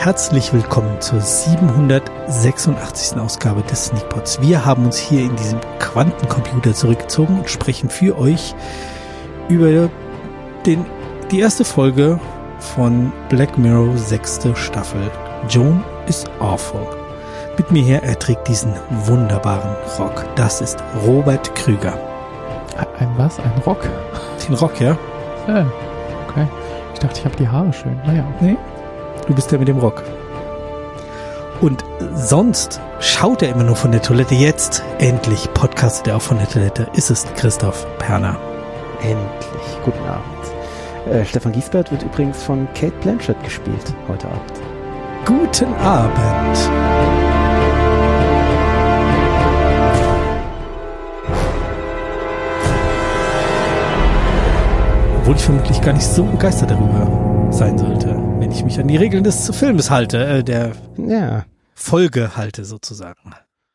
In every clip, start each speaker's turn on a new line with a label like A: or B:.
A: herzlich willkommen zur 786. Ausgabe des Sneakpods. Wir haben uns hier in diesem Quantencomputer zurückgezogen und sprechen für euch über die erste Folge von Black Mirror 6. Staffel. Joan is awful. Mit mir her, er trägt diesen wunderbaren Rock. Das ist Robert Krüger.
B: Ein was? Ein Rock?
A: Den Rock, ja?
B: Ja, okay. Ich dachte, ich habe die Haare schön. Naja.
A: Nee, du bist der mit dem Rock. Und sonst schaut er immer nur von der Toilette. Jetzt, endlich, podcastet er auch von der Toilette. Ist es Christoph Perner.
C: Endlich. Guten Abend. Stefan Giesbert wird übrigens von Cate Blanchett gespielt heute Abend.
A: Guten Abend. Obwohl ich vermutlich gar nicht so begeistert darüber sein sollte, wenn ich mich an die Regeln des Filmes halte, der Folge halte sozusagen.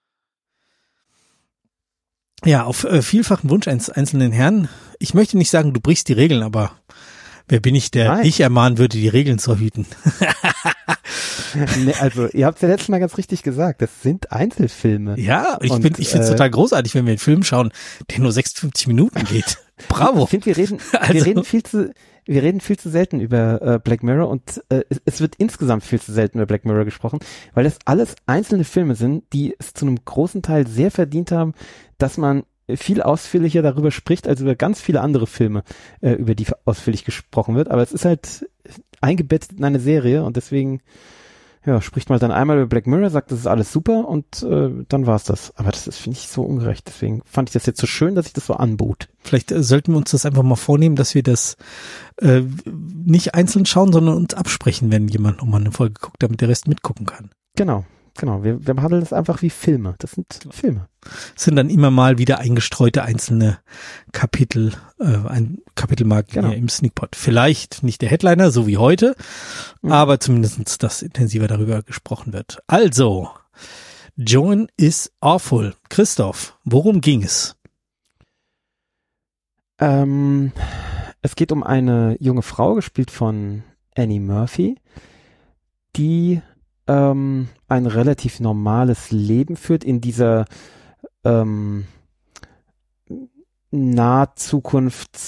A: Ja, auf vielfachen Wunsch eines einzelnen Herrn. Ich möchte nicht sagen, du brichst die Regeln, aber wer bin ich, der dich ermahnen würde, die Regeln zu hüten?
C: Nee, also, ihr habt es ja letztes Mal ganz richtig gesagt, das sind Einzelfilme. Ja,
A: ich finde es total großartig, wenn wir einen Film schauen, der nur 56 Minuten geht. Bravo.
C: Ich finde, wir reden viel zu selten über Black Mirror und es wird insgesamt viel zu selten über Black Mirror gesprochen, weil das alles einzelne Filme sind, die es zu einem großen Teil sehr verdient haben, dass man viel ausführlicher darüber spricht, als über ganz viele andere Filme, über die ausführlich gesprochen wird. Aber es ist halt eingebettet in eine Serie und deswegen spricht man dann einmal über Black Mirror, sagt, das ist alles super und dann war's das. Aber das ist, finde ich, so ungerecht. Deswegen fand ich das jetzt so schön, dass ich das so anbot.
A: Vielleicht sollten wir uns das einfach mal vornehmen, dass wir das nicht einzeln schauen, sondern uns absprechen, wenn jemand nochmal eine Folge guckt, damit der Rest mitgucken kann.
C: Genau. Wir behandeln das einfach wie Filme. Das sind Filme.
A: Es sind dann immer mal wieder eingestreute einzelne Kapitel, Kapitelmarken hier im Sneakpot. Vielleicht nicht der Headliner, so wie heute, aber zumindest, dass intensiver darüber gesprochen wird. Also, Joan is awful. Christoph, worum ging es?
C: Es geht um eine junge Frau, gespielt von Annie Murphy, die ein relativ normales Leben führt in dieser Nahzukunft,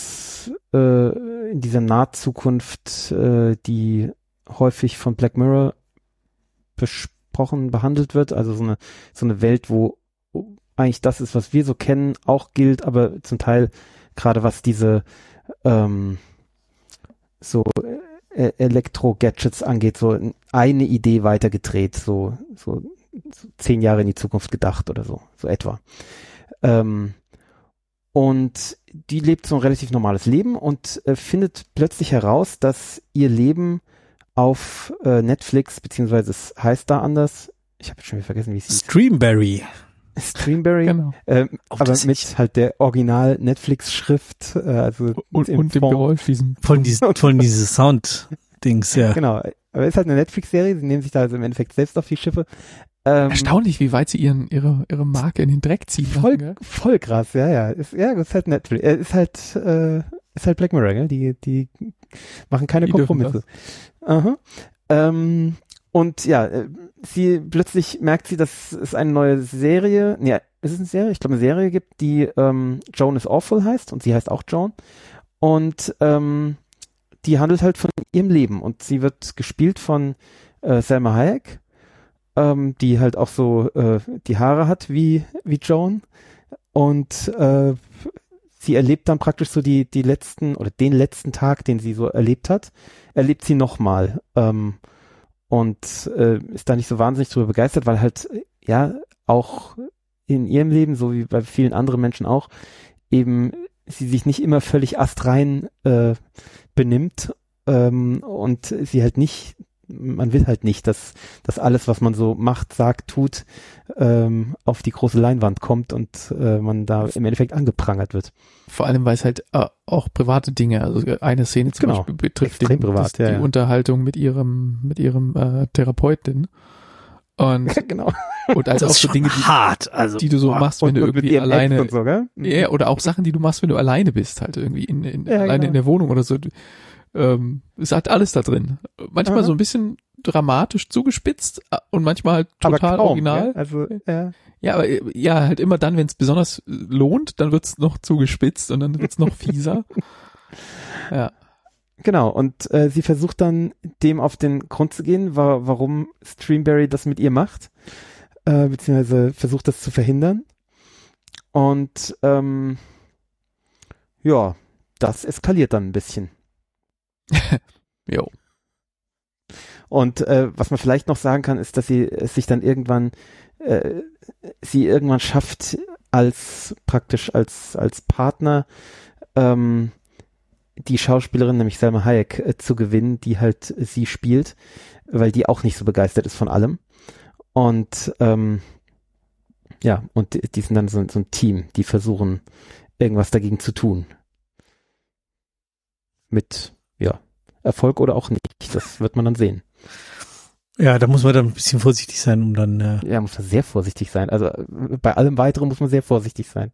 C: die häufig von Black Mirror behandelt wird, also so eine Welt, wo eigentlich das ist, was wir so kennen, auch gilt, aber zum Teil gerade was diese Elektro-Gadgets angeht, so eine Idee weitergedreht, so 10 Jahre in die Zukunft gedacht oder so etwa. Und die lebt so ein relativ normales Leben und findet plötzlich heraus, dass ihr Leben auf Netflix, beziehungsweise es heißt da anders, ich habe schon wieder vergessen, wie es hieß. Streamberry,
B: genau.
C: Aber mit halt der Original-Netflix-Schrift, also
B: und dem Geräusch,
A: von diese Sound-Dings, ja.
C: Genau, aber es ist halt eine Netflix-Serie, sie nehmen sich da also im Endeffekt selbst auf die Schiffe.
B: Erstaunlich, wie weit sie ihre Marke in den Dreck ziehen.
C: Voll krass, ja. Ist halt Netflix, ist halt Black Mirror, gell? Die machen keine Kompromisse. Aha. Und sie plötzlich merkt sie, dass es eine neue Serie, ist es eine Serie? Ich glaube, eine Serie gibt, die Joan is awful heißt und sie heißt auch Joan. Und die handelt halt von ihrem Leben und sie wird gespielt von Salma Hayek, die halt auch so die Haare hat wie Joan. Und sie erlebt dann praktisch so den letzten Tag, den sie so erlebt hat, erlebt sie nochmal. Und ist da nicht so wahnsinnig drüber begeistert, weil halt auch in ihrem Leben, so wie bei vielen anderen Menschen auch, eben sie sich nicht immer völlig astrein benimmt und sie halt nicht, man will halt nicht, dass alles, was man so macht, sagt, tut, auf die große Leinwand kommt und man da im Endeffekt angeprangert wird.
B: Vor allem, weil es halt auch private Dinge, also eine Szene zum Beispiel betrifft die Unterhaltung mit ihrem Therapeutin. Und,
C: genau.
B: Und also auch so Dinge, die du so machst, wenn du irgendwie alleine,
C: und so, gell?
B: Ja, oder auch Sachen, die du machst, wenn du alleine bist, halt irgendwie alleine in der Wohnung oder so. Es hat alles da drin. Manchmal so ein bisschen dramatisch zugespitzt und manchmal halt total kaum, original.
C: Ja? Also,
B: ja, aber ja, halt immer dann, wenn es besonders lohnt, dann wird's noch zugespitzt und dann wird's noch fieser. Ja.
C: Genau, und sie versucht dann, dem auf den Grund zu gehen, warum Streamberry das mit ihr macht, beziehungsweise versucht das zu verhindern. Und ja, das eskaliert dann ein bisschen.
B: Jo.
C: Und was man vielleicht noch sagen kann, ist, dass sie es sich dann irgendwann schafft, als Partner die Schauspielerin, nämlich Salma Hayek, zu gewinnen, die halt sie spielt, weil die auch nicht so begeistert ist von allem. Und ja, und die sind dann so ein Team, die versuchen, irgendwas dagegen zu tun. Mit, ja, Erfolg oder auch nicht. Das wird man dann sehen.
A: Ja, da muss man dann ein bisschen vorsichtig sein, um dann...
C: Ja, muss man sehr vorsichtig sein. Also bei allem Weiteren muss man sehr vorsichtig sein.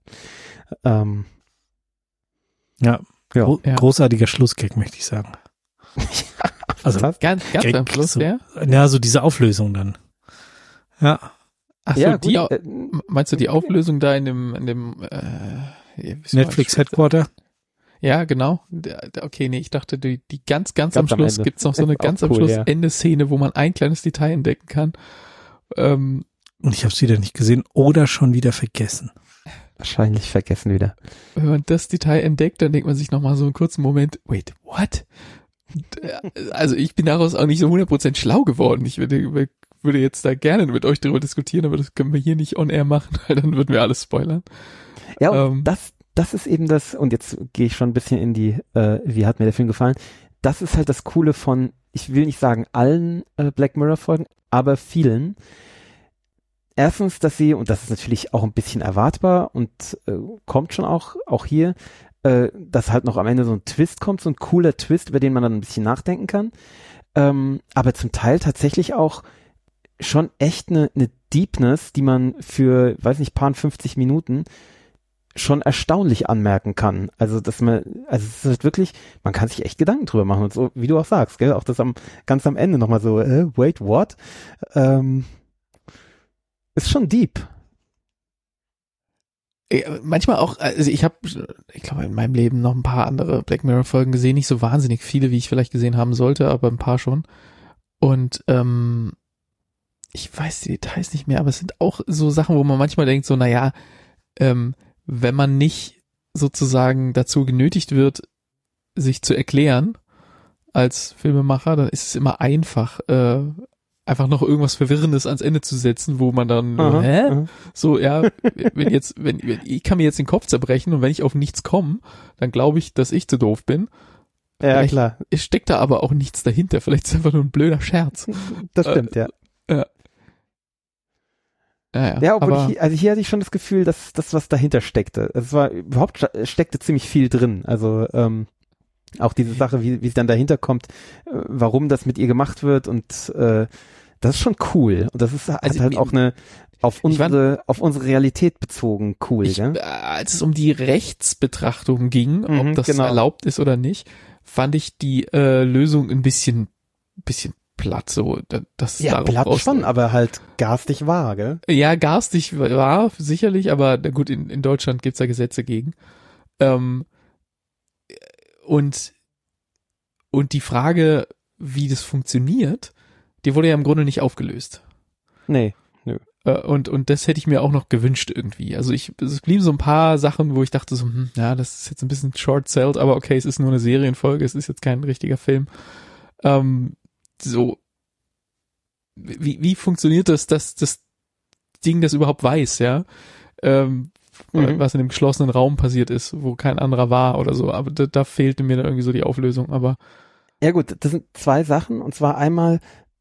A: Ja, großartiger Schlussgag, möchte ich sagen.
B: Also ganz am Schluss,
A: so, ja, so diese Auflösung dann. Ja.
B: Ach so, ja, meinst du die Auflösung da in dem
A: Netflix Headquarter?
B: Ja, genau. Okay, nee, ich dachte, die ganz am Schluss gibt's noch so eine ganz am Schluss Ende-Szene, wo man ein kleines Detail entdecken kann.
A: Und ich habe es wieder nicht gesehen oder schon wieder vergessen.
C: Wahrscheinlich vergessen wieder.
B: Wenn man das Detail entdeckt, dann denkt man sich nochmal so einen kurzen Moment, wait, what? Also ich bin daraus auch nicht so 100% schlau geworden. Ich würde jetzt da gerne mit euch darüber diskutieren, aber das können wir hier nicht on air machen, weil dann würden wir alles spoilern.
C: Ja, und das ist eben das, und jetzt gehe ich schon ein bisschen in die, wie hat mir der Film gefallen, das ist halt das Coole von, ich will nicht sagen allen Black Mirror Folgen, aber vielen. Erstens, dass sie, und das ist natürlich auch ein bisschen erwartbar und kommt schon auch hier, dass halt noch am Ende so ein Twist kommt, so ein cooler Twist, über den man dann ein bisschen nachdenken kann, aber zum Teil tatsächlich auch schon echt eine Deepness, die man für, weiß nicht, paar 50 Minuten schon erstaunlich anmerken kann. Also, es ist halt wirklich, man kann sich echt Gedanken drüber machen und so, wie du auch sagst, gell, auch das ganz am Ende nochmal so, wait, what? Ist schon deep.
B: Manchmal auch, also ich glaube in meinem Leben noch ein paar andere Black Mirror Folgen gesehen, nicht so wahnsinnig viele, wie ich vielleicht gesehen haben sollte, aber ein paar schon. Und ich weiß die Details nicht mehr, aber es sind auch so Sachen, wo man manchmal denkt, so, naja, wenn man nicht sozusagen dazu genötigt wird, sich zu erklären als Filmemacher, dann ist es immer einfach noch irgendwas Verwirrendes ans Ende zu setzen, wo man dann, so, ja, wenn ich kann mir jetzt den Kopf zerbrechen und wenn ich auf nichts komme, dann glaube ich, dass ich zu doof bin.
C: Ja, vielleicht klar.
B: Es steckt da aber auch nichts dahinter. Vielleicht ist es einfach nur ein blöder Scherz.
C: Das stimmt, ja. Ja, obwohl hier hatte ich schon das Gefühl, dass das was dahinter steckte. Es war überhaupt steckte ziemlich viel drin. Also auch diese Sache, wie es dann dahinter kommt, warum das mit ihr gemacht wird und das ist schon cool. Und das ist halt auch eine auf unsere Realität bezogen cool.
B: Als es um die Rechtsbetrachtung ging, ob das erlaubt ist oder nicht, fand ich die Lösung ein bisschen platt, so, das
C: ja, platt schon, aber halt garstig wahr, gell?
B: Ja, garstig war, sicherlich, aber na gut, in Deutschland gibt's da Gesetze gegen. Und die Frage, wie das funktioniert, die wurde ja im Grunde nicht aufgelöst.
C: Nee, nö.
B: Und das hätte ich mir auch noch gewünscht irgendwie. Also es blieben so ein paar Sachen, wo ich dachte so, ja, das ist jetzt ein bisschen short-sold, aber okay, es ist nur eine Serienfolge, es ist jetzt kein richtiger Film. So, wie funktioniert das, dass das Ding das überhaupt weiß, ja? Was in dem geschlossenen Raum passiert ist, wo kein anderer war oder so. Aber da fehlte mir dann irgendwie so die Auflösung, aber.
C: Ja gut, das sind zwei Sachen. Und zwar einmal,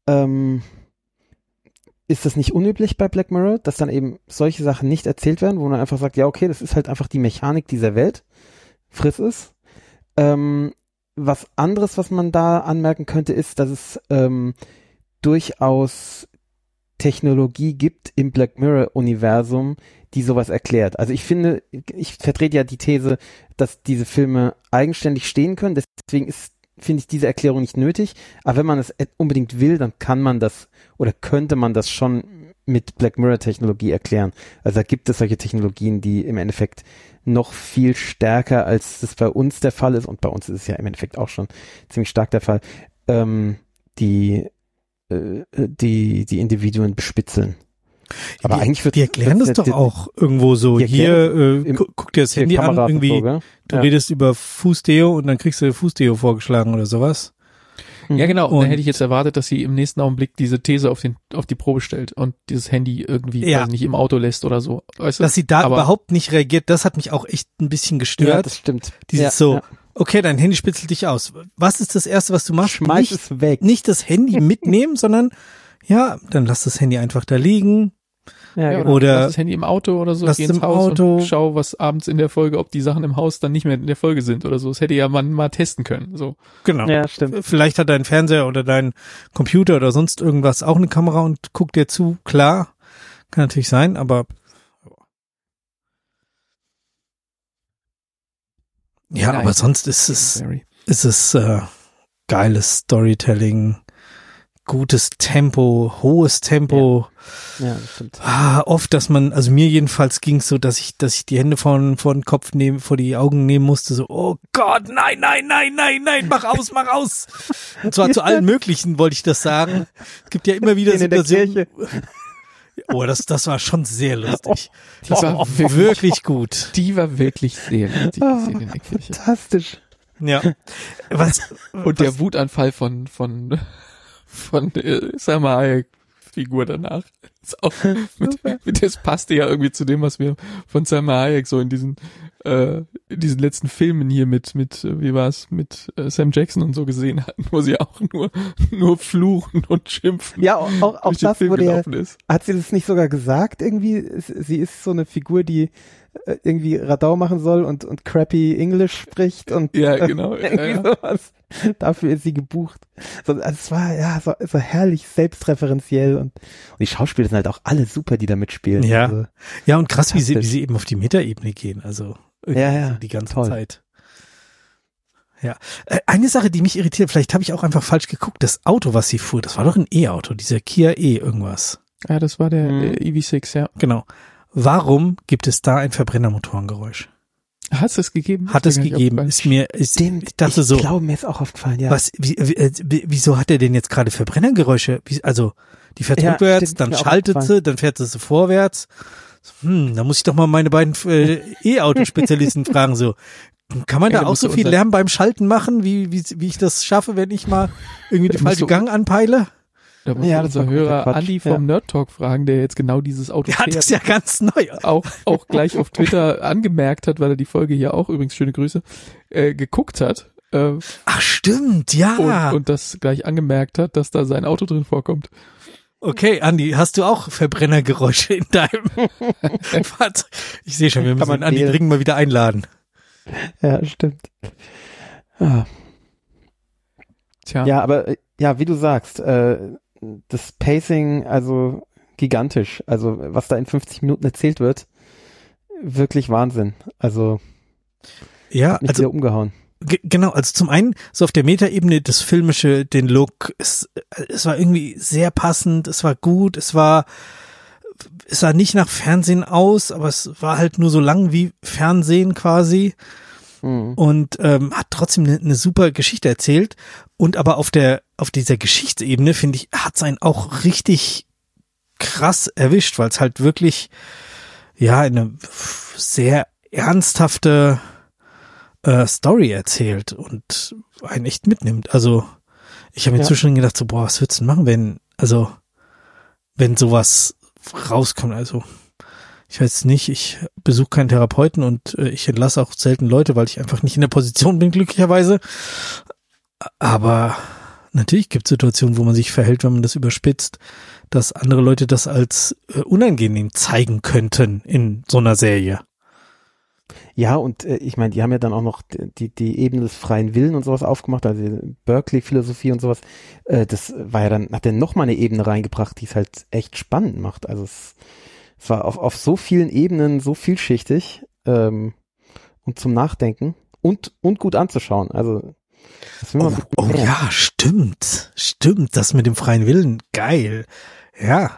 C: ist das nicht unüblich bei Black Mirror, dass dann eben solche Sachen nicht erzählt werden, wo man einfach sagt, ja okay, das ist halt einfach die Mechanik dieser Welt. Friss es. Was anderes, was man da anmerken könnte, ist, dass es durchaus Technologie gibt im Black Mirror-Universum, die sowas erklärt. Also ich finde, ich vertrete ja die These, dass diese Filme eigenständig stehen können. Deswegen ist finde ich diese Erklärung nicht nötig. Aber wenn man es unbedingt will, dann kann man das oder könnte man das schon mit Black Mirror Technologie erklären. Also da gibt es solche Technologien, die im Endeffekt noch viel stärker, als das bei uns der Fall ist, und bei uns ist es ja im Endeffekt auch schon ziemlich stark der Fall, die Individuen bespitzeln. Aber eigentlich
A: die erklären das doch auch irgendwo so. Hier, guck dir das Handy an, irgendwie, du redest über Fußdeo und dann kriegst du Fußdeo vorgeschlagen oder sowas.
B: Ja, genau. Und dann hätte ich jetzt erwartet, dass sie im nächsten Augenblick diese These auf die Probe stellt und dieses Handy irgendwie weiß nicht im Auto lässt oder so. Weißt du?
A: Dass sie da überhaupt nicht reagiert, das hat mich auch echt ein bisschen gestört. Ja,
C: das stimmt.
A: Dieses okay, dein Handy spitzelt dich aus. Was ist das Erste, was du machst?
C: Schmeiß es weg.
A: Nicht das Handy mitnehmen, sondern dann lass das Handy einfach da liegen.
B: Ja, oder lass das Handy im Auto oder so, geh ins Haus
A: und
B: schau, was abends in der Folge, ob die Sachen im Haus dann nicht mehr in der Folge sind oder so. Das hätte ja man mal testen können. So.
A: Genau.
C: Ja, stimmt.
A: Vielleicht hat dein Fernseher oder dein Computer oder sonst irgendwas auch eine Kamera und guckt dir zu. Klar, kann natürlich sein, aber aber sonst ist es geiles Storytelling, gutes Tempo, hohes Tempo.
C: Ja, das stimmt.
A: Oft, dass man, also mir jedenfalls ging es so, dass ich die Hände vor den Kopf nehmen, vor die Augen nehmen musste, so, oh Gott, nein, mach aus. Und zwar zu allen möglichen wollte ich das sagen. Es gibt ja immer wieder Situationen. Oh, das war schon sehr lustig.
B: Die war wirklich gut. Die war wirklich sehr lustig.
C: Fantastisch.
A: Ja.
B: Und der Wutanfall von Salma Hayek Figur danach. Ist auch das passte ja irgendwie zu dem, was wir von Salma Hayek so in diesen letzten Filmen hier mit wie war's, mit Sam Jackson und so gesehen hatten, wo sie auch nur fluchen und schimpfen.
C: Ja, auch das wurde hat sie das nicht sogar gesagt irgendwie? Sie ist so eine Figur, die irgendwie Radau machen soll und crappy English spricht und
B: ja, genau.
C: Sowas. Dafür ist sie gebucht. Also es war so herrlich selbstreferenziell und die Schauspieler sind halt auch alle super, die da mitspielen.
A: Ja,
C: also,
A: ja, und krass, wie sie eben auf die Metaebene gehen, also die ganze Zeit. Ja, eine Sache, die mich irritiert, vielleicht habe ich auch einfach falsch geguckt, das Auto, was sie fuhr, das war doch ein E-Auto, dieser Kia E irgendwas.
B: Ja, das war der EV6, ja.
A: Genau. Warum gibt es da ein Verbrennermotorengeräusch?
B: Hat es gegeben?
A: Hat es gegeben. Ich dachte so.
C: Ich glaube, mir ist auch aufgefallen, ja.
A: Wieso hat er denn jetzt gerade Verbrennergeräusche? Also, die fährt rückwärts, dann schaltet sie, dann fährt sie vorwärts. Da muss ich doch mal meine beiden E-Auto-Spezialisten fragen, so. Kann man da auch so viel Lärm beim Schalten machen, wie ich das schaffe, wenn ich mal irgendwie den falschen Gang anpeile?
B: Da muss unser Hörer Andi vom Nerd Talk fragen, der jetzt genau dieses Auto fährt.
A: Ja, das ist ja ganz neu.
B: Auch gleich auf Twitter angemerkt hat, weil er die Folge hier auch, übrigens schöne Grüße, geguckt hat.
A: Ach stimmt, ja.
B: Und das gleich angemerkt hat, dass da sein Auto drin vorkommt.
A: Okay, Andi, hast du auch Verbrennergeräusche in deinem Fahrzeug? Ich sehe schon, wir müssen Andi dringend mal wieder einladen.
C: Ja, stimmt. Tja. Ja, aber wie du sagst, das Pacing, also gigantisch. Also was da in 50 Minuten erzählt wird, wirklich Wahnsinn. Also
A: ja,
C: nicht wieder umgehauen.
A: Genau, also zum einen so auf der Metaebene das Filmische, den Look, es war irgendwie sehr passend, es war gut, es sah nicht nach Fernsehen aus, aber es war halt nur so lang wie Fernsehen quasi. Und hat trotzdem eine super Geschichte erzählt. Und aber auf dieser Geschichtsebene, finde ich, hat es einen auch richtig krass erwischt, weil es halt wirklich eine sehr ernsthafte Story erzählt und einen echt mitnimmt. Also ich habe mir zwischendurch gedacht, so, was würdest du denn machen, wenn sowas rauskommt? Also ich weiß nicht, ich besuche keinen Therapeuten und ich entlasse auch selten Leute, weil ich einfach nicht in der Position bin, glücklicherweise. Aber natürlich gibt es Situationen, wo man sich verhält, wenn man das überspitzt, dass andere Leute das als unangenehm zeigen könnten in so einer Serie.
C: Ja, und ich meine, die haben ja dann auch noch die Ebene des freien Willen und sowas aufgemacht, also Berkeley-Philosophie und sowas. Das war ja dann, hat er noch mal eine Ebene reingebracht, die es halt echt spannend macht. Also es war auf so vielen Ebenen so vielschichtig und zum Nachdenken und gut anzuschauen. Also
A: Oh ja, stimmt. Stimmt, das mit dem freien Willen. Geil. Ja.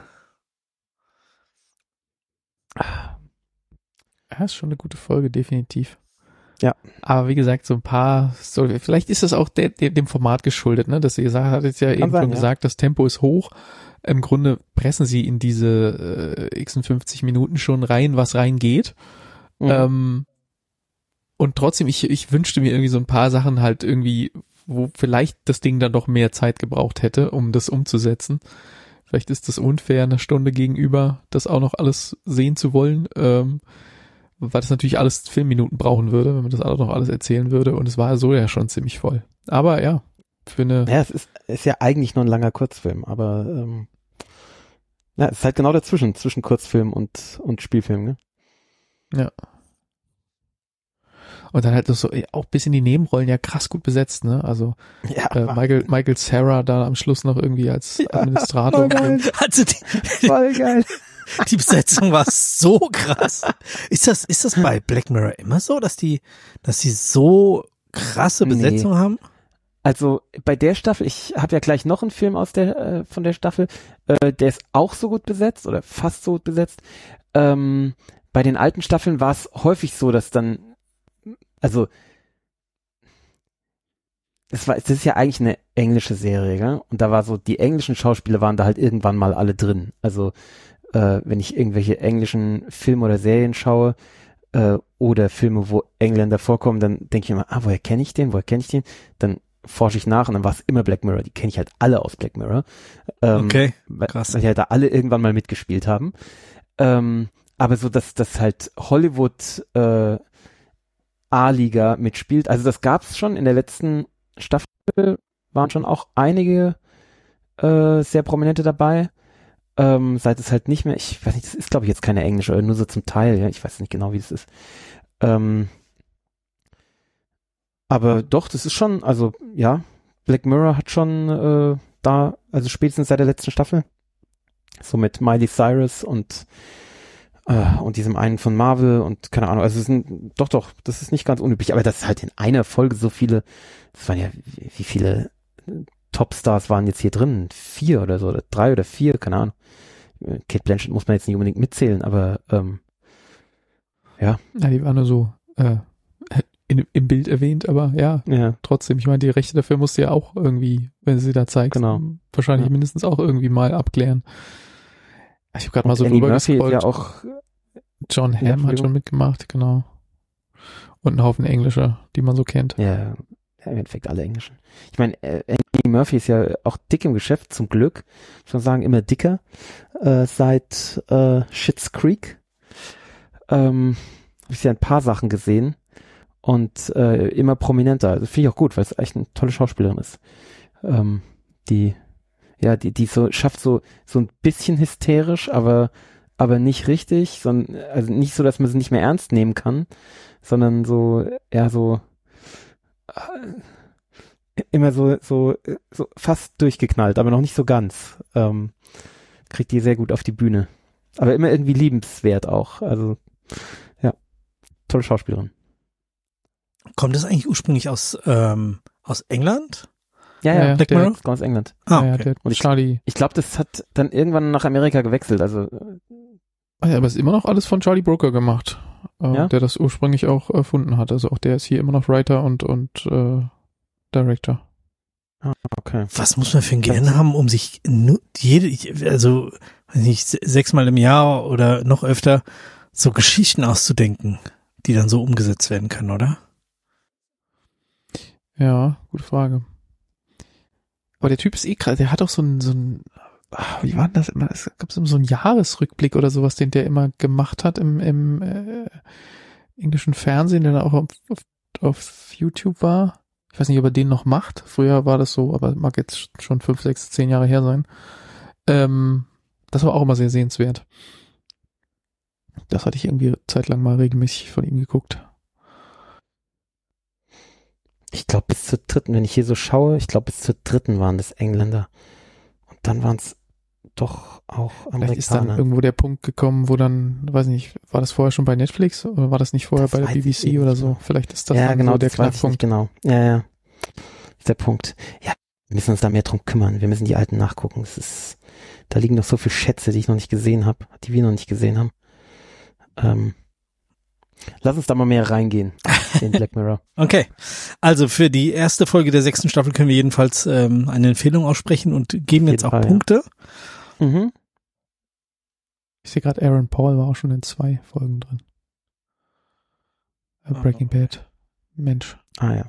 B: Ja, ist schon eine gute Folge, definitiv.
C: Ja.
B: Aber wie gesagt, so ein paar, vielleicht ist das auch dem Format geschuldet, ne, dass sie gesagt hat, jetzt ja eben schon gesagt, das Tempo ist hoch. Im Grunde pressen sie in diese 56 Minuten schon rein, was reingeht. Und trotzdem, ich wünschte mir irgendwie so ein paar Sachen halt irgendwie, wo vielleicht das Ding dann doch mehr Zeit gebraucht hätte, um das umzusetzen. Vielleicht ist das unfair, einer Stunde gegenüber, das auch noch alles sehen zu wollen, weil das natürlich alles Filmminuten brauchen würde, wenn man das auch noch alles erzählen würde. Und es war so ja schon ziemlich voll. Aber ja, für eine...
C: Ja, es ist ja eigentlich nur ein langer Kurzfilm, aber ja, es ist halt genau dazwischen, zwischen Kurzfilm und Spielfilm, ne?
B: Ja. Und dann halt so auch bis in die Nebenrollen ja krass gut besetzt, ne? Also
C: ja,
B: Michael Cera da am Schluss noch irgendwie als Administrator.
C: Voll geil.
A: Also
C: voll geil.
A: Die Besetzung war so krass. Ist das bei Black Mirror immer so, dass die so krasse Besetzung haben?
C: Also bei der Staffel, ich habe ja gleich noch einen Film von der Staffel, der ist auch so gut besetzt oder fast so gut besetzt. Bei den alten Staffeln war es häufig so, dass dann, also das ist ja eigentlich eine englische Serie, gell? Und da war so, die englischen Schauspieler waren da halt irgendwann mal alle drin. Also wenn ich irgendwelche englischen Filme oder Serien schaue oder Filme, wo Engländer vorkommen, dann denke ich immer, woher kenne ich den? Dann forsche ich nach und dann war es immer Black Mirror. Die kenne ich halt alle aus Black Mirror.
A: Okay, krass.
C: Weil die halt da alle irgendwann mal mitgespielt haben. Aber so, dass das halt Hollywood A-Liga mitspielt, also das gab es schon in der letzten Staffel, waren schon auch einige sehr Prominente dabei. Seit es halt nicht mehr, ich weiß nicht, das ist glaube ich jetzt keine englische, oder nur so zum Teil, ja, ich weiß nicht genau, wie das ist. Aber doch, das ist schon, also ja, Black Mirror hat schon da, also spätestens seit der letzten Staffel, so mit Miley Cyrus und diesem einen von Marvel und keine Ahnung, also es sind, doch, das ist nicht ganz unüblich, aber das ist halt in einer Folge so viele, das waren ja, wie viele Topstars waren jetzt hier drin? 4 oder so, oder 3 oder 4, keine Ahnung. Cate Blanchett muss man jetzt nicht unbedingt mitzählen, aber ja.
B: Ja, die war nur so im Bild erwähnt, aber ja, trotzdem, ich meine, die Rechte dafür musst du ja auch irgendwie, wenn sie da zeigst, wahrscheinlich mindestens auch irgendwie mal abklären. Ich habe gerade mal so drüber gescrollt.
C: Ja auch
B: John Hamm hat schon mitgemacht, genau. Und ein Haufen Englische, die man so kennt.
C: Ja, im Endeffekt alle Englischen. Ich meine, Andy Murphy ist ja auch dick im Geschäft, zum Glück. Muss man sagen, immer dicker. Seit Schitt's Creek. Habe ich ja ein paar Sachen gesehen. Und immer prominenter. Also finde ich auch gut, weil es echt eine tolle Schauspielerin ist. Die so schafft so ein bisschen hysterisch, aber nicht richtig, sondern also nicht so, dass man sie nicht mehr ernst nehmen kann, sondern so eher so immer so fast durchgeknallt, aber noch nicht so ganz. Kriegt die sehr gut auf die Bühne. Aber immer irgendwie liebenswert auch. Also ja, tolle Schauspielerin.
A: Kommt das eigentlich ursprünglich aus England?
C: Ja,
A: Black Mirror?
C: Das kommt aus England.
A: Okay.
B: Und
C: ich glaube, das hat dann irgendwann nach Amerika gewechselt. Also
B: aber es ist immer noch alles von Charlie Brooker gemacht, der das ursprünglich auch erfunden hat. Also auch der ist hier immer noch Writer und Director.
C: Okay.
A: Was muss man für ein Gehirn haben, um sich also weiß nicht, 6-mal im Jahr oder noch öfter so Geschichten auszudenken, die dann so umgesetzt werden können, oder?
B: Ja, gute Frage. Aber der Typ ist krass, der hat auch so ein wie war denn das immer? Es gab so einen Jahresrückblick oder sowas, den der immer gemacht hat im englischen Fernsehen, der dann auch auf YouTube war. Ich weiß nicht, ob er den noch macht. Früher war das so, aber mag jetzt schon 5, 6, 10 Jahre her sein. Das war auch immer sehr sehenswert. Das hatte ich irgendwie zeitlang mal regelmäßig von ihm geguckt.
C: Ich glaube bis zur 3., wenn ich hier so schaue, bis zur 3. waren das Engländer. Und dann waren es doch auch Amerikaner.
B: Vielleicht ist dann irgendwo der Punkt gekommen, wo dann, weiß nicht, war das vorher schon bei Netflix oder war das nicht vorher bei der BBC oder so? Vielleicht ist das dann
C: genau,
B: so der
C: Knackpunkt.
B: Knackpunkt.
C: Genau, ja. der Punkt. Ja, wir müssen uns da mehr drum kümmern. Wir müssen die alten nachgucken. Da liegen noch so viele Schätze, die ich noch nicht gesehen habe, die wir noch nicht gesehen haben. Lass uns da mal mehr reingehen in Black Mirror.
A: Okay, also für die erste Folge der 6. Staffel können wir jedenfalls eine Empfehlung aussprechen und geben jetzt auch Punkte.
C: Ja. Mhm.
B: Ich sehe gerade, Aaron Paul war auch schon in 2 Folgen drin. Breaking Bad. Mensch.
C: Ah ja.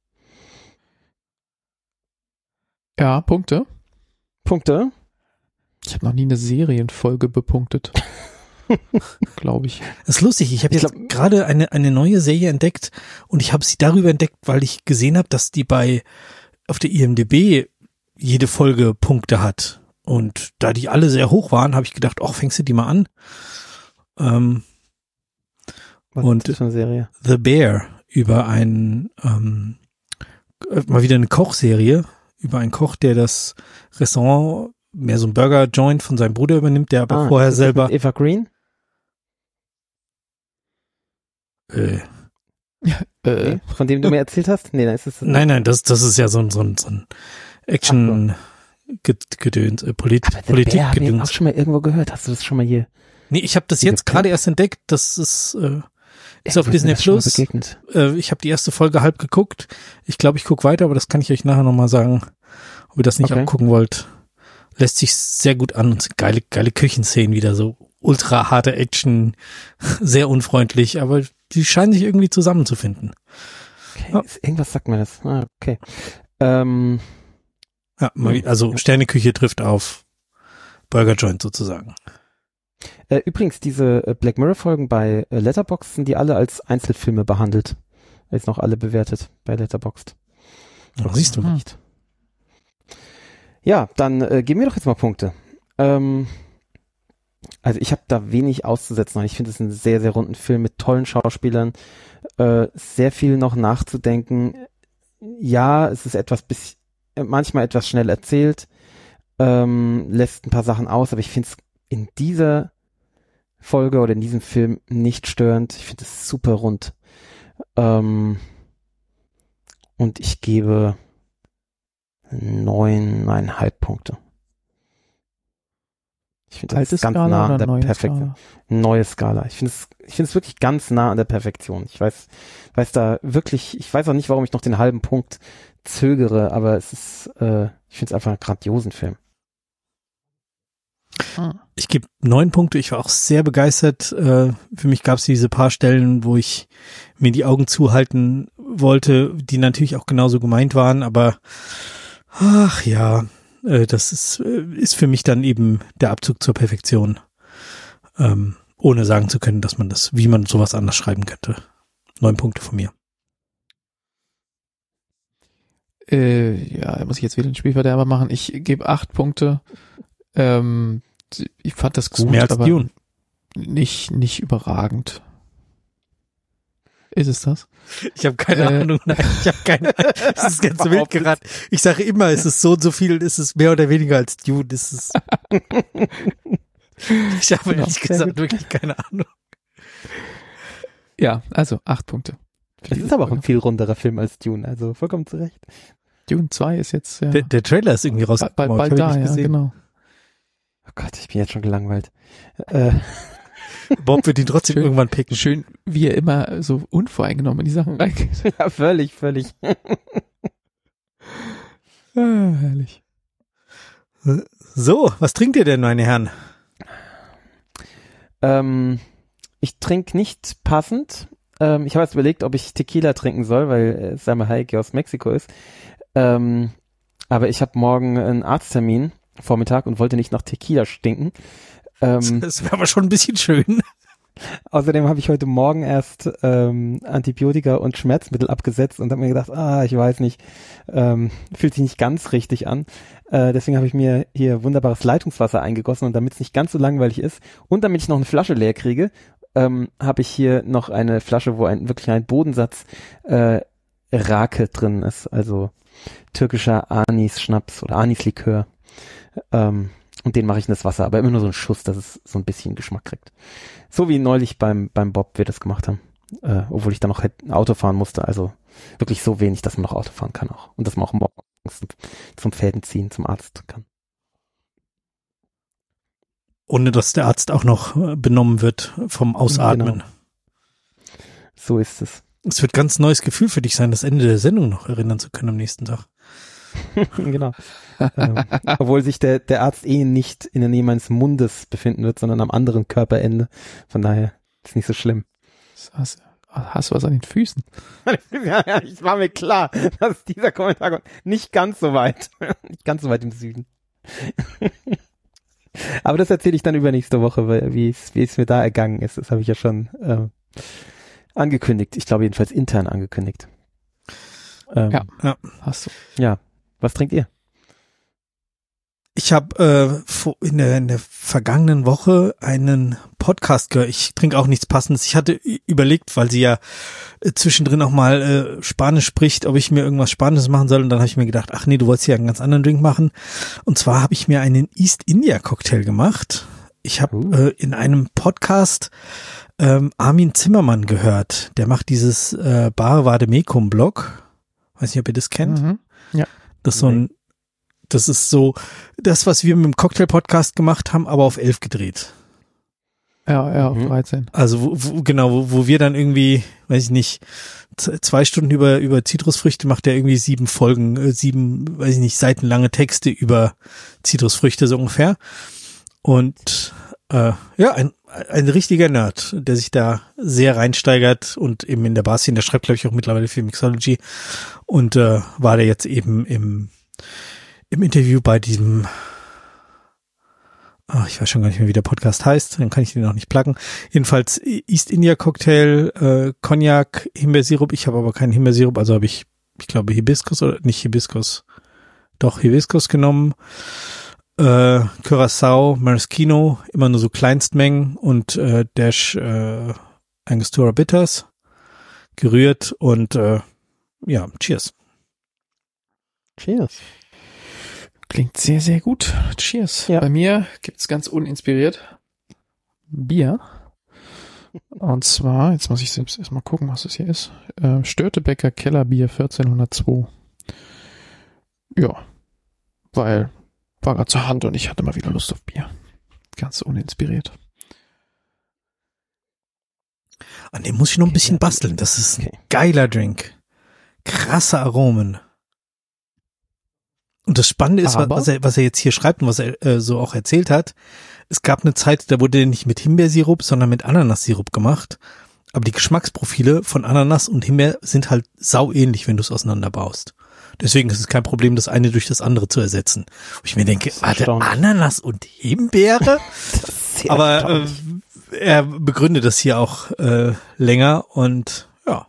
B: Ja, Punkte.
C: Punkte?
B: Ich habe noch nie eine Serienfolge bepunktet. Glaube ich.
A: Das ist lustig. Ich habe jetzt gerade eine neue Serie entdeckt und ich habe sie darüber entdeckt, weil ich gesehen habe, dass die auf der IMDb jede Folge Punkte hat. Und da die alle sehr hoch waren, habe ich gedacht, fängst du die mal an.
C: Was
A: und
C: ist das für eine Serie?
A: The Bear über mal wieder eine Kochserie über einen Koch, der das Restaurant, mehr so ein Burger-Joint von seinem Bruder übernimmt, der aber vorher selber...
C: Mit Eva Green? Nee, von dem du mir erzählt hast? Nee, dann ist es...
A: Nein, das ist ja so ein Action-Gedöns, Politik-Gedöns.
C: Habe ich auch schon mal irgendwo gehört. Hast du das schon mal hier?
A: Nee, ich habe das jetzt gerade erst entdeckt. Das ist auf Disney Plus. Ich habe die erste Folge halb geguckt. Ich glaube, ich gucke weiter, aber das kann ich euch nachher nochmal sagen, ob ihr das nicht auch gucken wollt. Lässt sich sehr gut an und sind geile Küchenszenen wieder, so ultra harte Action, sehr unfreundlich, aber die scheinen sich irgendwie zusammenzufinden.
C: Okay, irgendwas sagt mir das. Okay.
A: Ja, also Sterneküche trifft auf Burger Joint sozusagen.
C: Übrigens, diese Black Mirror Folgen bei Letterboxd sind die alle als Einzelfilme behandelt. Jetzt noch alle bewertet bei Letterboxd.
A: Ja, siehst du
C: nicht. Ja, dann geben wir doch jetzt mal Punkte. Also ich habe da wenig auszusetzen. Ich finde es einen sehr, sehr runden Film mit tollen Schauspielern. Sehr viel noch nachzudenken. Ja, es ist manchmal etwas schnell erzählt. Lässt ein paar Sachen aus, aber ich finde es in dieser Folge oder in diesem Film nicht störend. Ich finde es super rund. Und ich gebe 9,5 Punkte. Ich finde das ganz nah an der Perfektion. Neue Skala. Ich finde es wirklich ganz nah an der Perfektion. Ich weiß auch nicht, warum ich noch den halben Punkt zögere, aber ich finde es einfach einen grandiosen Film.
A: Ich gebe 9 Punkte. Ich war auch sehr begeistert. Für mich gab es diese paar Stellen, wo ich mir die Augen zuhalten wollte, die natürlich auch genauso gemeint waren, aber ach ja, das ist für mich dann eben der Abzug zur Perfektion, ohne sagen zu können, dass wie man sowas anders schreiben könnte. 9 Punkte von mir.
B: Ja, muss ich jetzt wieder den Spielverderber machen. Ich gebe 8 Punkte. Ich fand das gut,
A: mehr als
B: aber
A: Dune.
B: nicht überragend. Ist es das?
A: Ich habe keine Ahnung. Nein, ich habe keine Ahnung. Das ist ganz wild geraten. Ich sage immer, es ist so und so viel, ist es mehr oder weniger als Dune. Ich habe ehrlich gesagt wirklich keine Ahnung.
B: Ja, also 8 Punkte.
C: Das ist aber auch ein viel runderer Film als Dune, also vollkommen zu Recht.
B: Dune 2 ist jetzt ja
A: der Trailer ist irgendwie rausgekommen.
B: Bald da, ja, genau.
C: Oh Gott, ich bin jetzt schon gelangweilt.
A: Bob wird ihn trotzdem irgendwann picken.
B: Schön, wie er immer so unvoreingenommen in die Sachen reingeht.
C: Ja, völlig.
B: Herrlich.
A: So, was trinkt ihr denn, meine Herren?
C: Ich trinke nicht passend. Ich habe jetzt überlegt, ob ich Tequila trinken soll, weil Salma Hayek aus Mexiko ist. Aber ich habe morgen einen Arzttermin Vormittag und wollte nicht nach Tequila stinken.
A: Das wäre aber schon ein bisschen schön.
C: Außerdem habe ich heute Morgen erst Antibiotika und Schmerzmittel abgesetzt und habe mir gedacht, ich weiß nicht, fühlt sich nicht ganz richtig an. Deswegen habe ich mir hier wunderbares Leitungswasser eingegossen und damit es nicht ganz so langweilig ist und damit ich noch eine Flasche leer kriege, habe ich hier noch eine Flasche, wo wirklich ein Bodensatz Rake drin ist, also türkischer Anis-Schnaps oder Anis-Likör. Und den mache ich in das Wasser, aber immer nur so einen Schuss, dass es so ein bisschen Geschmack kriegt. So wie neulich beim Bob wir das gemacht haben, obwohl ich dann noch Auto fahren musste, also wirklich so wenig, dass man noch Auto fahren kann auch. Und dass man auch morgens zum Fädenziehen zum Arzt kann.
A: Ohne dass der Arzt auch noch benommen wird vom Ausatmen.
C: Genau. So ist es.
A: Es wird ein ganz neues Gefühl für dich sein, das Ende der Sendung noch erinnern zu können am nächsten Tag.
C: Genau. Obwohl sich der Arzt nicht in der Nähe meines Mundes befinden wird, sondern am anderen Körperende. Von daher ist nicht so schlimm.
B: Hast du was an den Füßen?
C: Ja, ich war mir klar, dass dieser Kommentar kommt. Nicht ganz so weit. Nicht ganz so weit im Süden. Aber das erzähle ich dann übernächste Woche, wie es mir da ergangen ist. Das habe ich ja schon angekündigt. Ich glaube jedenfalls intern angekündigt.
B: Ja, hast du.
C: Ja. Was trinkt ihr?
A: Ich habe in der vergangenen Woche einen Podcast gehört. Ich trinke auch nichts Passendes. Ich hatte überlegt, weil sie ja zwischendrin auch mal Spanisch spricht, ob ich mir irgendwas Spanisches machen soll. Und dann habe ich mir gedacht, ach nee, du wolltest ja einen ganz anderen Drink machen. Und zwar habe ich mir einen East India Cocktail gemacht. Ich habe in einem Podcast Armin Zimmermann gehört. Der macht dieses Bar Vademekum Blog. Weiß nicht, ob ihr das kennt.
B: Mhm. Ja.
A: Das ist so das, was wir mit dem Cocktail-Podcast gemacht haben, aber auf 11 gedreht.
B: Ja, auf 13.
A: Also wo wir dann irgendwie, weiß ich nicht, 2 Stunden über Zitrusfrüchte macht er irgendwie 7 Folgen, 7, weiß ich nicht, seitenlange Texte über Zitrusfrüchte so ungefähr. Und ja, ein richtiger Nerd, der sich da sehr reinsteigert und eben in der Bar-Szene, der schreibt, glaube ich, auch mittlerweile für Mixology und war der jetzt eben im Interview bei diesem, ich weiß schon gar nicht mehr, wie der Podcast heißt, dann kann ich den auch nicht pluggen. Jedenfalls East India Cocktail, Cognac, Himbeersirup, ich habe aber keinen Himbeersirup, also habe ich glaube Hibiskus oder nicht Hibiskus, doch Hibiskus genommen. Curaçao, Maraschino, immer nur so Kleinstmengen und Dash Angostura Bitters gerührt und ja, cheers.
C: Cheers.
B: Klingt sehr, sehr gut. Cheers. Ja. Bei mir gibt's ganz uninspiriert Bier. Und zwar, jetzt muss ich selbst erstmal gucken, was es hier ist. Störtebecker Kellerbier 1402. Ja, weil war gerade zur Hand und ich hatte mal wieder Lust auf Bier. Ganz uninspiriert.
A: An dem muss ich noch ein bisschen basteln. Das ist ein geiler Drink. Krasse Aromen. Und das Spannende ist, was er jetzt hier schreibt und was er so auch erzählt hat. Es gab eine Zeit, da wurde der nicht mit Himbeersirup, sondern mit Ananassirup gemacht. Aber die Geschmacksprofile von Ananas und Himbeer sind halt sau ähnlich, wenn du es auseinanderbaust. Deswegen ist es kein Problem, das eine durch das andere zu ersetzen. Wo ich mir denke, warte, Ananas und Himbeere? Aber er begründet das hier auch länger und ja.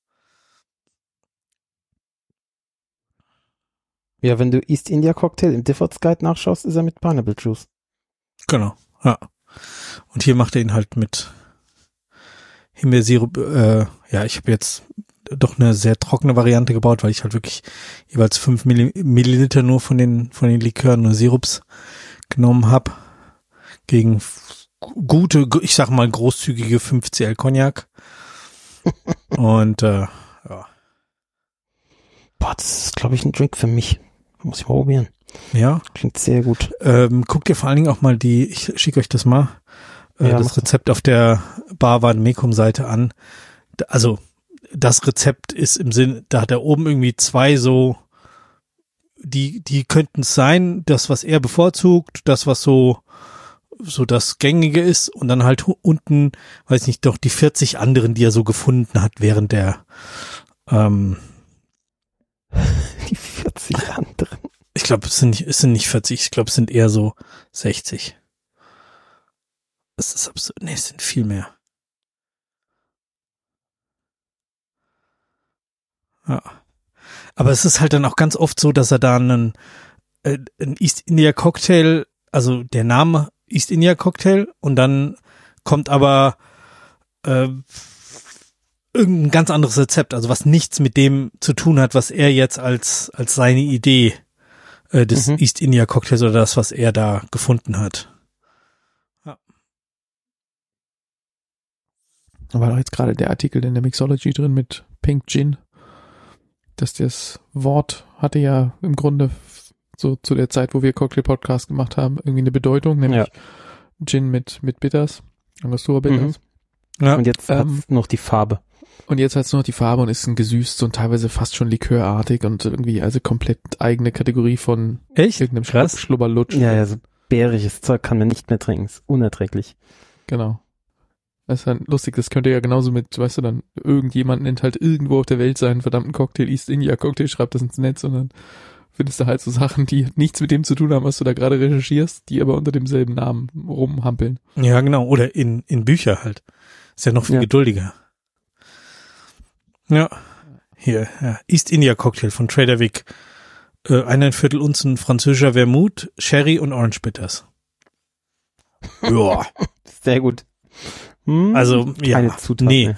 C: Ja, wenn du East India Cocktail im Difford's Guide nachschaust, ist er mit Pineapple Juice.
A: Genau, ja. Und hier macht er ihn halt mit Himbeersirup. Ja, ich habe jetzt doch eine sehr trockene Variante gebaut, weil ich halt wirklich jeweils 5 Milliliter nur von den Likören und Sirups genommen habe. Gegen gute, ich sag mal großzügige 5 Cl Cognac. Und ja.
C: Boah, das ist, glaube ich, ein Drink für mich. Muss ich mal probieren.
A: Ja.
C: Klingt sehr gut.
A: Guckt ihr vor allen Dingen auch mal ich schicke euch das mal, das Rezept auf der Bar Vademekum Seite an. Also, das Rezept ist im Sinn, da hat er oben irgendwie 2 so, die könnten es sein, das, was er bevorzugt, das, was so das Gängige ist und dann halt unten, weiß nicht, doch die 40 anderen, die er so gefunden hat während der
C: die 40 anderen.
A: Ich glaube, es sind nicht 40, ich glaube, es sind eher so 60. Das ist absurd. Nee, es sind viel mehr. Ja. Aber es ist halt dann auch ganz oft so, dass er da einen East India Cocktail, also der Name East India Cocktail und dann kommt aber irgendein ganz anderes Rezept, also was nichts mit dem zu tun hat, was er jetzt als seine Idee des East India Cocktails oder das, was er da gefunden hat. Ja.
B: Da war doch jetzt gerade der Artikel in der Mixology drin mit Pink Gin. das Wort hatte ja im Grunde so zu der Zeit, wo wir Cocktail Podcast gemacht haben, irgendwie eine Bedeutung, nämlich Gin mit Bitters, Angostura Bitters.
C: Ja. Und jetzt hat's noch die Farbe.
B: Und jetzt hat's noch die Farbe und ist ein gesüßt und teilweise fast schon likörartig und irgendwie also komplett eigene Kategorie von irgendeinem Schlubberlutsch.
C: Ja, so bäriges Zeug kann man nicht mehr trinken, ist unerträglich.
B: Genau. Das ist halt lustig, das könnte ja genauso mit, weißt du, dann irgendjemand nennt halt irgendwo auf der Welt seinen verdammten Cocktail, East India Cocktail, schreibt das ins Netz und dann findest du halt so Sachen, die nichts mit dem zu tun haben, was du da gerade recherchierst, die aber unter demselben Namen rumhampeln.
A: Ja, genau. Oder in Bücher halt. Ist ja noch viel geduldiger. Ja. Hier, East India Cocktail von Trader Vic. 1,25 Unzen französischer Vermouth, Sherry und Orange Bitters. Ja.
C: Sehr gut.
A: Also, ja.
C: Keine Zutat.
A: Nee.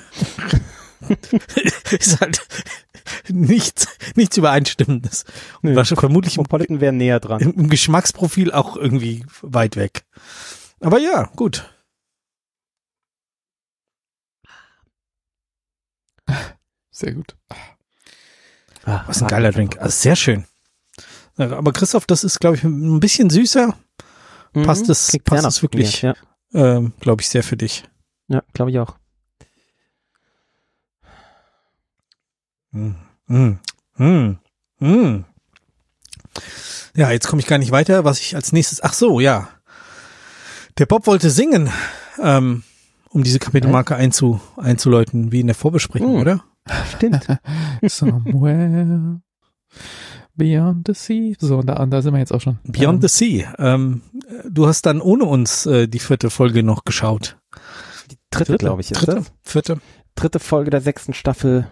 A: Ist halt nichts Übereinstimmendes.
C: Nee.
A: Vermutlich
C: Cosmopolitan wäre näher dran.
A: Im Geschmacksprofil auch irgendwie weit weg. Aber ja, gut.
B: Sehr gut.
A: Was ein geiler Drink. Also sehr schön. Aber Christoph, das ist, glaube ich, ein bisschen süßer. Passt es wirklich, glaube ich, sehr für dich.
C: Ja, glaube ich auch.
A: Ja, jetzt komme ich gar nicht weiter, was ich als nächstes, ach so, ja. Der Bob wollte singen, um diese Kapitelmarke einzuläuten, wie in der Vorbesprechung, oder?
C: Stimmt.
B: Somewhere beyond the sea. So, da sind wir jetzt auch schon.
A: Beyond the Sea. Du hast dann ohne uns die 4. Folge noch geschaut.
C: Die dritte, glaube ich, ist das. Dritte Folge der 6. Staffel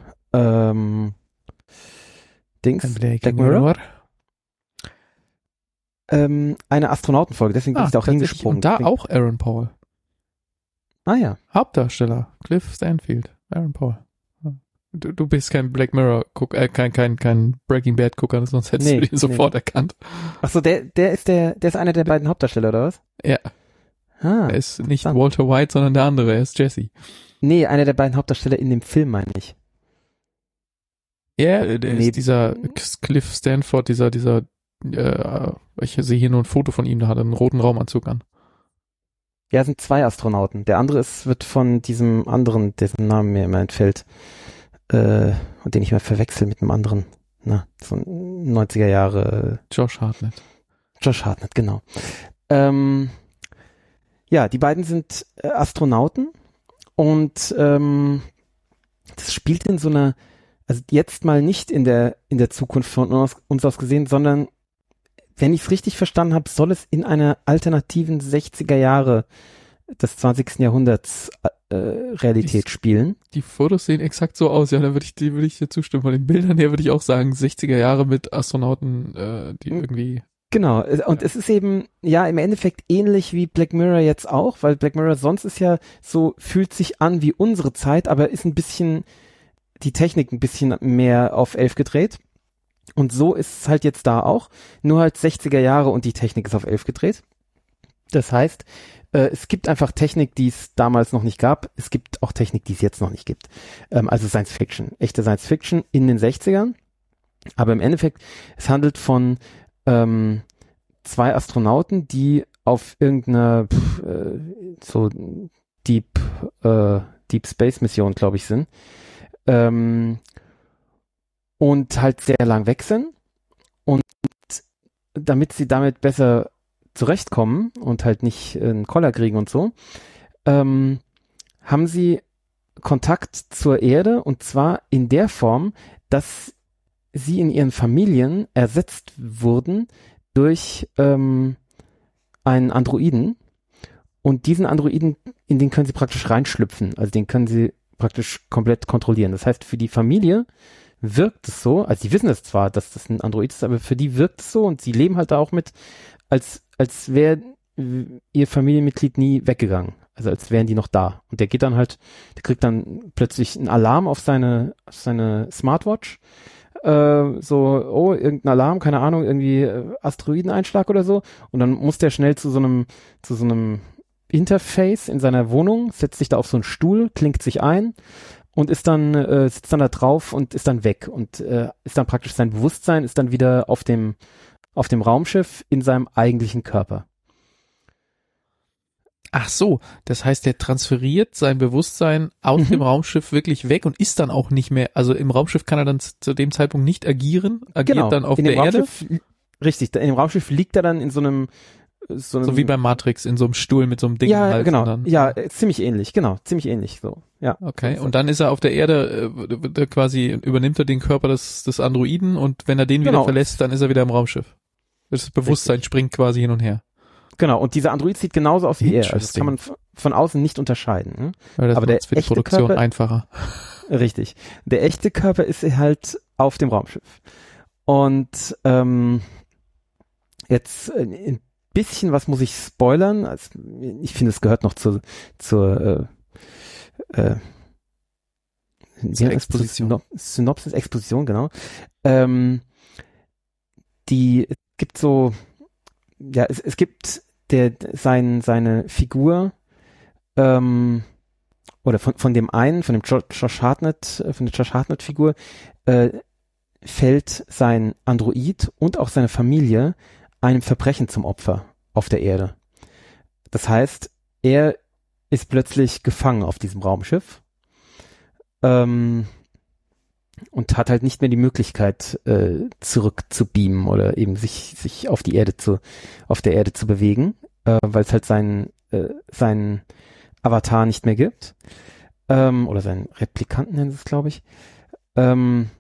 C: Black Mirror. Eine Astronautenfolge, deswegen bin ich da auch hingesprungen.
B: Und da auch Aaron Paul.
C: Ah ja.
B: Hauptdarsteller, Cliff Stanfield, Aaron Paul. Du bist kein Black Mirror Gucker, kein Breaking Bad Gucker, sonst hättest du ihn sofort erkannt.
C: Ach so, der ist einer der beiden Hauptdarsteller, oder was?
B: Ja. Er ist nicht Walter White, sondern der andere, er ist Jesse.
C: Nee, einer der beiden Hauptdarsteller in dem Film, meine ich.
B: Ja, der ist dieser Cliff Stanford, dieser, ich sehe hier nur ein Foto von ihm, da hat er einen roten Raumanzug an.
C: Ja, es sind 2 Astronauten. Der andere wird von diesem anderen, dessen Namen mir immer entfällt, und den ich mal verwechsel mit einem anderen, so 90er Jahre.
B: Josh Hartnett,
C: genau. Ja, die beiden sind Astronauten und das spielt in so einer, also jetzt mal nicht in der Zukunft von uns aus gesehen, sondern, wenn ich es richtig verstanden habe, soll es in einer alternativen 60er Jahre des 20. Jahrhunderts Realität spielen.
B: Die Fotos sehen exakt so aus, ja, dann würde ich dir zustimmen. Von den Bildern her würde ich auch sagen, 60er Jahre mit Astronauten, die irgendwie...
C: Genau, und es ist eben, ja, im Endeffekt ähnlich wie Black Mirror jetzt auch, weil Black Mirror sonst ist ja so, fühlt sich an wie unsere Zeit, aber ist ein bisschen, die Technik ein bisschen mehr auf 11 gedreht. Und so ist es halt jetzt da auch, nur halt 60er Jahre und die Technik ist auf 11 gedreht. Das heißt, es gibt einfach Technik, die es damals noch nicht gab. Es gibt auch Technik, die es jetzt noch nicht gibt. Also Science Fiction, echte Science Fiction in den 60ern. Aber im Endeffekt, es handelt von 2 Astronauten, die auf irgendeiner so Deep Space Mission, glaube ich, sind. Und halt sehr lang weg sind. Und damit sie damit besser zurechtkommen und halt nicht einen Koller kriegen und so, haben sie Kontakt zur Erde, und zwar in der Form, dass sie in ihren Familien ersetzt wurden durch einen Androiden, und diesen Androiden, in den können sie praktisch reinschlüpfen, also den können sie praktisch komplett kontrollieren. Das heißt, für die Familie wirkt es so, also sie wissen es zwar, dass das ein Android ist, aber für die wirkt es so, und sie leben halt da auch mit, als wäre ihr Familienmitglied nie weggegangen. Also als wären die noch da. Und der kriegt dann plötzlich einen Alarm auf seine Smartwatch. Irgendein Alarm, keine Ahnung, irgendwie Asteroideneinschlag oder so. Und dann muss der schnell zu so einem Interface in seiner Wohnung, setzt sich da auf so einen Stuhl, klinkt sich ein und ist dann, sitzt dann da drauf und ist dann weg und ist dann praktisch sein Bewusstsein, ist dann wieder auf dem Raumschiff in seinem eigentlichen Körper.
B: Ach so, das heißt, der transferiert sein Bewusstsein aus dem Raumschiff wirklich weg und ist dann auch nicht mehr, also im Raumschiff kann er dann zu dem Zeitpunkt nicht agiert dann auf der Erde?
C: Richtig, in dem Raumschiff liegt er dann in so einem
B: so wie bei Matrix, in so einem Stuhl mit so einem Ding.
C: Ja, genau, ziemlich ähnlich, so, ja.
B: Okay, und dann ist er auf der Erde, quasi übernimmt er den Körper des Androiden und wenn er den wieder verlässt, dann ist er wieder im Raumschiff. Das Bewusstsein springt quasi hin und her.
C: Genau, und dieser Android sieht genauso aus wie er. Also das kann man von außen nicht unterscheiden. Ne?
B: Weil das
C: aber der
B: für die Produktion
C: Körper,
B: einfacher.
C: Richtig. Der echte Körper ist halt auf dem Raumschiff. Und jetzt ein bisschen was muss ich spoilern. Also, ich finde, es gehört noch zur Synopsis, Exposition, genau. Es gibt seine Figur, oder von dem Josh Hartnett Figur, fällt sein Android und auch seine Familie einem Verbrechen zum Opfer auf der Erde. Das heißt, er ist plötzlich gefangen auf diesem Raumschiff, und hat halt nicht mehr die Möglichkeit, zurück zu beamen oder eben sich auf der Erde zu bewegen, weil es halt seinen Avatar nicht mehr gibt. Oder seinen Replikanten nennen sie es, glaube ich. Deswegen.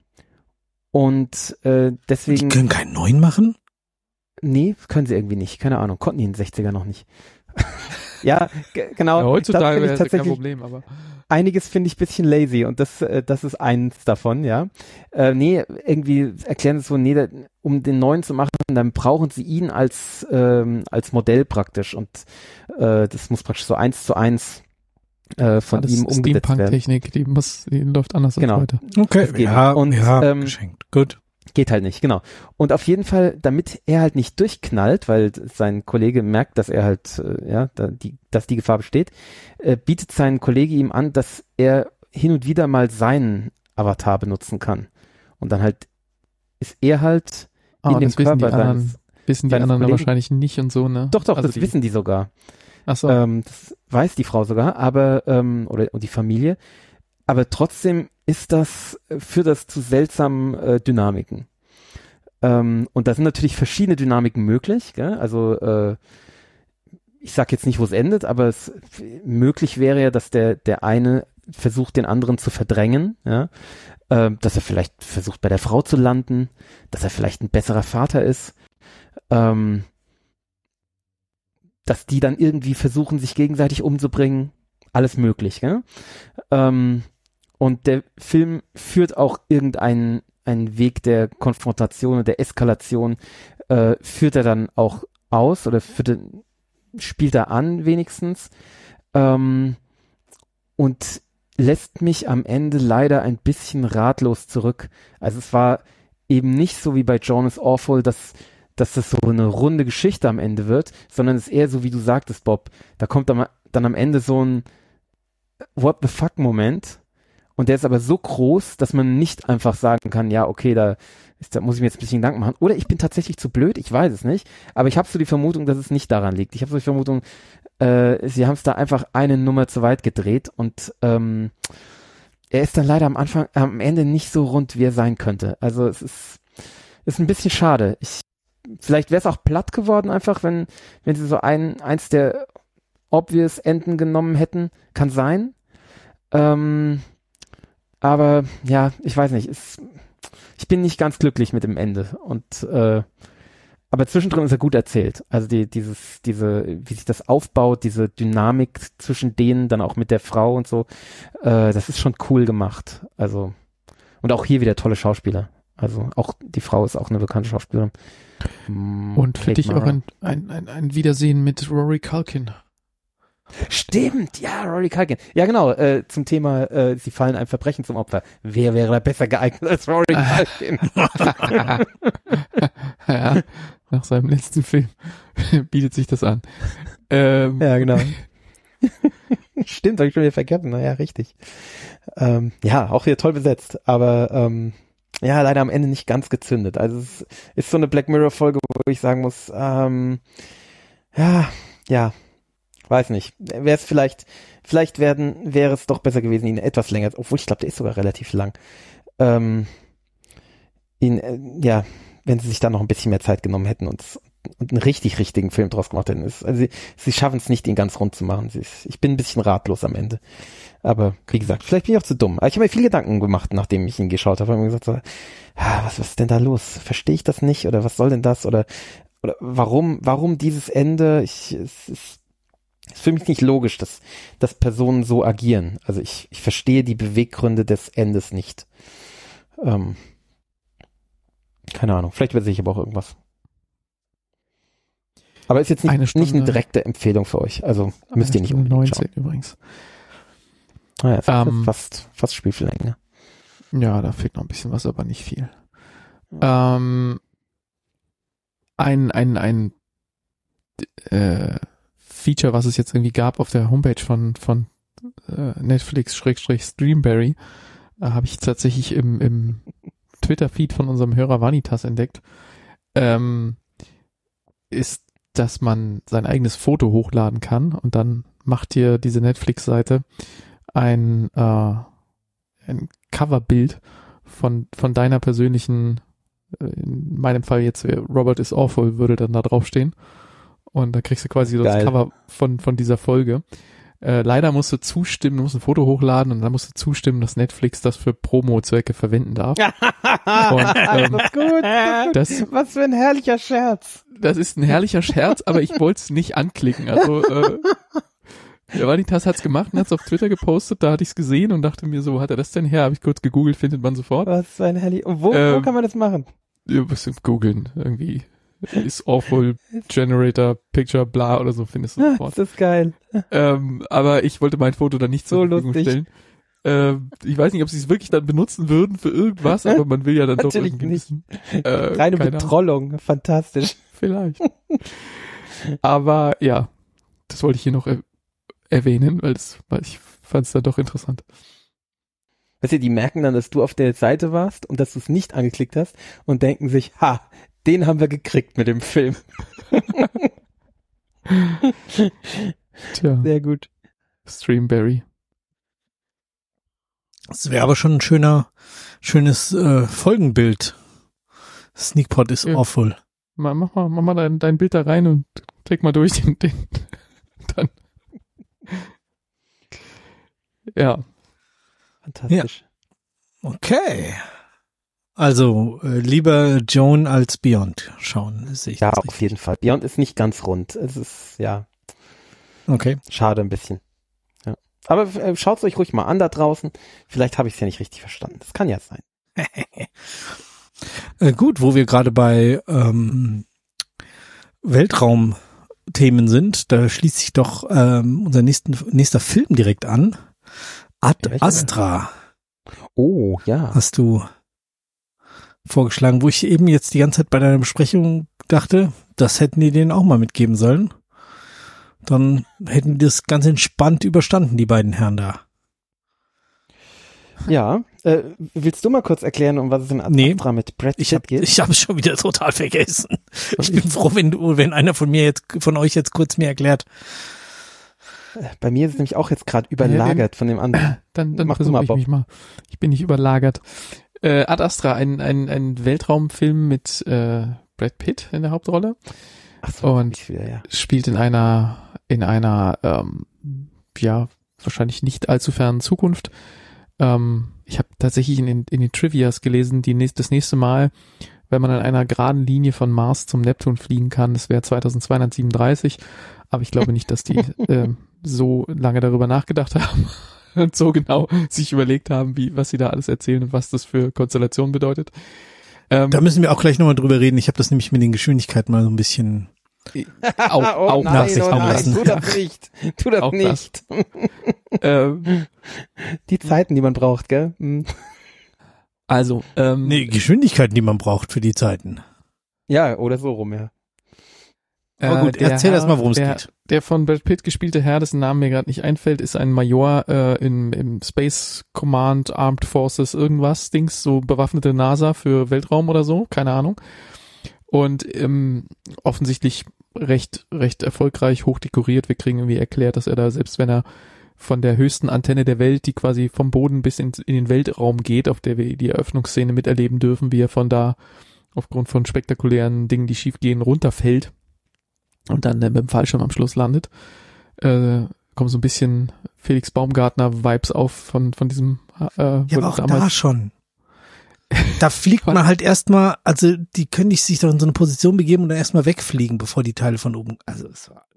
A: Die können keinen neuen machen?
C: Nee, können sie irgendwie nicht. Keine Ahnung. Konnten die in den 60er noch nicht. Ja, genau.
B: Ja, heutzutage
C: wäre
B: das kein Problem, aber.
C: Einiges finde ich ein bisschen lazy und das ist eins davon, ja. Irgendwie erklären sie so, um den neuen zu machen, dann brauchen sie ihn als Modell praktisch und das muss praktisch so 1:1 von ihm umgesetzt werden.
B: Steampunk-Technik, die läuft anders als heute.
A: Okay, geschenkt. Gut.
C: Geht halt nicht, genau. Und auf jeden Fall, damit er halt nicht durchknallt, weil sein Kollege merkt, dass er halt, dass die Gefahr besteht, bietet sein Kollege ihm an, dass er hin und wieder mal seinen Avatar benutzen kann. Und dann halt ist er halt in dem Körper seines
B: wissen die anderen dann wahrscheinlich nicht und so, ne?
C: Doch, also das wissen die sogar.
B: Ach so.
C: Das weiß die Frau sogar, aber, und die Familie. Aber trotzdem führt das zu seltsamen Dynamiken. Und da sind natürlich verschiedene Dynamiken möglich, gell? Also ich sag jetzt nicht, wo es endet, aber möglich wäre ja, dass der eine versucht, den anderen zu verdrängen, ja? Dass er vielleicht versucht, bei der Frau zu landen, dass er vielleicht ein besserer Vater ist, dass die dann irgendwie versuchen, sich gegenseitig umzubringen, alles möglich, gell? Und der Film führt auch irgendeinen Weg der Konfrontation und der Eskalation, führt er dann auch aus oder spielt er an wenigstens, und lässt mich am Ende leider ein bisschen ratlos zurück. Also es war eben nicht so wie bei John is Awful, dass das so eine runde Geschichte am Ende wird, sondern es ist eher so, wie du sagtest, Bob, da kommt dann am Ende so ein What the fuck Moment. Und der ist aber so groß, dass man nicht einfach sagen kann, ja, okay, da muss ich mir jetzt ein bisschen Gedanken machen. Oder ich bin tatsächlich zu blöd, ich weiß es nicht. Aber ich habe so die Vermutung, dass es nicht daran liegt. Ich habe so die Vermutung, sie haben es da einfach eine Nummer zu weit gedreht. Und er ist dann leider am Ende nicht so rund, wie er sein könnte. Also es ist ein bisschen schade. Vielleicht wäre es auch platt geworden einfach, wenn sie so eins der obvious Enden genommen hätten. Kann sein. Aber ja, ich weiß nicht, ich bin nicht ganz glücklich mit dem Ende aber zwischendrin ist er gut erzählt. Also wie sich das aufbaut, diese Dynamik zwischen denen, dann auch mit der Frau und so, das ist schon cool gemacht. Also, und auch hier wieder tolle Schauspieler. Also auch die Frau ist auch eine bekannte Schauspielerin.
B: Und für dich auch ein Wiedersehen mit Rory Culkin.
C: Stimmt, ja, Rory Culkin. Ja, genau, zum Thema, sie fallen einem Verbrechen zum Opfer. Wer wäre da besser geeignet als Rory Culkin?
B: Ja, nach seinem letzten Film bietet sich das an.
C: Ja, genau. Stimmt, habe ich schon wieder vergessen. Naja, richtig. Ja, auch wieder toll besetzt. Aber ja, leider am Ende nicht ganz gezündet. Also es ist so eine Black Mirror-Folge, wo ich sagen muss, ja, weiß nicht. Wäre es vielleicht wäre es doch besser gewesen, ihn etwas länger, obwohl ich glaube, der ist sogar relativ lang. Wenn sie sich da noch ein bisschen mehr Zeit genommen hätten und einen richtigen Film draus gemacht hätten. Also sie schaffen es nicht, ihn ganz rund zu machen. Ich bin ein bisschen ratlos am Ende. Aber wie gesagt, vielleicht bin ich auch zu dumm. Aber ich habe mir viel Gedanken gemacht, nachdem ich ihn geschaut habe. Ich habe mir gesagt, so, was ist denn da los? Verstehe ich das nicht? Oder was soll denn das? Oder warum dieses Ende? Es ist für mich nicht logisch, dass Personen so agieren. Also ich verstehe die Beweggründe des Endes nicht. Keine Ahnung, vielleicht weiß ich aber auch irgendwas. Aber ist jetzt nicht eine direkte Empfehlung für euch. Also müsst ihr nicht unbedingt 19 schauen.
B: Übrigens.
C: Naja, fast Spielfilmlänge.
B: Ja, da fehlt noch ein bisschen was, aber nicht viel. Ja. Ein Feature, was es jetzt irgendwie gab auf der Homepage von Netflix/Streamberry, habe ich tatsächlich im Twitter-Feed von unserem Hörer Vanitas entdeckt, ist, dass man sein eigenes Foto hochladen kann und dann macht dir diese Netflix-Seite ein Coverbild von deiner persönlichen, in meinem Fall jetzt Robert is Awful würde dann da draufstehen und dann kriegst du quasi so das Cover von dieser Folge. Leider musst du zustimmen, du musst ein Foto hochladen und dann musst du zustimmen, dass Netflix das für Promo-Zwecke verwenden darf. Und,
C: das ist gut. Was für ein herrlicher Scherz.
B: Das ist ein herrlicher Scherz, aber ich wollte es nicht anklicken. Also der Vanitas hat's gemacht und hat's auf Twitter gepostet, da hatte ich's gesehen und dachte mir so, wo hat er das denn her? Habe ich kurz gegoogelt, findet man sofort.
C: Was für ein herrlicher... Wo kann man das machen?
B: Ja, bisschen googeln, irgendwie. Is Awful Generator Picture bla oder so findest du sofort.
C: Das ist geil.
B: Aber ich wollte mein Foto dann nicht zur Verfügung stellen. Ich weiß nicht, ob sie es wirklich dann benutzen würden für irgendwas, aber man will ja dann doch irgendwie
C: nicht. Reine Betrollung, fantastisch.
B: Vielleicht. Aber ja, das wollte ich hier noch erwähnen, weil ich fand es dann doch interessant.
C: Weißt du, die merken dann, dass du auf der Seite warst und dass du es nicht angeklickt hast und denken sich, den haben wir gekriegt mit dem Film.
B: Tja.
C: Sehr gut.
B: Streamberry.
A: Das wäre aber schon ein schönes Folgenbild. Sneakpot is awful.
B: Mach mal dein Bild da rein und klick mal durch den dann. Ja.
C: Fantastisch.
A: Ja. Okay. Also lieber Joan als Beyond schauen.
C: Ja, auf jeden Fall. Beyond ist nicht ganz rund. Es ist,
A: okay.
C: Schade ein bisschen. Ja. Aber schaut es euch ruhig mal an da draußen. Vielleicht habe ich es ja nicht richtig verstanden. Das kann ja sein.
A: Gut, wo wir gerade bei Weltraumthemen sind, da schließt sich doch unser nächster Film direkt an. Ad Astra.
C: Oh, ja.
A: Hast du vorgeschlagen, wo ich eben jetzt die ganze Zeit bei deiner Besprechung dachte, das hätten die denen auch mal mitgeben sollen. Dann hätten die das ganz entspannt überstanden, die beiden Herren da.
C: Ja, willst du mal kurz erklären, um was es in Ad Astra mit Brad Pitt geht?
A: Ich habe es schon wieder total vergessen. Ich bin froh, wenn einer von euch jetzt kurz mir erklärt.
C: Bei mir ist es nämlich auch jetzt gerade überlagert von dem anderen.
B: Dann versuche ich mich mal. Ich bin nicht überlagert. Ad Astra, ein Weltraumfilm mit Brad Pitt in der Hauptrolle.
C: Ach so,
B: und spielt in einer wahrscheinlich nicht allzu fernen Zukunft. Ich habe tatsächlich in den Trivias gelesen, das nächste Mal, wenn man an einer geraden Linie von Mars zum Neptun fliegen kann, das wäre 2237. Aber ich glaube nicht, dass die so lange darüber nachgedacht haben und so genau sich überlegt haben, was sie da alles erzählen und was das für Konstellationen bedeutet.
A: Da müssen wir auch gleich nochmal drüber reden. Ich habe das nämlich mit den Geschwindigkeiten mal so ein bisschen
C: auch nach sich kommen lassen. Tu das nicht. Tu das nicht. Die Zeiten, die man braucht, gell?
B: Also,
A: Geschwindigkeiten, die man braucht für die Zeiten.
C: Ja, oder so rum, ja.
A: Aber gut, erzähl erst mal, worum es geht.
B: Der von Brad Pitt gespielte Herr, dessen Namen mir gerade nicht einfällt, ist ein Major im Space Command Armed Forces irgendwas, Dings, so bewaffnete NASA für Weltraum oder so, keine Ahnung. Und offensichtlich recht erfolgreich, hochdekoriert. Wir kriegen irgendwie erklärt, dass er da, selbst wenn er von der höchsten Antenne der Welt, die quasi vom Boden bis in den Weltraum geht, auf der wir die Eröffnungsszene miterleben dürfen, wie er von da aufgrund von spektakulären Dingen, die schiefgehen, runterfällt und dann mit dem Fallschirm am Schluss landet. Kommen so ein bisschen Felix Baumgartner-Vibes auf von diesem
A: ja, aber auch da schon. Da fliegt man halt erstmal, also die können sich doch in so eine Position begeben und dann erstmal wegfliegen, bevor die Teile von oben, also es war...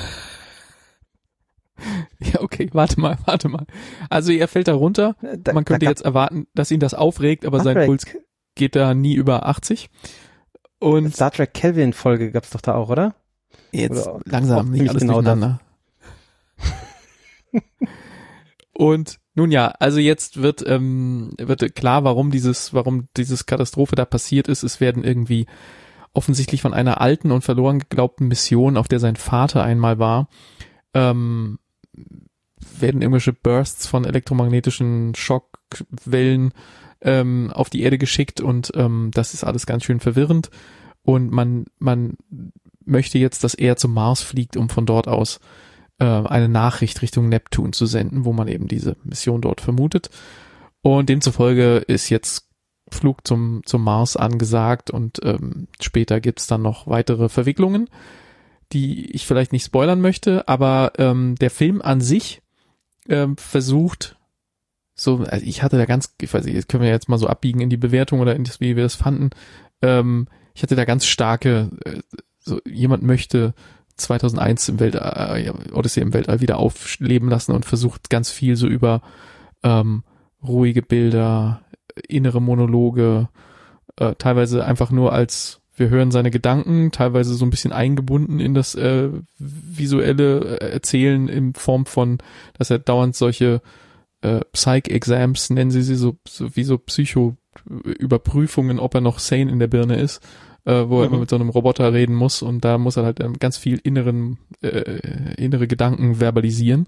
B: Ja, okay, warte mal. Also er fällt da runter. Man könnte jetzt erwarten, dass ihn das aufregt, aber sein Puls geht da nie über 80. Und
C: Star Trek Kelvin-Folge gab's doch da auch, oder?
B: Jetzt oder langsam, nicht alles genau durcheinander. Und nun ja, also jetzt wird klar, warum dieses Katastrophe da passiert ist. Es werden irgendwie offensichtlich von einer alten und verloren geglaubten Mission, auf der sein Vater einmal war, werden irgendwelche Bursts von elektromagnetischen Schockwellen auf die Erde geschickt und das ist alles ganz schön verwirrend und man möchte jetzt, dass er zum Mars fliegt, um von dort aus eine Nachricht Richtung Neptun zu senden, wo man eben diese Mission dort vermutet, und demzufolge ist jetzt Flug zum Mars angesagt und später gibt's dann noch weitere Verwicklungen, die ich vielleicht nicht spoilern möchte, aber der Film an sich versucht, so, also ich hatte da ich weiß nicht, jetzt können wir jetzt mal so abbiegen in die Bewertung oder in das, wie wir das fanden, ich hatte da ganz starke, so jemand möchte 2001 im Odyssey im Weltall wieder aufleben lassen und versucht ganz viel so über ruhige Bilder, innere Monologe, teilweise einfach nur als wir hören seine Gedanken, teilweise so ein bisschen eingebunden in das visuelle Erzählen in Form von, dass er dauernd solche Psych-Exams, nennen sie so wie so Psycho-Überprüfungen, ob er noch sane in der Birne ist, wo er immer mit so einem Roboter reden muss, und da muss er halt ganz viel innere Gedanken verbalisieren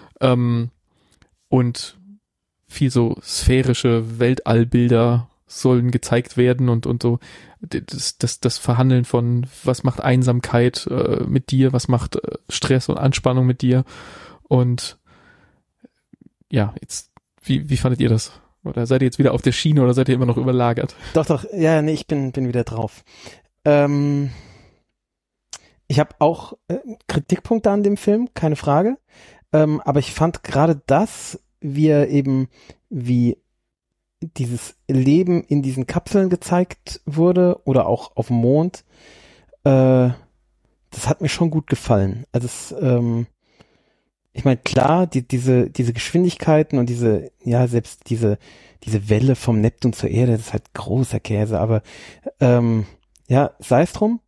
B: und viel so sphärische Weltallbilder sollen gezeigt werden und so das Verhandeln von, was macht Einsamkeit mit dir, was macht Stress und Anspannung mit dir, und ja, jetzt, wie fandet ihr das? Oder seid ihr jetzt wieder auf der Schiene oder seid ihr immer noch überlagert?
C: Doch, ja, nee, ich bin wieder drauf. Ich habe auch Kritikpunkte an dem Film, keine Frage, aber ich fand gerade das, wie dieses Leben in diesen Kapseln gezeigt wurde oder auch auf dem Mond, das hat mir schon gut gefallen. Also ich meine, klar, diese Geschwindigkeiten und selbst diese Welle vom Neptun zur Erde, das ist halt großer Käse, aber sei es drum.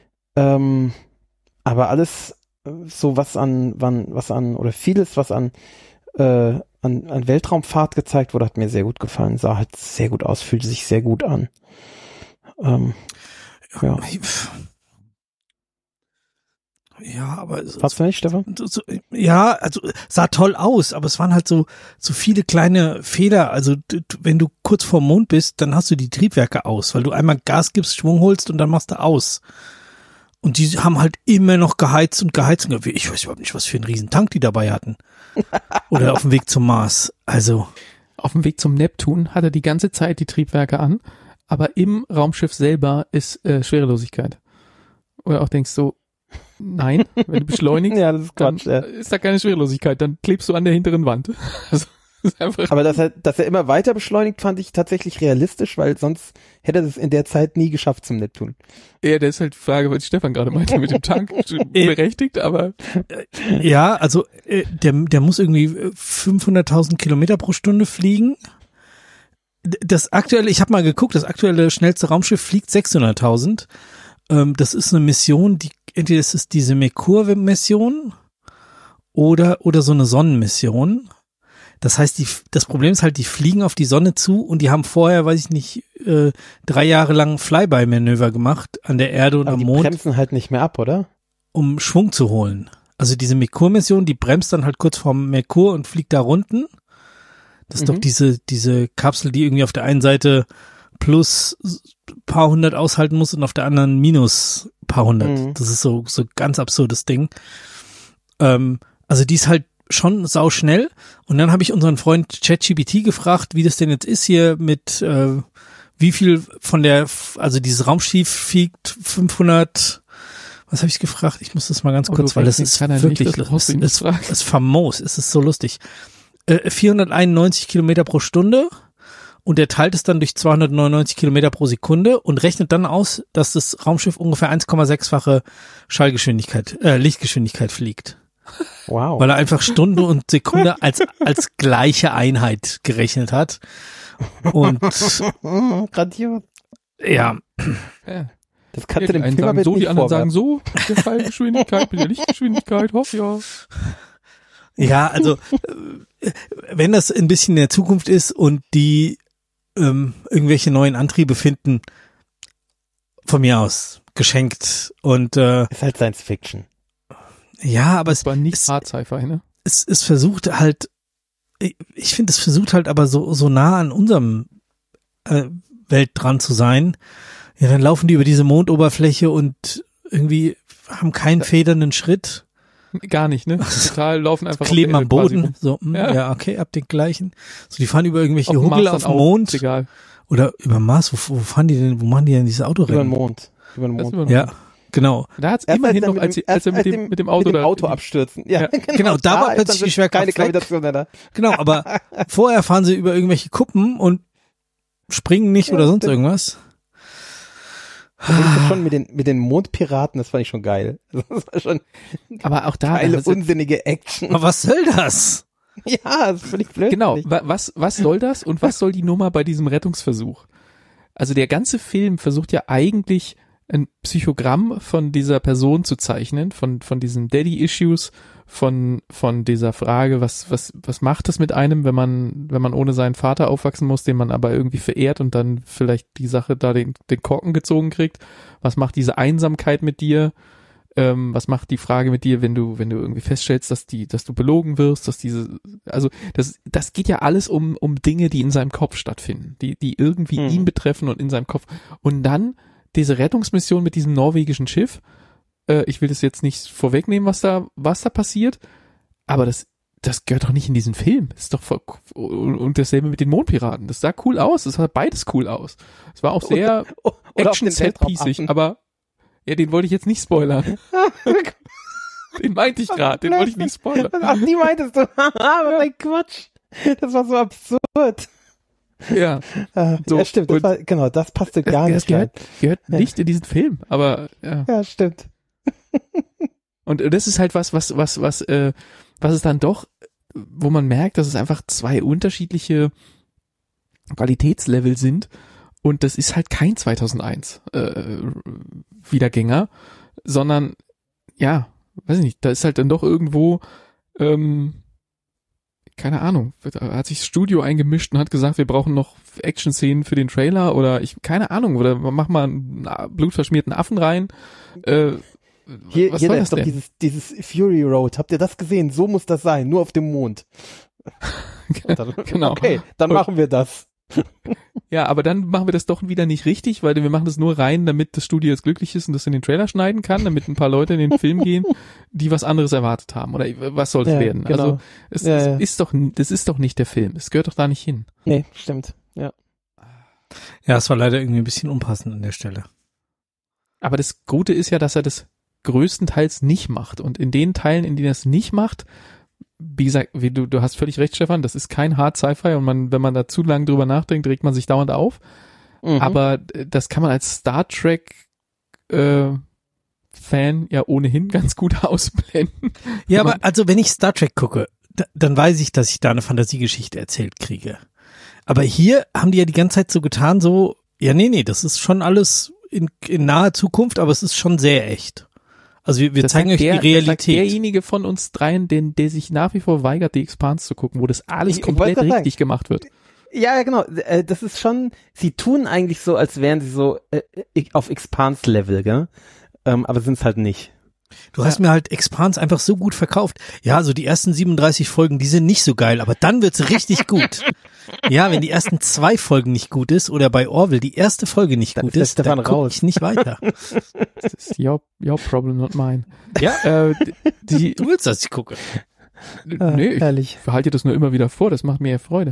C: Aber alles so vieles, was an Weltraumfahrt gezeigt wurde, hat mir sehr gut gefallen. Sah halt sehr gut aus, fühlte sich sehr gut an. Ja.
A: Ja, aber
C: hast du nicht, Stefan?
A: Ja, also sah toll aus, aber es waren halt so viele kleine Fehler. Also wenn du kurz vorm Mond bist, dann hast du die Triebwerke aus, weil du einmal Gas gibst, Schwung holst und dann machst du aus. Und die haben halt immer noch geheizt. Ich weiß überhaupt nicht, was für einen riesen Tank die dabei hatten. Oder auf dem Weg zum Mars. Also
B: auf dem Weg zum Neptun hat er die ganze Zeit die Triebwerke an, aber im Raumschiff selber ist Schwerelosigkeit. Oder auch denkst du, nein, wenn du beschleunigst,
C: ja, das ist Quatsch,
B: dann ist da keine Schwerelosigkeit, dann klebst du an der hinteren Wand. Also, ist einfach
C: aber dass er immer weiter beschleunigt, fand ich tatsächlich realistisch, weil sonst hätte er es in der Zeit nie geschafft zum Neptun.
B: Ja, das ist halt die Frage, was Stefan gerade meinte mit dem Tank, berechtigt, aber
A: ja, also der muss irgendwie 500.000 Kilometer pro Stunde fliegen. Ich habe mal geguckt, das aktuelle schnellste Raumschiff fliegt 600.000. Das ist eine Mission, entweder ist es diese Merkur-Mission oder so eine Sonnenmission. Das heißt, das Problem ist halt, die fliegen auf die Sonne zu und die haben vorher, 3 Jahre lang Flyby-Manöver gemacht an der Erde und
C: aber
A: am
C: die
A: Mond.
C: Die bremsen halt nicht mehr ab, oder?
A: um Schwung zu holen. Also diese Merkur-Mission, die bremst dann halt kurz vorm Merkur und fliegt da runten. Das ist doch diese Kapsel, die irgendwie auf der einen Seite plus paar hundert aushalten muss und auf der anderen minus paar hundert. Das ist so ganz absurdes Ding. Also die ist halt schon sauschnell. Und dann habe ich unseren Freund ChatGPT gefragt, wie das denn jetzt ist hier mit wie viel von also dieses Raumschiff fliegt 500, was habe ich gefragt? Ich muss das mal ganz kurz, weil das ist wirklich, das ist famos, es ist so lustig. 491 Kilometer pro Stunde und er teilt es dann durch 299 Kilometer pro Sekunde und rechnet dann aus, dass das Raumschiff ungefähr 1,6-fache Lichtgeschwindigkeit fliegt.
C: Wow.
A: Weil er einfach Stunde und Sekunde als gleiche Einheit gerechnet hat. Und
C: grandios.
A: Ja.
C: Das kannst du dem
D: einen
C: Film
D: sagen
C: aber
D: so,
C: nicht
D: die anderen
C: vorwerfen.
D: sagen so, mit der Schallgeschwindigkeit, mit der Lichtgeschwindigkeit, hoff ja.
A: Ja, also wenn das ein bisschen in der Zukunft ist und die irgendwelche neuen Antriebe finden, von mir aus geschenkt und
C: Ist halt Science Fiction.
A: ja, aber
D: Das war nicht Hard Sci-Fi, ne?
A: es versucht halt, ich finde, es versucht halt aber so nah an unserem Welt dran zu sein. Ja, dann laufen die über diese Mondoberfläche und irgendwie haben keinen federnden Schritt.
D: Gar nicht, ne? Total laufen einfach
A: Kleben
D: auf
A: am
D: der Erde quasi
A: Boden.
D: rum.
A: So,
D: Ja.
A: okay, ab den gleichen. So, die fahren über irgendwelche
D: Auf dem
A: Huckel
D: Mars
A: auf
D: dann
A: dem
D: auch,
A: Mond.
D: ist egal.
A: Oder über Mars. Wo fahren die denn, wo machen die denn diese
C: Über den
A: Autorennen?
C: Mond. Über den
D: Das
C: Mond.
D: ist immer noch-
A: Ja, genau.
D: Da hat's
C: Erst
D: immerhin
C: als er
D: noch, als er mit dem Auto
C: mit dem
D: da.
C: Auto abstürzen. Ja,
D: Ja.
A: Genau, da war
C: ist
A: plötzlich
C: dann
A: die Schwerkraft
C: keine
A: weg.
C: Gravitation mehr da.
A: Genau, aber vorher fahren sie über irgendwelche Kuppen und springen nicht oder sonst
C: stimmt.
A: irgendwas.
C: Das ist schon mit den Mondpiraten, das fand ich schon geil. Das war schon
D: Aber auch da.
C: geile,
D: also-
C: unsinnige Action.
A: Aber was soll das?
C: Ja, das finde ich blöd.
D: Genau, was soll das und was soll die Nummer bei diesem Rettungsversuch? Also der ganze Film versucht ja eigentlich ein Psychogramm von dieser Person zu zeichnen, von diesen Daddy-Issues, von dieser Frage, was macht es mit einem, wenn man ohne seinen Vater aufwachsen muss, den man aber irgendwie verehrt und dann vielleicht die Sache da den Korken gezogen kriegt? Was macht diese Einsamkeit mit dir? Was macht die Frage mit dir, wenn du irgendwie feststellst, dass du belogen wirst, das geht ja alles um Dinge, die in seinem Kopf stattfinden, die irgendwie ihn betreffen und in seinem Kopf. Und dann diese Rettungsmission mit diesem norwegischen Schiff. Ich will das jetzt nicht vorwegnehmen, was da passiert, aber das gehört doch nicht in diesen Film. Das ist doch und dasselbe mit den Mondpiraten. Das sah cool aus. Das sah beides cool aus. Es war auch sehr
C: Oder auf den
D: Action-Set-piecig,
C: Weltraumaffen.
D: aber ja, den wollte ich jetzt nicht spoilern. Den meinte ich gerade, den wollte ich nicht spoilern.
C: Ach, die meintest du. Aber mein Quatsch. Das war so absurd.
D: Ja, so,
C: Ja, stimmt.
D: und
C: Das passte gar
D: das
C: nicht rein.
D: gehört nicht in diesen Film, aber ja.
C: Ja, stimmt.
D: Und das ist halt was es dann doch, wo man merkt, dass es einfach zwei unterschiedliche Qualitätslevel sind und das ist halt kein 2001 Wiedergänger, sondern ja, weiß ich nicht, da ist halt dann doch irgendwo keine Ahnung, hat sich das Studio eingemischt und hat gesagt, wir brauchen noch Action-Szenen für den Trailer oder keine Ahnung, oder mach mal einen blutverschmierten Affen rein.
C: Hier
D: was
C: da
D: soll
C: ist
D: das
C: doch
D: denn?
C: dieses Fury Road. Habt ihr das gesehen? So muss das sein. Nur auf dem Mond.
D: Genau.
C: Okay, dann machen wir das.
D: Ja, aber dann machen wir das doch wieder nicht richtig, weil wir machen das nur rein, damit das Studio jetzt glücklich ist und das in den Trailer schneiden kann, damit ein paar Leute in den Film gehen, die was anderes erwartet haben. Oder was soll es
C: Ja,
D: werden?
C: genau.
D: Also es ist doch nicht der Film. Es gehört doch da nicht hin.
C: Nee, stimmt. Ja.
A: Ja, es war leider irgendwie ein bisschen unpassend an der Stelle.
D: Aber das Gute ist ja, dass er das größtenteils nicht macht. Und in den Teilen, in denen er es nicht macht, wie gesagt, du hast völlig recht, Stefan, das ist kein Hard Sci-Fi und wenn man da zu lange drüber nachdenkt, regt man sich dauernd auf.
C: Mhm.
D: Aber das kann man als Star Trek Fan ja ohnehin ganz gut ausblenden.
A: Ja, aber also wenn ich Star Trek gucke, dann weiß ich, dass ich da eine Fantasiegeschichte erzählt kriege. Aber hier haben die ja die ganze Zeit so getan, so, ja, nee, das ist schon alles in naher Zukunft, aber es ist schon sehr echt. Also wir
D: Das
A: zeigen
D: sagt
A: euch die
D: Das sagt
A: Realität.
D: derjenige von uns dreien, der sich nach wie vor weigert, die Expanse zu gucken, wo das alles
C: Ich
D: komplett
C: wollte grad
D: richtig gemacht wird.
C: Ja, genau. Das ist schon, sie tun eigentlich so, als wären sie so auf Expanse-Level, gell? Aber sind es halt nicht.
A: Du hast mir halt Expanse einfach so gut verkauft. Ja, so die ersten 37 Folgen, die sind nicht so geil, aber dann wird's richtig gut. Ja, wenn die ersten 2 Folgen nicht gut ist oder bei Orville die erste Folge nicht gut ist, dann gucke ich nicht weiter.
B: Das ist your problem, not mine.
A: Ja, du willst, dass ich gucke.
B: Nee, ich halte das nur immer wieder vor, das macht mir ja Freude.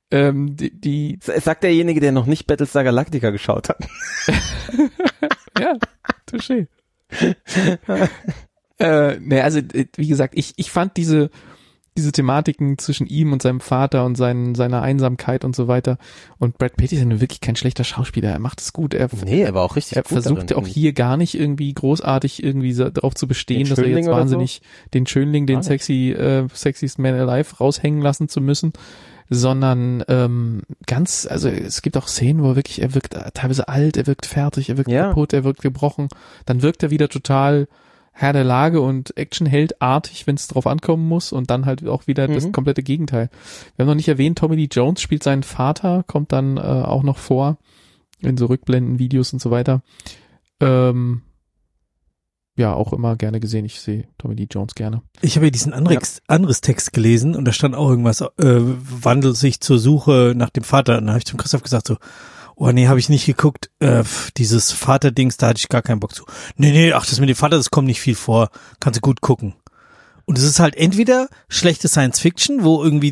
C: Sagt derjenige, der noch nicht Battlestar Galactica geschaut hat.
B: Ja, touché. Also wie gesagt, ich fand diese Thematiken zwischen ihm und seinem Vater und seiner Einsamkeit und so weiter. Und Brad Pitt ist ja nun wirklich kein schlechter Schauspieler. Er macht es gut. Er war auch richtig gut. Er versucht auch hier gar nicht irgendwie großartig irgendwie darauf zu bestehen, dass er jetzt wahnsinnig den Schönling, den sexiest Man Alive raushängen lassen zu müssen, sondern also es gibt auch Szenen, wo er wirkt teilweise alt, er wirkt fertig, er wirkt kaputt, er wirkt gebrochen. Dann wirkt er wieder total Herr der Lage und Actionheldartig, wenn es drauf ankommen muss, und dann halt auch wieder das komplette Gegenteil. Wir haben noch nicht erwähnt, Tommy Lee Jones spielt seinen Vater, kommt dann auch noch vor in so Rückblenden, Videos und so weiter. Ja, auch immer gerne gesehen. Ich sehe Tommy Lee Jones gerne.
A: Ich habe ja diesen anderes Text gelesen und da stand auch irgendwas, wandelt sich zur Suche nach dem Vater. Und da habe ich zum Christoph gesagt so, oh nee, habe ich nicht geguckt. Dieses Vaterdings, da hatte ich gar keinen Bock zu. Nee, das mit dem Vater, das kommt nicht viel vor. Kannst du gut gucken. Und es ist halt entweder schlechte Science-Fiction, wo irgendwie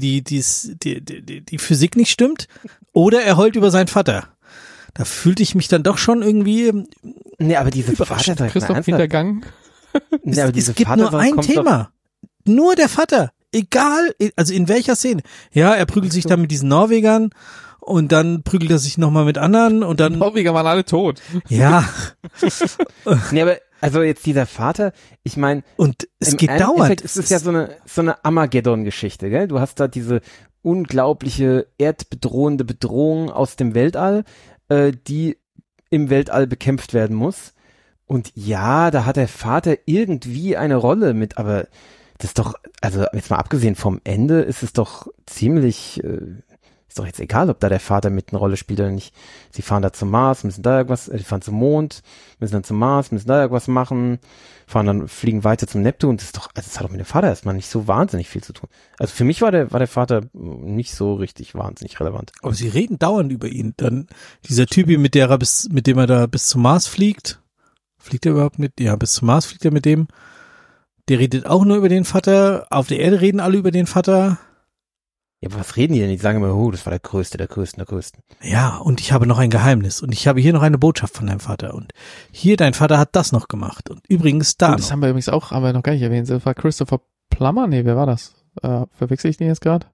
A: die Physik nicht stimmt, oder er heult über seinen Vater. Da fühlte ich mich dann doch schon irgendwie.
C: Nee, aber diese
B: Vater, Christoph hintergangen.
A: Nee, aber es gibt nur ein Thema. Nur der Vater. Egal, also in welcher Szene. Ja, er prügelt sich dann mit diesen Norwegern. Und dann prügelt er sich nochmal mit anderen und dann.
B: Die Norweger waren alle tot.
A: Ja.
C: Nee, aber also jetzt dieser Vater, ich meine.
A: Und es geht dauernd.
C: Es ist ja so eine Armageddon-Geschichte, gell? Du hast da diese unglaubliche erdbedrohende Bedrohung aus dem Weltall, die im Weltall bekämpft werden muss. Und ja, da hat der Vater irgendwie eine Rolle mit, aber das ist doch, also jetzt mal abgesehen vom Ende, ist es doch ziemlich. Ist doch jetzt egal, ob da der Vater mit eine Rolle spielt oder nicht. Sie fahren da zum Mars, müssen da irgendwas, die fahren zum Mond, müssen dann zum Mars, müssen da irgendwas machen, fliegen weiter zum Neptun. Das hat doch mit dem Vater erstmal nicht so wahnsinnig viel zu tun. Also für mich war der Vater nicht so richtig wahnsinnig relevant.
A: Aber sie reden dauernd über ihn. Dann dieser Typ, mit dem er da bis zum Mars fliegt. Fliegt er überhaupt mit? Ja, bis zum Mars fliegt er mit dem. Der redet auch nur über den Vater. Auf der Erde reden alle über den Vater.
C: Ja, aber was reden die denn? Die sagen immer, das war der Größte, der Größten.
A: Ja, und ich habe noch ein Geheimnis. Und ich habe hier noch eine Botschaft von deinem Vater. Und hier, dein Vater hat das noch gemacht. Und übrigens da
B: das haben wir übrigens auch, haben wir noch gar nicht erwähnt. Das war Christopher Plummer? Nee, wer war das? Verwechsel ich den jetzt gerade?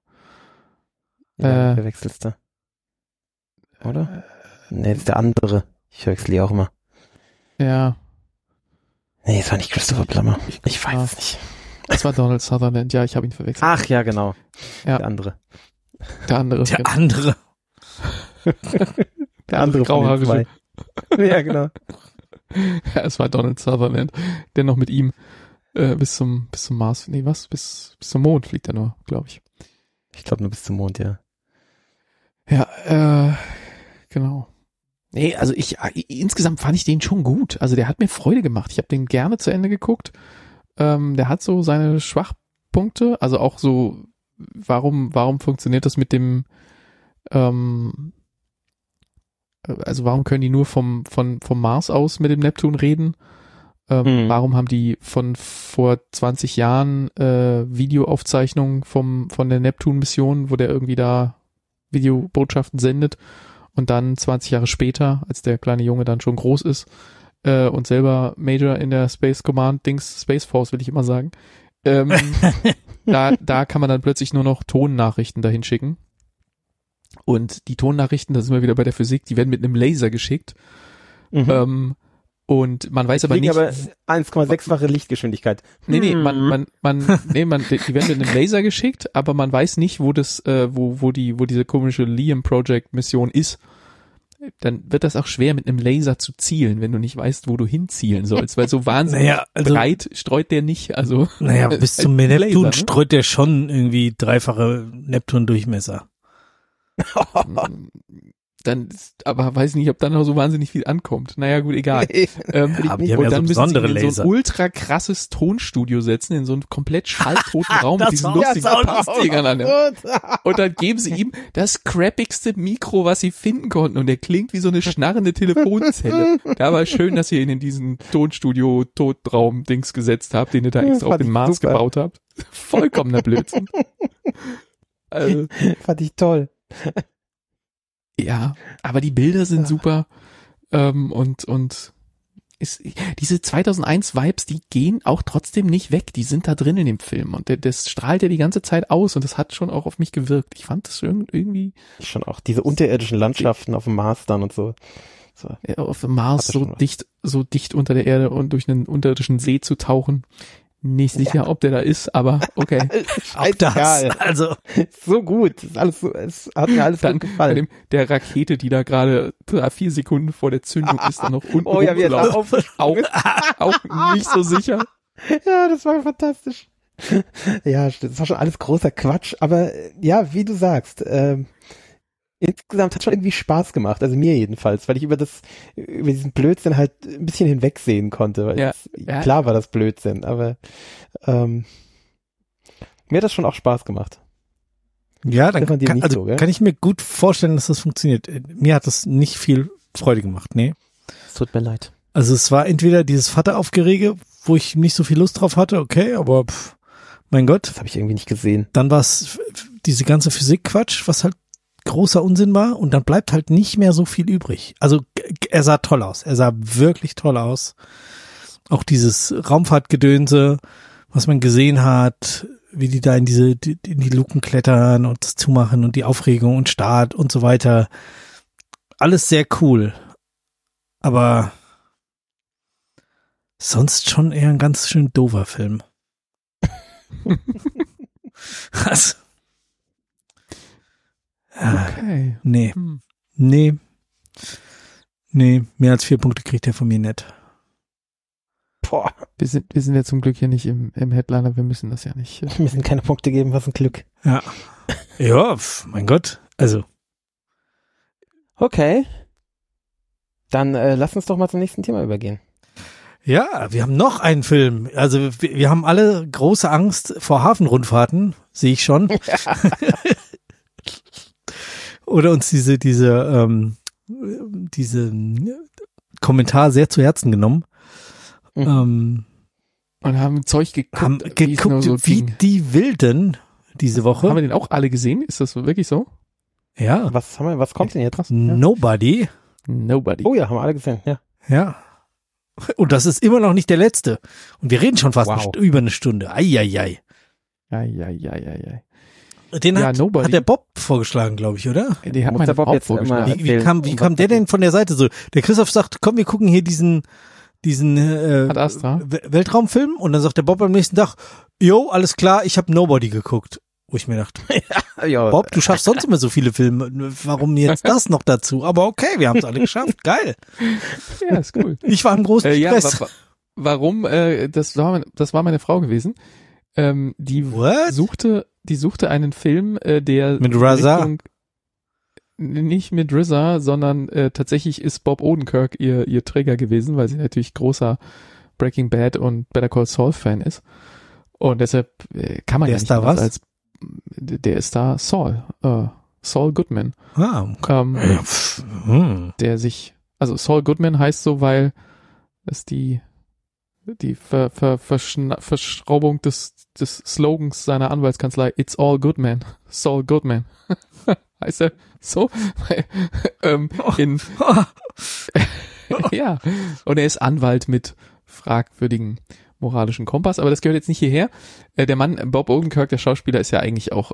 C: Ja, verwechselst du. Oder? Nee, das ist der andere. Ich verwechsel die auch immer.
B: Ja.
C: Nee, es war nicht Christopher Plummer. Ich weiß es nicht.
B: Das war Donald Sutherland, ja, ich habe ihn verwechselt.
C: Ach ja, genau.
B: Ja.
C: Der andere.
A: Der andere.
C: Der andere
B: grauhaarige.
C: Ja, genau.
B: Ja, es war Donald Sutherland, der noch mit ihm bis zum Mars, nee, was? Bis zum Mond fliegt er nur, glaube ich.
C: Ich glaube nur bis zum Mond, ja.
B: Ja, genau. Nee, also insgesamt fand ich den schon gut. Also der hat mir Freude gemacht. Ich habe den gerne zu Ende geguckt. Der hat so seine Schwachpunkte, also auch so, warum funktioniert das mit dem, also warum können die nur vom Mars aus mit dem Neptun reden? Warum haben die von vor 20 Jahren Videoaufzeichnungen von der Neptun-Mission, wo der irgendwie da Videobotschaften sendet und dann 20 Jahre später, als der kleine Junge dann schon groß ist, und selber Major in der Space Command Space Force, will ich immer sagen. Da kann man dann plötzlich nur noch Tonnachrichten dahin schicken. Und die Tonnachrichten, da sind wir wieder bei der Physik, die werden mit einem Laser geschickt. Und man weiß aber nicht.
C: Aber 1,6-fache Lichtgeschwindigkeit.
B: Nee, die werden mit einem Laser geschickt, aber man weiß nicht, wo diese komische Liam Project Mission ist. Dann wird das auch schwer, mit einem Laser zu zielen, wenn du nicht weißt, wo du hinzielen sollst, weil so wahnsinnig breit streut der nicht. Also
A: bis zum Neptun Laser, streut der schon irgendwie 3-fache Neptun-Durchmesser.
B: dann, aber weiß nicht, ob dann noch so wahnsinnig viel ankommt. Naja, gut, egal.
A: die haben
B: und
A: ja
B: dann
A: so
B: müssen sie ihn in
A: Laser.
B: so ein ultra krasses Tonstudio setzen, in so einen komplett schalltoten Raum mit
A: Das
B: diesen
A: war
B: lustigen
A: auch
B: Passdingern an. Und dann geben sie ihm das crappigste Mikro, was sie finden konnten. Und der klingt wie so eine schnarrende Telefonzelle. Da war schön, dass ihr ihn in diesen Tonstudio-Totraum-Dings gesetzt habt, den ihr da extra auf den Mars gebaut habt. Vollkommener Blödsinn. Also,
C: Fand ich toll.
B: ja, aber die Bilder sind super. Und ist, diese 2001 Vibes, die gehen auch trotzdem nicht weg. Die sind da drin in dem Film. Und das strahlt ja die ganze Zeit aus. Und das hat schon auch auf mich gewirkt. Ich fand das irgendwie.
C: Schon auch diese unterirdischen Landschaften auf dem Mars dann und so.
B: Auf dem Mars so dicht unter der Erde und durch einen unterirdischen See zu tauchen. Nicht sicher, ob der da ist, aber okay.
A: Auch das, also.
C: So gut. Das ist alles so, es hat mir alles gut gefallen.
B: Bei der Rakete, die da gerade 4 Sekunden vor der Zündung ist, dann noch unten
C: Oh ja, wie er da
B: auch nicht so sicher.
C: Ja, das war fantastisch. Ja, das war schon alles großer Quatsch, aber ja, wie du sagst, insgesamt hat schon irgendwie Spaß gemacht, also mir jedenfalls, weil ich über diesen Blödsinn halt ein bisschen hinwegsehen konnte, weil klar war das Blödsinn, aber mir hat das schon auch Spaß gemacht.
A: Ja, dann
C: so,
A: kann ich mir gut vorstellen, dass das funktioniert. Mir hat das nicht viel Freude gemacht, nee.
C: Es tut mir leid.
A: Also es war entweder dieses Vateraufgerege, wo ich nicht so viel Lust drauf hatte, okay, aber mein Gott.
C: Das habe ich irgendwie nicht gesehen.
A: Dann war es diese ganze Physik-Quatsch, was halt großer Unsinn war, und dann bleibt halt nicht mehr so viel übrig. Also er sah toll aus. Er sah wirklich toll aus. Auch dieses Raumfahrtgedönse, was man gesehen hat, wie die da in die Luken klettern und das zumachen und die Aufregung und Start und so weiter. Alles sehr cool. Aber sonst schon eher ein ganz schön doofer Film. Also,
B: okay.
A: Nee, mehr als 4 Punkte kriegt er von mir nicht.
C: Boah.
B: Wir sind ja zum Glück hier nicht im Headliner, wir müssen das ja nicht.
C: Wir müssen keine Punkte geben, was ein Glück.
A: Ja. Ja, mein Gott. Also.
C: Okay. Dann lass uns doch mal zum nächsten Thema übergehen.
A: Ja, wir haben noch einen Film. Also wir haben alle große Angst vor Hafenrundfahrten, sehe ich schon. Oder uns diese Kommentar sehr zu Herzen genommen.
B: Und haben Zeug geguckt,
A: wie die Wilden diese Woche.
B: Haben wir den auch alle gesehen? Ist das wirklich so?
A: Ja.
C: Was kommt denn jetzt?
A: Nobody.
C: Oh ja, haben wir alle gesehen, ja.
A: Ja. Und das ist immer noch nicht der letzte. Und wir reden schon fast über eine Stunde. Eieiei. Den hat der Bob vorgeschlagen, glaube ich, oder?
B: Den hat der Bob jetzt vorgeschlagen.
A: Wie kam der denn von der Seite so? Der Christoph sagt, komm, wir gucken hier diesen Weltraumfilm, und dann sagt der Bob am nächsten Tag, jo, alles klar, ich habe Nobody geguckt. Wo ich mir dachte, Bob, du schaffst sonst immer so viele Filme, warum jetzt das noch dazu? Aber okay, wir haben es alle geschafft, geil.
B: Ja, ist cool.
A: Ich war im großen Stress.
B: Warum? Das war meine Frau gewesen. Die suchte einen Film, der
A: mit RZA.
B: Nicht mit RZA, sondern tatsächlich ist Bob Odenkirk ihr Träger gewesen, weil sie natürlich großer Breaking Bad und Better Call Saul Fan ist. Und deshalb kann man ja nicht anders als der ist da Saul Goodman.
A: Okay.
B: Der sich, also Saul Goodman heißt so, weil es die Verschraubung des Slogans seiner Anwaltskanzlei It's all good man, Saul Goodman. Heißt er so? Ja. Und er ist Anwalt mit fragwürdigen moralischen Kompass, aber das gehört jetzt nicht hierher. Der Mann, Bob Odenkirk, der Schauspieler, ist ja eigentlich auch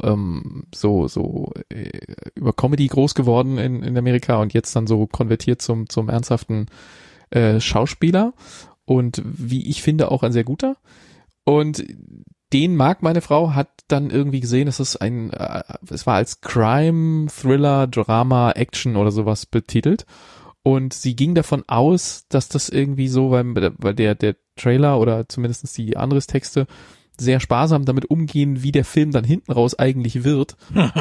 B: über Comedy groß geworden in Amerika und jetzt dann so konvertiert zum ernsthaften Schauspieler und wie ich finde auch ein sehr guter. Und den mag meine Frau, hat dann irgendwie gesehen, dass es es war als Crime, Thriller, Drama, Action oder sowas betitelt. Und sie ging davon aus, dass das irgendwie so, weil der Trailer oder zumindest die Anrisstexte sehr sparsam damit umgehen, wie der Film dann hinten raus eigentlich wird,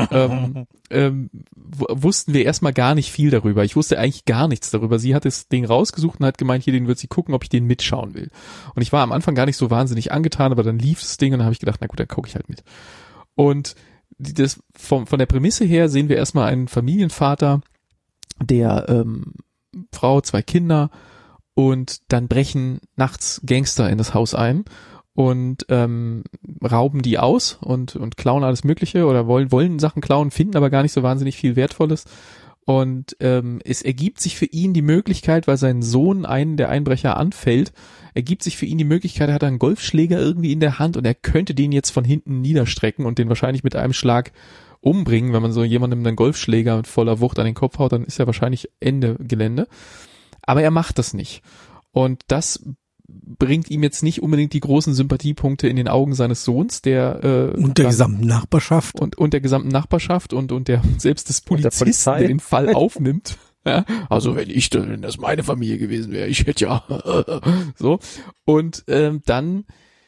B: wussten wir erstmal gar nicht viel darüber. Ich wusste eigentlich gar nichts darüber. Sie hat das Ding rausgesucht und hat gemeint, hier, den wird sie gucken, ob ich den mitschauen will. Und ich war am Anfang gar nicht so wahnsinnig angetan, aber dann lief das Ding und dann habe ich gedacht, na gut, dann gucke ich halt mit. Und das von der Prämisse her sehen wir erstmal einen Familienvater, der Frau, 2 Kinder, und dann brechen nachts Gangster in das Haus ein und rauben die aus und klauen alles Mögliche oder wollen Sachen klauen, finden aber gar nicht so wahnsinnig viel Wertvolles. Und es ergibt sich für ihn die Möglichkeit, weil sein Sohn einen der Einbrecher anfällt, ergibt sich für ihn die Möglichkeit, er hat einen Golfschläger irgendwie in der Hand und er könnte den jetzt von hinten niederstrecken und den wahrscheinlich mit einem Schlag umbringen. Wenn man so jemandem einen Golfschläger mit voller Wucht an den Kopf haut, dann ist ja wahrscheinlich Ende Gelände. Aber er macht das nicht. Und das bringt ihm jetzt nicht unbedingt die großen Sympathiepunkte in den Augen seines Sohns, der
A: und der gesamten Nachbarschaft.
B: Und der gesamten Nachbarschaft und der selbst des Polizisten, der den Fall aufnimmt. Ja, also wenn das meine Familie gewesen wäre, ich hätte ja so. Und dann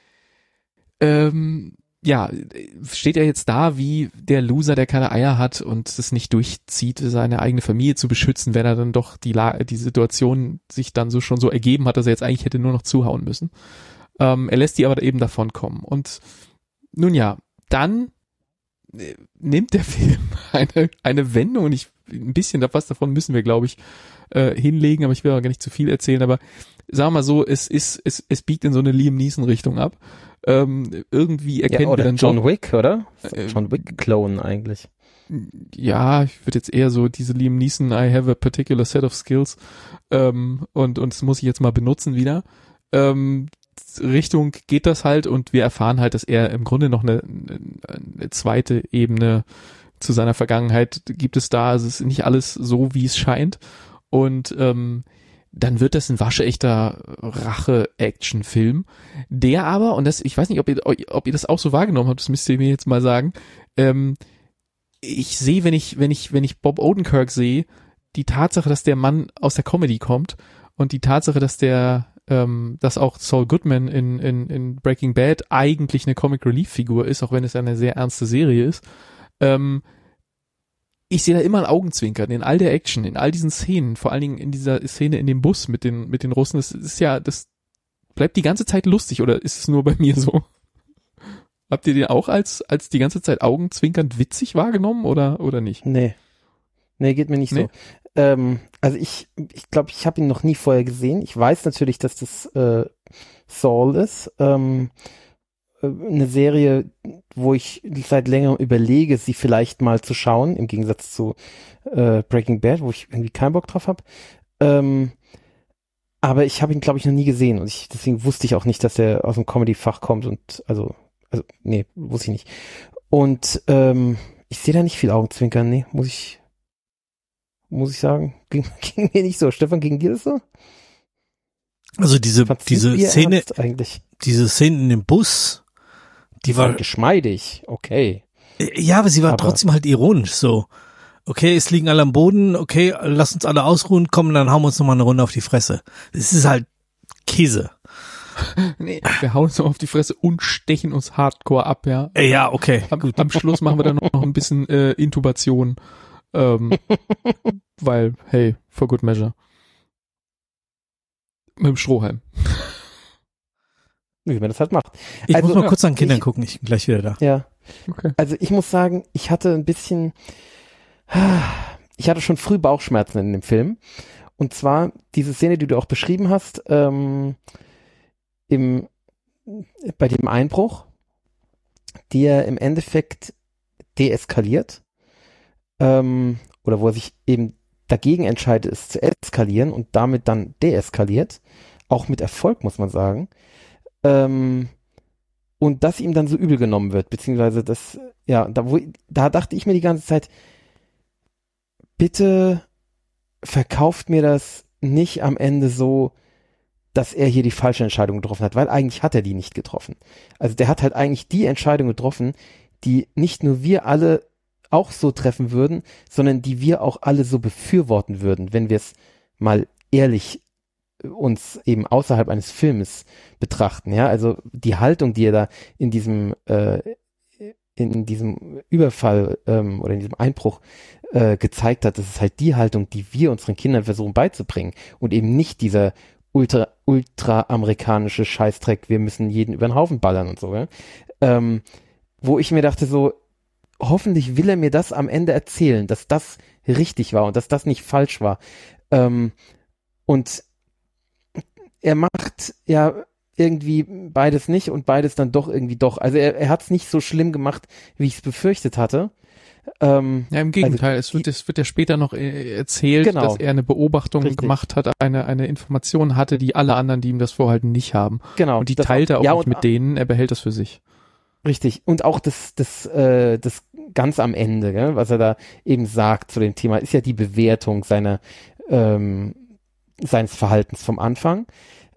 B: ja, steht er jetzt da wie der Loser, der keine Eier hat und es nicht durchzieht, seine eigene Familie zu beschützen, wenn er dann doch die Situation sich dann so schon so ergeben hat, dass er jetzt eigentlich hätte nur noch zuhauen müssen. Er lässt die aber eben davon kommen. Und nun ja, dann nimmt der Film eine Wendung und ein bisschen was davon müssen wir, glaube ich, hinlegen, aber ich will auch gar nicht zu viel erzählen, aber sagen wir mal so, es biegt in so eine Liam Neeson Richtung ab. Irgendwie erkennen wir dann
C: John Wick, oder? John Wick-Clone eigentlich.
B: Ja, ich würde jetzt eher so diese Liam Neeson, I have a particular set of skills und das muss ich jetzt mal benutzen wieder. Richtung geht das halt und wir erfahren halt, dass er im Grunde noch eine zweite Ebene zu seiner Vergangenheit gibt es da. Also es ist nicht alles so, wie es scheint. Und dann wird das ein waschechter Rache-Action-Film, der aber, und das, ich weiß nicht, ob ihr das auch so wahrgenommen habt, das müsst ihr mir jetzt mal sagen, ich sehe, wenn ich Bob Odenkirk sehe, die Tatsache, dass der Mann aus der Comedy kommt und die Tatsache, dass dass auch Saul Goodman in Breaking Bad eigentlich eine Comic-Relief-Figur ist, auch wenn es eine sehr ernste Serie ist, ich sehe da immer ein Augenzwinkern in all der Action, in all diesen Szenen, vor allen Dingen in dieser Szene in dem Bus mit den Russen. Das bleibt die ganze Zeit lustig, oder ist es nur bei mir so? Habt ihr den auch als die ganze Zeit augenzwinkernd witzig wahrgenommen oder nicht?
C: Nee, geht mir nicht so. Also ich glaube, ich habe ihn noch nie vorher gesehen. Ich weiß natürlich, dass das Saul ist. Eine Serie, wo ich seit längerem überlege, sie vielleicht mal zu schauen, im Gegensatz zu Breaking Bad, wo ich irgendwie keinen Bock drauf habe. Aber ich habe ihn, glaube ich, noch nie gesehen und deswegen wusste ich auch nicht, dass er aus dem Comedy-Fach kommt und also nee, wusste ich nicht. Und ich sehe da nicht viel Augenzwinkern, nee, muss ich sagen. Ging mir nicht so. Stefan, ging dir das so?
A: Also diese Szene,
C: eigentlich?
A: Diese Szene in dem Bus, die war
C: geschmeidig, okay.
A: Ja, aber sie war trotzdem halt ironisch so. Okay, es liegen alle am Boden, okay, lass uns alle ausruhen, komm, dann hauen wir uns nochmal eine Runde auf die Fresse. Das ist halt Käse.
B: Nee, wir hauen uns noch auf die Fresse und stechen uns hardcore ab, ja.
A: Ja, okay.
B: Am Schluss machen wir dann noch ein bisschen Intubation, weil, hey, for good measure. Mit dem Strohhalm.
C: Wie man das halt macht.
A: Ich muss mal kurz an Kindern gucken, ich bin gleich wieder da.
C: Ja.
B: Okay.
C: Also ich muss sagen, ich hatte schon früh Bauchschmerzen in dem Film. Und zwar diese Szene, die du auch beschrieben hast, bei dem Einbruch, der im Endeffekt deeskaliert, oder wo er sich eben dagegen entscheidet, es zu eskalieren und damit dann deeskaliert, auch mit Erfolg, muss man sagen. Und das ihm dann so übel genommen wird, beziehungsweise das, ja, da dachte ich mir die ganze Zeit, bitte verkauft mir das nicht am Ende so, dass er hier die falsche Entscheidung getroffen hat, weil eigentlich hat er die nicht getroffen. Also der hat halt eigentlich die Entscheidung getroffen, die nicht nur wir alle auch so treffen würden, sondern die wir auch alle so befürworten würden, wenn wir es mal ehrlich uns eben außerhalb eines Filmes betrachten, ja, also die Haltung, die er da in diesem Überfall oder in diesem Einbruch gezeigt hat, das ist halt die Haltung, die wir unseren Kindern versuchen beizubringen und eben nicht dieser ultra-amerikanische Scheißdreck, wir müssen jeden über den Haufen ballern und so, ja? Wo ich mir dachte so, hoffentlich will er mir das am Ende erzählen, dass das richtig war und dass das nicht falsch war. Und er macht ja irgendwie beides nicht und beides dann doch irgendwie doch. Also er hat es nicht so schlimm gemacht, wie ich es befürchtet hatte.
B: Ja, im Gegenteil, es wird ja später noch erzählt,
C: genau,
B: dass er eine Beobachtung gemacht hat, eine Information hatte, die alle anderen, die ihm das vorhalten, nicht haben.
C: Genau.
B: Und die teilt er auch nicht mit denen, er behält das für sich.
C: Richtig. Und auch das ganz am Ende, gell, was er da eben sagt zu dem Thema, ist ja die Bewertung seines Verhaltens vom Anfang.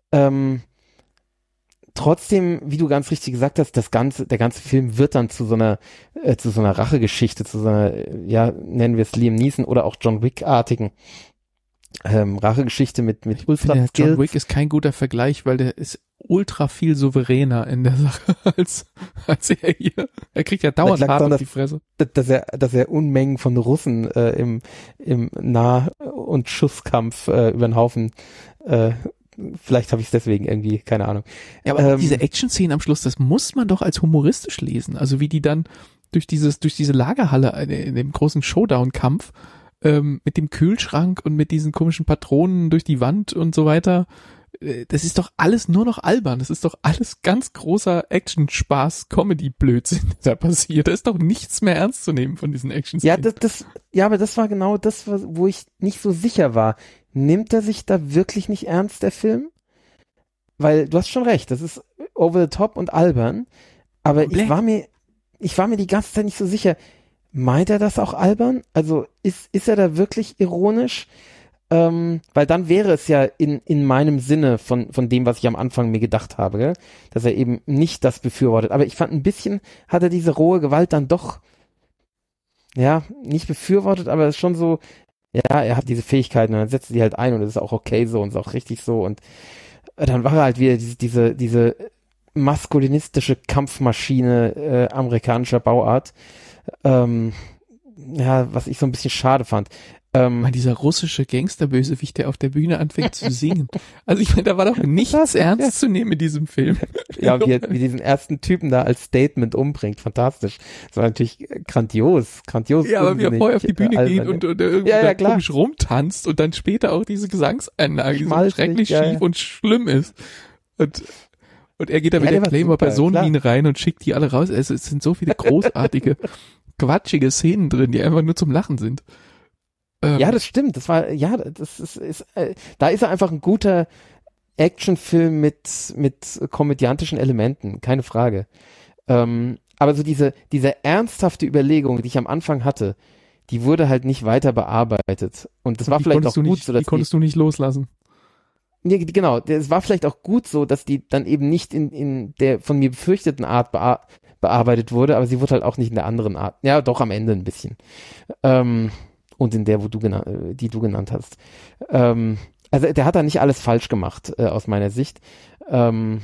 C: Trotzdem, wie du ganz richtig gesagt hast, der ganze Film wird dann zu so einer Rachegeschichte, zu so einer, ja, nennen wir es Liam Neeson oder auch John Wick-artigen Rachegeschichte mit ultra
B: Skills. John Wick ist kein guter Vergleich, weil der ist ultra viel souveräner in der Sache als er hier. Er kriegt ja dauernd hart auf die Fresse.
C: Dass er Unmengen von Russen im Nah- und Schusskampf über den Haufen vielleicht habe ich es deswegen irgendwie, keine Ahnung.
B: Ja, aber diese Action-Szenen am Schluss, das muss man doch als humoristisch lesen. Also wie die dann durch diese Lagerhalle in dem großen Showdown-Kampf mit dem Kühlschrank und mit diesen komischen Patronen durch die Wand und so weiter. Das ist doch alles nur noch albern. Das ist doch alles ganz großer Action-Spaß, Comedy-Blödsinn, der da passiert. Da ist doch nichts mehr ernst zu nehmen von diesen Action-Szenen.
C: Ja, aber das war genau das, wo ich nicht so sicher war. Nimmt er sich da wirklich nicht ernst, der Film? Weil du hast schon recht, das ist over the top und albern. Aber ich war mir die ganze Zeit nicht so sicher. Meint er das auch albern? Also ist er da wirklich ironisch? Weil dann wäre es ja in meinem Sinne von dem, was ich am Anfang mir gedacht habe, gell? Dass er eben nicht das befürwortet. Aber ich fand, ein bisschen hat er diese rohe Gewalt dann doch, ja, nicht befürwortet, aber es ist schon so, ja, er hat diese Fähigkeiten und dann setzt er die halt ein und es ist auch okay so und ist auch richtig so und dann war er halt wieder diese maskulinistische Kampfmaschine amerikanischer Bauart, ja, was ich so ein bisschen schade fand.
B: Dieser russische Gangsterbösewicht, der auf der Bühne anfängt zu singen. Also ich meine, da war doch nichts ernst zu nehmen in diesem Film.
C: Ja, wie diesen ersten Typen da als Statement umbringt, fantastisch. Das war natürlich grandios.
B: Ja, aber wie er vorher auf die Bühne geht und irgendwie komisch rumtanzt und dann später auch diese Gesangseinlage, die so schrecklich schief und schlimm ist. Und er geht da mit der Claymore-Personenmine rein und schickt die alle raus. Es sind so viele großartige, quatschige Szenen drin, die einfach nur zum Lachen sind.
C: Ja, das stimmt. Da ist er einfach ein guter Actionfilm mit komödiantischen Elementen, keine Frage. Aber so diese ernsthafte Überlegung, die ich am Anfang hatte, die wurde halt nicht weiter bearbeitet. Und das war vielleicht auch gut so, dass
B: die konntest du nicht loslassen.
C: Nee, genau. Es war vielleicht auch gut so, dass die dann eben nicht in der von mir befürchteten Art bearbeitet wurde, aber sie wurde halt auch nicht in der anderen Art. Ja, doch am Ende ein bisschen. Und in der, die du genannt hast. Also der hat da nicht alles falsch gemacht, aus meiner Sicht. Aber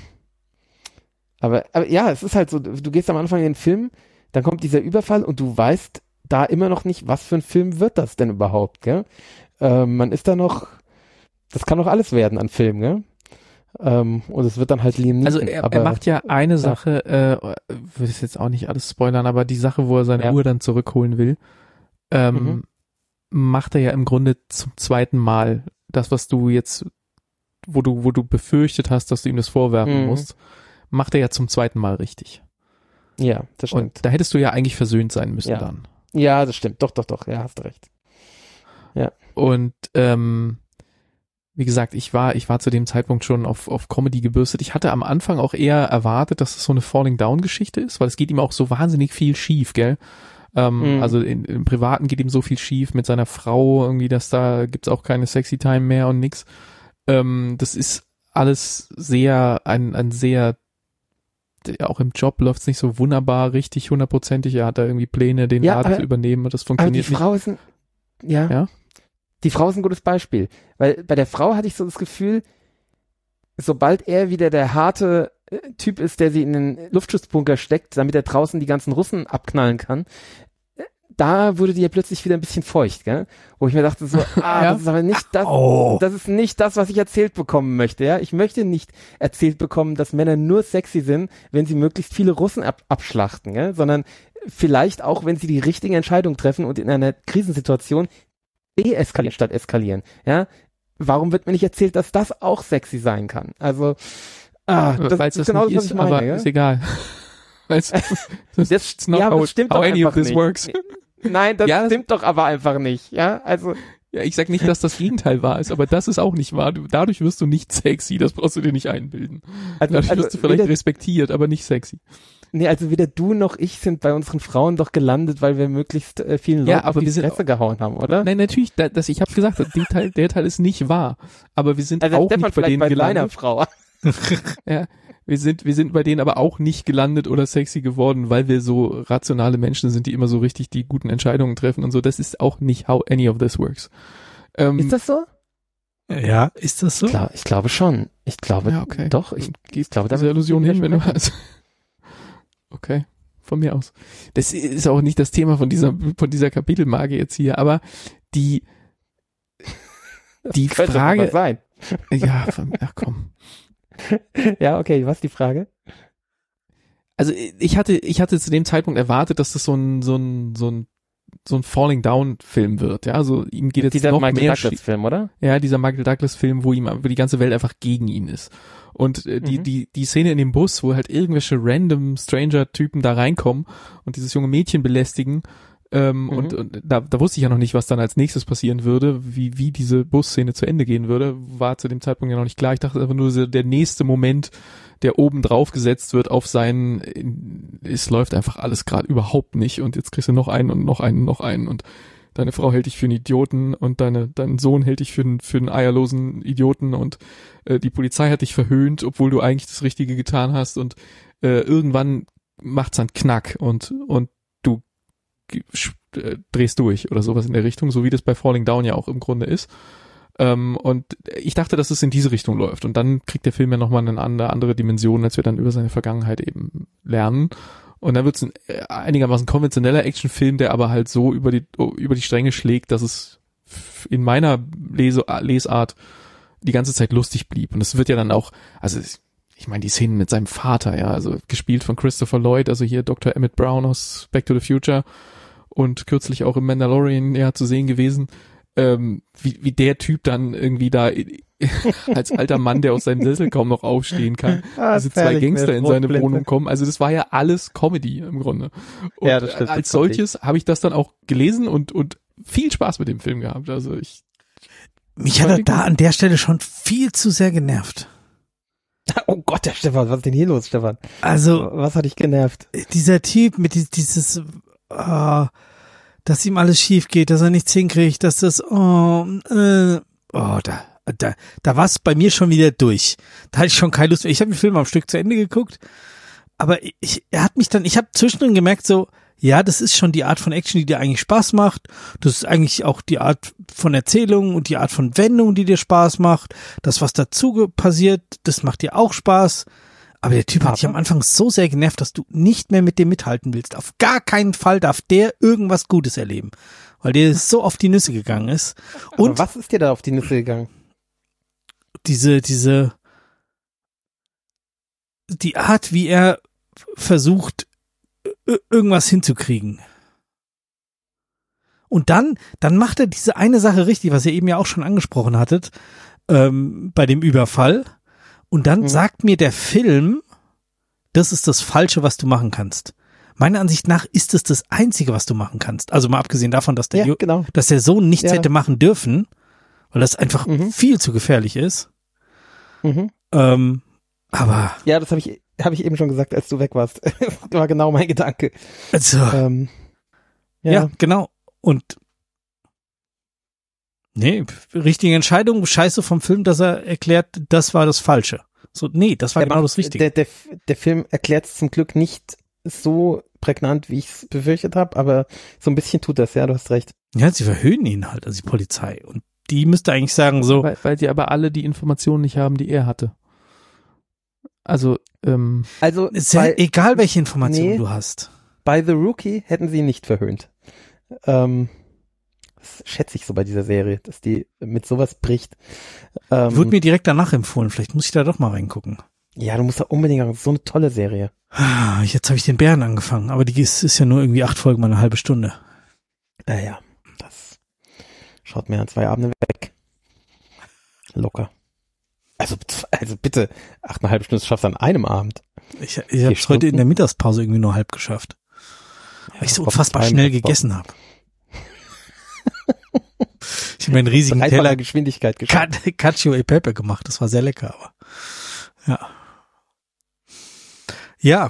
C: ja, es ist halt so, du gehst am Anfang in den Film, dann kommt dieser Überfall und du weißt da immer noch nicht, was für ein Film wird das denn überhaupt, gell? Man ist da noch, das kann doch alles werden an Film, gell? Und es wird dann halt Liam Neeson.
B: Also er macht ja eine Sache, würde ich jetzt auch nicht alles spoilern, aber die Sache, wo er seine Uhr dann zurückholen will, macht er ja im Grunde zum zweiten Mal das, was du jetzt, wo du befürchtet hast, dass du ihm das vorwerfen musst, macht er ja zum zweiten Mal richtig.
C: Ja, das stimmt.
B: Und da hättest du ja eigentlich versöhnt sein müssen dann.
C: Ja, das stimmt. Doch. Ja, hast recht. Ja.
B: Und wie gesagt, ich war zu dem Zeitpunkt schon auf Comedy gebürstet. Ich hatte am Anfang auch eher erwartet, dass es so eine Falling-Down-Geschichte ist, weil es geht ihm auch so wahnsinnig viel schief, gell? Also im Privaten geht ihm so viel schief mit seiner Frau, irgendwie, dass da gibt's auch keine Sexy Time mehr und nix. Das ist alles sehr, ein sehr, auch im Job läuft's nicht so wunderbar, richtig 100%ig. Er hat da irgendwie Pläne, den Laden zu übernehmen und das funktioniert nicht.
C: Aber die Frau ist die Frau ist ein gutes Beispiel, weil bei der Frau hatte ich so das Gefühl, sobald er wieder der harte Typ ist, der sie in den Luftschutzbunker steckt, damit er draußen die ganzen Russen abknallen kann, da wurde die ja plötzlich wieder ein bisschen feucht, gell? Wo ich mir dachte so, das ist aber nicht das, das ist nicht das, was ich erzählt bekommen möchte, ja? Ich möchte nicht erzählt bekommen, dass Männer nur sexy sind, wenn sie möglichst viele Russen abschlachten, gell? Sondern vielleicht auch, wenn sie die richtige Entscheidung treffen und in einer Krisensituation deeskalieren statt eskalieren, ja? Warum wird mir nicht erzählt, dass das auch sexy sein kann? Also,
B: das ist genau das, was ich meine, aber ist egal. Das
C: stimmt how any of this works. Nein, das stimmt doch aber einfach nicht, ja, also.
B: Ja, ich sag nicht, dass das Gegenteil wahr ist, aber das ist auch nicht wahr. Dadurch wirst du nicht sexy, das brauchst du dir nicht einbilden. Dadurch wirst du vielleicht respektiert, aber nicht sexy.
C: Nee, also weder du noch ich sind bei unseren Frauen doch gelandet, weil wir möglichst vielen Leuten auf die Fresse gehauen haben, oder?
B: Nein, natürlich, ich habe gesagt, der Teil ist nicht wahr, aber wir sind auch nicht bei denen
C: bei
B: gelandet.
C: Deiner Frau.
B: Ja, wir sind bei denen aber auch nicht gelandet oder sexy geworden, weil wir so rationale Menschen sind, die immer so richtig die guten Entscheidungen treffen und so. Das ist auch nicht how any of this works.
C: Ist das so?
A: Ja, ist das so?
C: Ich glaube schon. Ich glaube,
B: ja, okay.
C: Doch. Ich glaube,
B: diese Illusion hin, wenn du hast. Okay, von mir aus. Das ist auch nicht das Thema von dieser Kapitelmarke jetzt hier, aber die Frage.
C: Sein.
B: Ja, ach komm.
C: Ja, okay, was ist die Frage?
B: Also ich hatte zu dem Zeitpunkt erwartet, dass das so ein Falling Down Film wird, ja, also ihm geht jetzt
C: dieser
B: noch
C: Michael
B: mehr
C: Douglas Film, oder?
B: Ja, dieser Michael Douglas Film, wo die ganze Welt einfach gegen ihn ist. Und die Szene in dem Bus, wo halt irgendwelche random Stranger Typen da reinkommen und dieses junge Mädchen belästigen, und da wusste ich ja noch nicht, was dann als nächstes passieren würde, wie diese Busszene zu Ende gehen würde, war zu dem Zeitpunkt ja noch nicht klar. Ich dachte einfach nur, der nächste Moment, der oben drauf gesetzt wird auf es läuft einfach alles gerade überhaupt nicht und jetzt kriegst du noch einen und noch einen und noch einen und deine Frau hält dich für einen Idioten und dein Sohn hält dich für einen eierlosen Idioten und die Polizei hat dich verhöhnt, obwohl du eigentlich das Richtige getan hast und irgendwann macht's einen Knack und du drehst durch oder sowas in der Richtung, so wie das bei Falling Down ja auch im Grunde ist. Und ich dachte, dass es in diese Richtung läuft. Und dann kriegt der Film ja nochmal eine andere Dimension, als wir dann über seine Vergangenheit eben lernen. Und dann wird es ein einigermaßen konventioneller Actionfilm, der aber halt so über die Stränge schlägt, dass es in meiner Lesart die ganze Zeit lustig blieb. Und es wird ja dann auch, also ich meine, die Szenen mit seinem Vater, ja, also gespielt von Christopher Lloyd, also hier Dr. Emmett Brown aus Back to the Future und kürzlich auch im Mandalorian ja zu sehen gewesen, wie der Typ dann irgendwie da als alter Mann, der aus seinem Sessel kaum noch aufstehen kann, diese zwei Gangster in seine Wohnung kommen. Also das war ja alles Comedy im Grunde. Und
C: ja, das stimmt,
B: als solches habe ich das dann auch gelesen und viel Spaß mit dem Film gehabt. Also
A: mich hat er da an der Stelle schon viel zu sehr genervt.
C: Oh Gott, der Stefan, was ist denn hier los, Stefan?
A: Also,
C: was hat dich genervt?
A: Dieser Typ mit dieses, dass ihm alles schief geht, dass er nichts hinkriegt, dass das, da war es bei mir schon wieder durch. Da hatte ich schon keine Lust mehr. Ich habe den Film am Stück zu Ende geguckt, aber ich habe zwischendrin gemerkt so, ja, das ist schon die Art von Action, die dir eigentlich Spaß macht. Das ist eigentlich auch die Art von Erzählung und die Art von Wendung, die dir Spaß macht. Das, was dazu passiert, das macht dir auch Spaß. Aber der Typ hat dich am Anfang so sehr genervt, dass du nicht mehr mit dem mithalten willst. Auf gar keinen Fall darf der irgendwas Gutes erleben, weil der so auf die Nüsse gegangen ist. Und
C: aber was ist dir da auf die Nüsse gegangen?
A: Die Art, wie er versucht, irgendwas hinzukriegen. Und dann macht er diese eine Sache richtig, was ihr eben ja auch schon angesprochen hattet, bei dem Überfall. Und dann sagt mir der Film, das ist das Falsche, was du machen kannst. Meiner Ansicht nach ist es das Einzige, was du machen kannst. Also mal abgesehen davon, dass der Sohn nichts hätte machen dürfen, weil das einfach viel zu gefährlich ist. Aber
C: ja, das habe ich eben schon gesagt, als du weg warst. Das war genau mein Gedanke.
A: Also, ja, genau. Und nee, richtige Entscheidung, scheiße vom Film, dass er erklärt, das war das Falsche. So, nee, das war genau das Richtige.
C: Der Film erklärt es zum Glück nicht so prägnant, wie ich es befürchtet habe, aber so ein bisschen tut das, ja, du hast recht.
A: Ja, sie verhöhnen ihn halt, also die Polizei. Und die müsste eigentlich sagen so.
B: Weil sie aber alle die Informationen nicht haben, die er hatte. Also
A: ist ja egal, welche Informationen du hast.
C: Bei The Rookie hätten sie ihn nicht verhöhnt. Das schätze ich so bei dieser Serie, dass die mit sowas bricht.
A: Wurde mir direkt danach empfohlen. Vielleicht muss ich da doch mal reingucken.
C: Ja, du musst da unbedingt rein. So eine tolle Serie.
A: Jetzt habe ich den Bären angefangen, aber die ist ja nur irgendwie 8 Folgen, mal eine halbe Stunde.
C: Ja, das schaut mir an 2 Abende weg. Locker. Also bitte, 8,5 Stunden schaffst du an einem Abend.
A: Ich habe es heute in der Mittagspause irgendwie nur halb geschafft. Weil ich so unfassbar schnell gegessen habe. Ich habe einen riesigen Teller
C: Geschwindigkeit geschafft.
A: Cacio e Pepe gemacht. Das war sehr lecker, aber ja. Ja.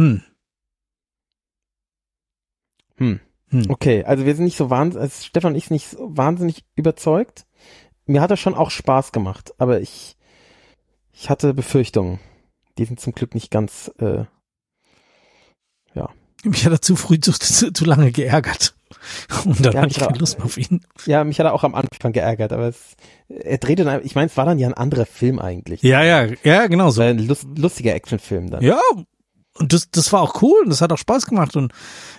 C: Okay, also wir sind nicht so wahnsinnig, also Stefan und ich sind nicht so wahnsinnig überzeugt. Mir hat das schon auch Spaß gemacht, aber ich hatte Befürchtungen. Die sind zum Glück nicht ganz, ja.
A: Mich hat er zu früh zu lange geärgert. Und dann hatte ich keine Lust mehr auf ihn.
C: Ja, mich hat er auch am Anfang geärgert, aber er drehte dann, ich meine, es war dann ja ein anderer Film eigentlich.
A: Ja, genau so.
C: Ein lustiger Actionfilm dann.
A: Ja, und das war auch cool und das hat auch Spaß gemacht und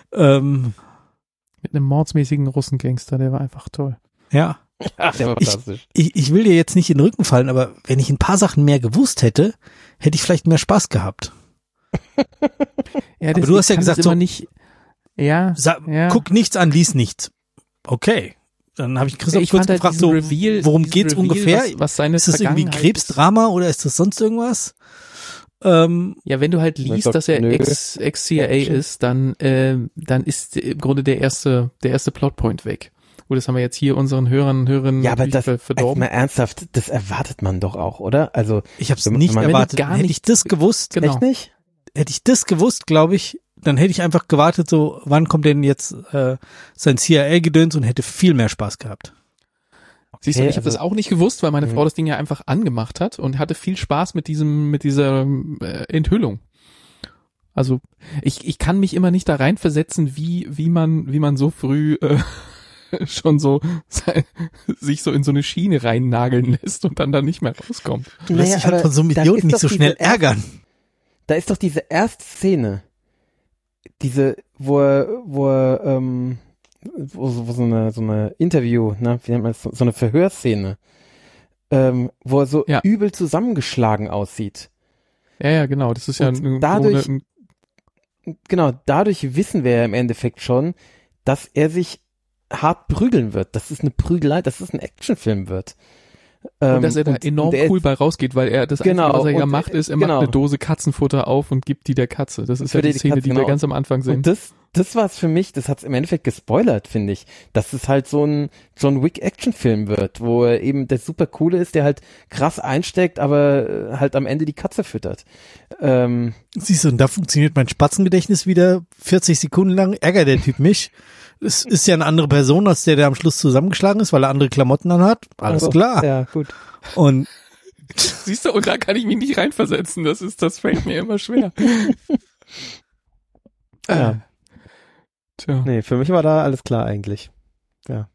B: mit einem mordsmäßigen Russengangster, der war einfach toll.
A: Ja.
C: Ach, der war fantastisch.
A: Ich will dir jetzt nicht in den Rücken fallen, aber wenn ich ein paar Sachen mehr gewusst hätte, hätte ich vielleicht mehr Spaß gehabt.
B: Ja,
A: aber du hast ja gesagt, so
B: nicht. Ja,
A: guck nichts an, lies nichts. Okay. Dann habe ich Christoph kurz gefragt, so, worum geht's ungefähr?
B: Was seine
A: ist das irgendwie Krebsdrama oder ist das sonst irgendwas?
B: Ja, wenn du halt liest, dass er Ex-CIA ist, dann ist im Grunde der erste Plotpoint weg. Gut, das haben wir jetzt hier unseren Hörern
C: ja, aber das
B: verdorben.
C: Mal ernsthaft, das erwartet man doch auch, oder? Also
A: ich habe es nicht erwartet. Hätte ich das gewusst,
B: genau.
C: Echt nicht?
A: Hätte ich das gewusst, glaube ich, dann hätte ich einfach gewartet, so, wann kommt denn jetzt sein CIA-Gedöns und hätte viel mehr Spaß gehabt.
B: Siehst du, ich habe das auch nicht gewusst, weil meine Frau das Ding ja einfach angemacht hat und hatte viel Spaß mit dieser Enthüllung. Also ich kann mich immer nicht da reinversetzen, wie man so früh schon so sich so in so eine Schiene reinnageln lässt und dann da nicht mehr rauskommt.
A: Du lässt dich halt von so einem Idioten nicht so schnell ärgern.
C: Da ist doch diese erste Szene, wo so eine Interview, ne, wie nennt man das, so eine Verhörszene, wo er so übel zusammengeschlagen aussieht.
B: Ja, genau, das ist ja
C: dadurch wissen wir ja im Endeffekt schon, dass er sich hart prügeln wird, dass es eine Prügelei, dass es ein Actionfilm wird.
B: Und dass er da enorm cool bei rausgeht, weil er das Einzige, was er ja macht, ist, er macht eine Dose Katzenfutter auf und gibt die der Katze. Das ist ja die Szene, die wir ganz am Anfang sehen.
C: Und das war es für mich, das hat es im Endeffekt gespoilert, finde ich, dass es halt so ein John Wick Actionfilm wird, wo er eben der super coole ist, der halt krass einsteckt, aber halt am Ende die Katze füttert.
A: Siehst du, und da funktioniert mein Spatzengedächtnis wieder 40 Sekunden lang, ärgert der Typ mich. Es ist ja eine andere Person, als der am Schluss zusammengeschlagen ist, weil er andere Klamotten anhat. Alles klar.
C: Ja, gut.
A: Und
B: siehst du, und da kann ich mich nicht reinversetzen. Das fällt mir immer schwer.
C: Ja.
B: Tja.
C: Nee, für mich war da alles klar eigentlich. Ja.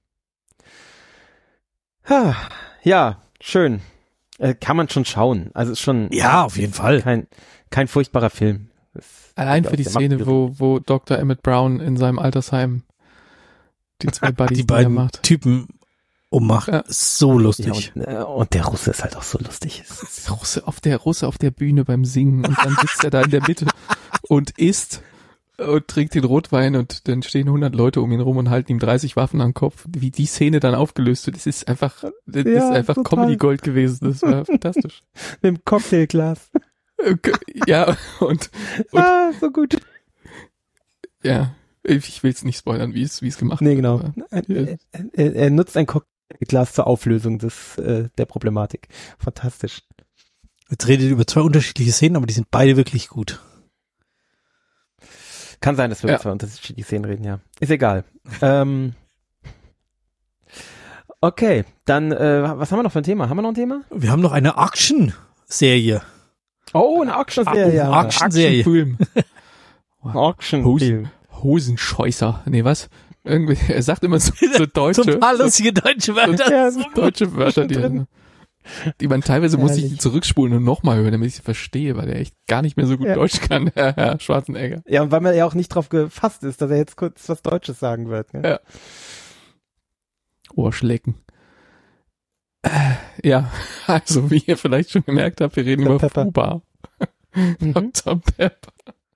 C: Ja, schön. Kann man schon schauen. Also ist schon.
A: Ja, auf jeden Fall.
C: Kein furchtbarer Film.
B: Allein für die Szene, wo Dr. Emmett Brown in seinem Altersheim die zwei Buddies,
A: die beiden Typen ummacht. Ja. So lustig.
C: Ja, und der Russe ist halt auch so lustig.
B: Der Russe auf der Bühne beim Singen und dann sitzt er da in der Mitte und isst und trinkt den Rotwein und dann stehen 100 Leute um ihn rum und halten ihm 30 Waffen an den Kopf. Wie die Szene dann aufgelöst wird, das ist einfach Comedy Gold gewesen. Das war fantastisch.
C: Mit dem Cocktailglas.
B: Ja, und
C: so gut.
B: Ja, ich will es nicht spoilern, wie es gemacht wird.
C: Nee, genau. Er nutzt ein Cocktailglas zur Auflösung der Problematik. Fantastisch.
A: Jetzt redet ihr über 2 unterschiedliche Szenen, aber die sind beide wirklich gut.
C: Kann sein, dass wir über 2 unterschiedliche Szenen reden, ja. Ist egal. Okay, dann, was haben wir noch für ein Thema? Haben wir noch ein Thema?
A: Wir haben noch eine Action-Serie.
C: Oh, eine Action-Serie.
B: Action-Film.
C: Action-Film.
B: Hosenscheißer. Nee, was? Irgendwie, er sagt immer so deutsche.
A: Total lustige deutsche Wörter.
B: Deutsche Wörter, die Die man teilweise muss ich die zurückspulen und nochmal hören, damit ich sie verstehe, weil er echt gar nicht mehr so gut Deutsch kann, der Herr Schwarzenegger.
C: Ja, und weil man ja auch nicht drauf gefasst ist, dass er jetzt kurz was Deutsches sagen wird. Ne?
B: Ja. Ohrschlecken. Ja, also wie ihr vielleicht schon gemerkt habt, wir reden über Fuba. Dr. Pepper.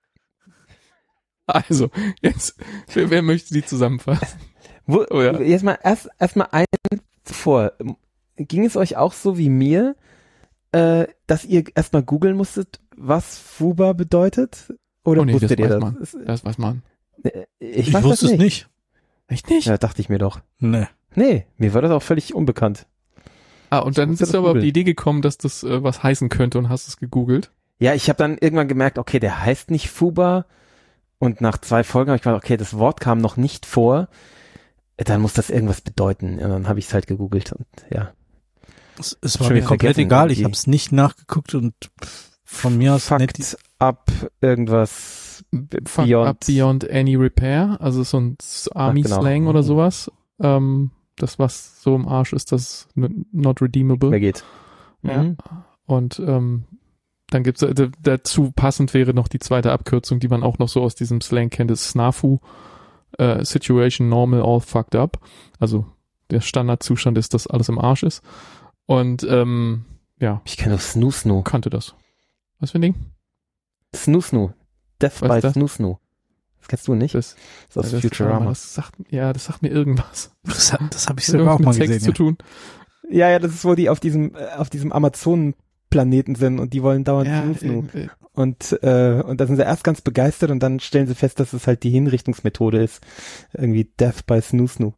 B: Also, jetzt, wer möchte die zusammenfassen?
C: Jetzt mal erstmal eins vor. Ging es euch auch so wie mir, dass ihr erstmal googeln musstet, was Fuba bedeutet? Oder wusstet ihr das?
B: Das weiß man.
C: Ich
A: wusste es nicht.
B: Echt nicht?
C: Ja, dachte ich mir doch.
A: Nee,
C: mir war das auch völlig unbekannt.
B: Und dann bist du aber auf die Idee gekommen, dass das was heißen könnte und hast es gegoogelt?
C: Ja, ich habe dann irgendwann gemerkt, okay, der heißt nicht Fuba. Und nach 2 Folgen habe ich gedacht, okay, das Wort kam noch nicht vor. Dann muss das irgendwas bedeuten. Und dann habe ich es halt gegoogelt und ja.
A: Es war mir komplett egal. Ich habe es nicht nachgeguckt und von mir aus
C: Fucked up irgendwas
B: beyond any repair. Also so ein Army-Slang oder sowas. Das, was so im Arsch ist, das not redeemable.
C: Wer geht.
B: Ja. Und dann gibt's dazu passend wäre noch die zweite Abkürzung, die man auch noch so aus diesem Slang kennt, ist SNAFU. Situation normal, all fucked up. Also der Standardzustand ist, dass alles im Arsch ist. Und ja.
C: Ich kenne doch Snoo-Snoo.
B: Kannte das. Was für ein Ding?
C: Snoo-Snoo. Death by Snoo-Snoo. Das kennst du nicht?
B: Das
C: ist aus Futurama.
B: Das sagt mir irgendwas.
A: Das habe ich sogar auch mal gesehen.
B: Sex zu tun.
C: Ja, das ist, wo die auf diesem Amazonen-Planeten sind und die wollen dauernd Snoo-Snoo. Und da sind sie erst ganz begeistert und dann stellen sie fest, dass es halt die Hinrichtungsmethode ist. Irgendwie Death by Snoo-Snoo.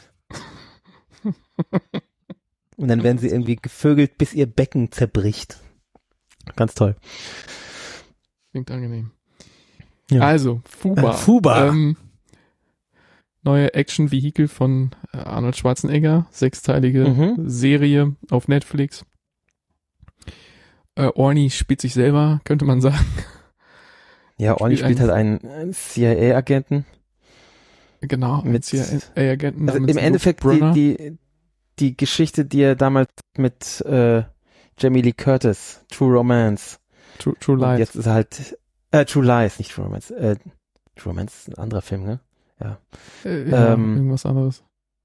C: Und dann werden sie irgendwie gevögelt, bis ihr Becken zerbricht. Ganz toll.
B: Klingt angenehm.
C: Ja.
B: Also, Fuba.
A: Fuba.
B: Neue Action-Vehikel von Arnold Schwarzenegger. 6-teilige Serie auf Netflix. Orny spielt sich selber, könnte man sagen.
C: Ja, Orny spielt halt einen CIA-Agenten.
B: Genau,
C: mit
B: CIA-Agenten.
C: Also im Endeffekt die Geschichte, die er damals mit Jamie Lee Curtis, True Romance.
B: True Lies.
C: Und jetzt ist er halt True Lies, nicht True Romance. True Romance ist ein anderer Film, ne? Ja.
B: Irgendwas anderes.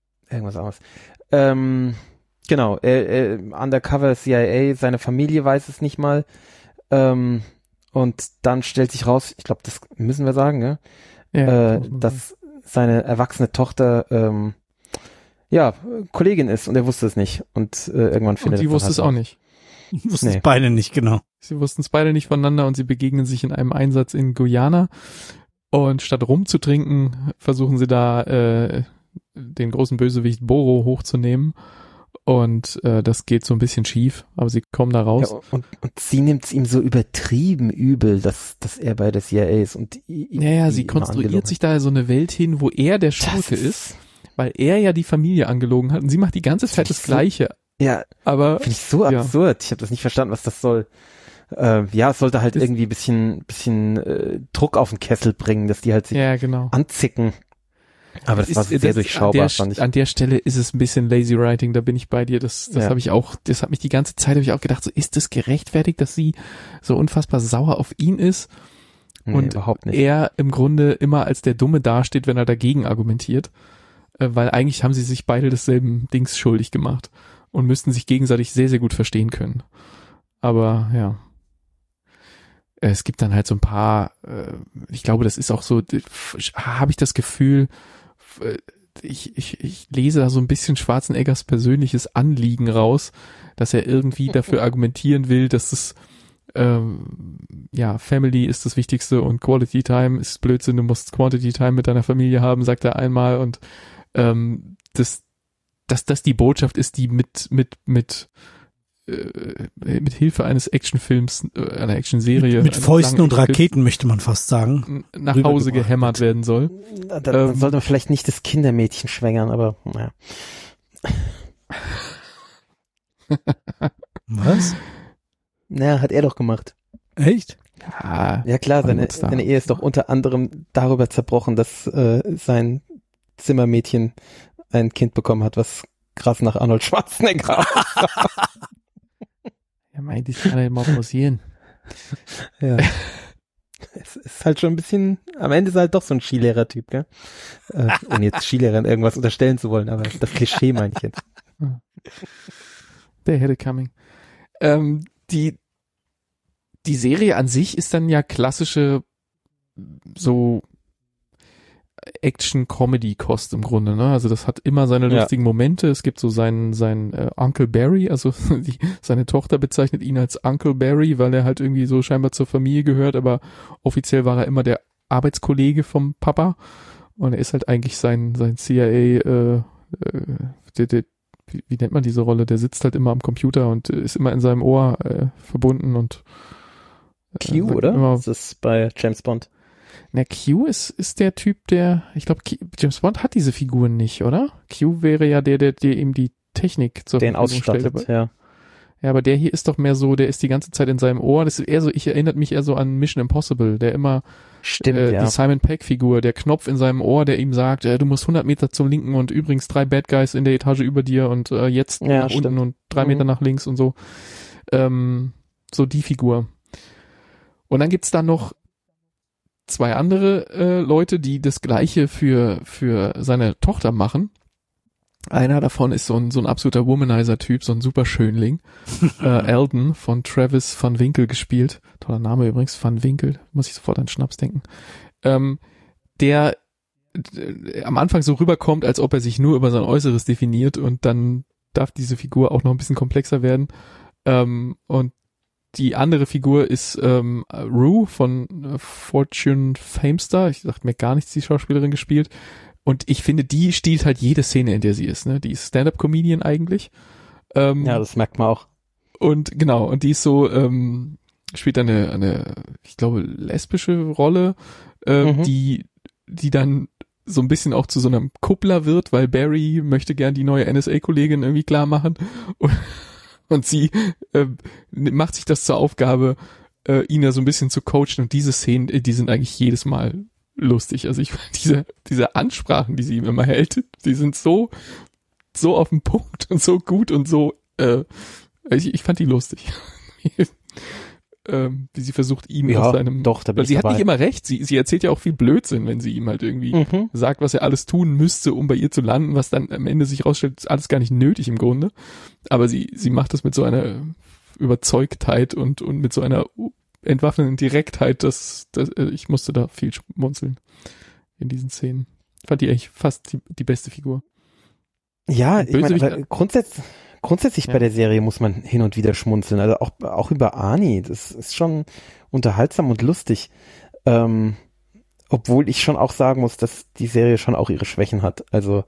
C: Genau, Undercover CIA, seine Familie weiß es nicht mal. Und dann stellt sich raus, ich glaube, das müssen wir sagen, ne?
B: Ja,
C: dass seine erwachsene Tochter Kollegin ist und er wusste es nicht. Und irgendwann findet er
B: sie wusste es auch nicht.
A: Wussten es beide nicht, genau.
B: Sie wussten es beide nicht voneinander und sie begegnen sich in einem Einsatz in Guyana. Und statt rumzutrinken, versuchen sie da den großen Bösewicht Boro hochzunehmen. Und das geht so ein bisschen schief, aber sie kommen da raus.
C: Ja, und sie nimmt es ihm so übertrieben übel, dass er bei der CIA ist. Und
B: sie konstruiert sich da so eine Welt hin, wo er der Schurke ist, weil er ja die Familie angelogen hat. Und sie macht die ganze Zeit das Gleiche.
C: Ja,
B: aber
C: finde ich so absurd. Ich habe das nicht verstanden, was das soll. Es sollte halt irgendwie bisschen Druck auf den Kessel bringen, dass die halt sich anzicken. Aber das war sehr durchschaubar, fand ich.
B: An der Stelle ist es ein bisschen lazy writing, da bin ich bei dir. Das habe ich auch, das hat mich die ganze Zeit, habe ich auch gedacht, so ist es gerechtfertigt, dass sie so unfassbar sauer auf ihn ist?
C: Nee,
B: und
C: überhaupt nicht.
B: Er im Grunde immer als der Dumme dasteht, wenn er dagegen argumentiert. Weil eigentlich haben sie sich beide desselben Dings schuldig gemacht und müssten sich gegenseitig sehr, sehr gut verstehen können. Aber ja. Es gibt dann halt so ein paar, ich glaube, das ist auch so, habe ich das Gefühl, ich lese da so ein bisschen Schwarzeneggers persönliches Anliegen raus, dass er irgendwie dafür argumentieren will, dass es Family ist das Wichtigste und Quality Time ist Blödsinn, du musst Quantity Time mit deiner Familie haben, sagt er einmal, und dass das die Botschaft ist, die mit Hilfe eines Actionfilms, einer Actionserie.
A: Mit Fäusten und Raketen möchte man fast sagen.
B: Nach Hause gehämmert werden soll.
C: Dann sollte man vielleicht nicht das Kindermädchen schwängern, aber naja.
A: Was?
C: Naja, hat er doch gemacht.
A: Echt?
C: Ja klar, seine Ehe ist doch unter anderem darüber zerbrochen, dass sein Zimmermädchen ein Kind bekommen hat, was krass nach Arnold Schwarzenegger
B: Eigentlich kann er mal passieren.
C: Ja. Es ist halt schon ein bisschen, am Ende ist er halt doch so ein Skilehrer-Typ, gell? Ohne jetzt Skilehrern irgendwas unterstellen zu wollen, aber das Klischee meine ich jetzt.
B: Der hätte coming. Die Serie an sich ist dann ja klassische so Action-Comedy-Kost im Grunde, ne? Also das hat immer seine lustigen Momente. Es gibt so seinen Uncle Barry, also seine Tochter bezeichnet ihn als Uncle Barry, weil er halt irgendwie so scheinbar zur Familie gehört, aber offiziell war er immer der Arbeitskollege vom Papa und er ist halt eigentlich sein CIA, wie nennt man diese Rolle? Der sitzt halt immer am Computer und ist immer in seinem Ohr verbunden und
C: Q, oder?
B: Immer,
C: das ist bei James Bond.
B: Na, Q ist der Typ, ich glaube, James Bond hat diese Figuren nicht, oder? Q wäre ja der ihm die Technik zur
C: Verfügung stellt. Den ausstattet, ja.
B: Ja, aber der hier ist doch mehr so, der ist die ganze Zeit in seinem Ohr. Das ist eher so, erinnert mich eher so an Mission Impossible, der immer die Simon Pegg-Figur, der Knopf in seinem Ohr, der ihm sagt, du musst 100 Meter zum Linken und übrigens 3 Bad Guys in der Etage über dir und jetzt nach unten und 3 Meter nach links und so. So die Figur. Und dann gibt's da noch 2 andere Leute, die das Gleiche für seine Tochter machen. Einer davon ist so ein absoluter Womanizer-Typ, so ein super Schönling. Eldon von Travis Van Winkle gespielt. Toller Name übrigens, Van Winkle. Muss ich sofort an Schnaps denken. Der am Anfang so rüberkommt, als ob er sich nur über sein Äußeres definiert und dann darf diese Figur auch noch ein bisschen komplexer werden. Und die andere Figur ist Rue von Fortune Famestar. Ich dachte mir gar nichts, die Schauspielerin gespielt. Und ich finde, die stiehlt halt jede Szene, in der sie ist. Ne? Die ist Stand-up-Comedian eigentlich.
C: Ja, das merkt man auch.
B: Und genau, und die ist so, spielt eine, ich glaube, lesbische Rolle, die dann so ein bisschen auch zu so einem Kuppler wird, weil Barry möchte gern die neue NSA-Kollegin irgendwie klar machen. Und sie macht sich das zur Aufgabe, ihn da so ein bisschen zu coachen. Und diese Szenen, die sind eigentlich jedes Mal lustig. Also ich diese Ansprachen, die sie ihm immer hält, die sind so auf den Punkt und so gut und so, ich fand die lustig. Wie sie versucht, ihm aus seinem,
C: doch, da bin
B: weil
C: ich
B: sie
C: dabei.
B: hat nicht immer recht, sie erzählt ja auch viel Blödsinn, wenn sie ihm halt irgendwie sagt, was er alles tun müsste, um bei ihr zu landen, was dann am Ende sich rausstellt, ist alles gar nicht nötig im Grunde. Aber sie macht das mit so einer Überzeugtheit und mit so einer entwaffnenden Direktheit, dass ich musste da viel schmunzeln in diesen Szenen. Fand die eigentlich fast die beste Figur.
C: Ja, ich meine, grundsätzlich bei der Serie muss man hin und wieder schmunzeln. Also auch über Arnie, das ist schon unterhaltsam und lustig. Obwohl ich schon auch sagen muss, dass die Serie schon auch ihre Schwächen hat. Also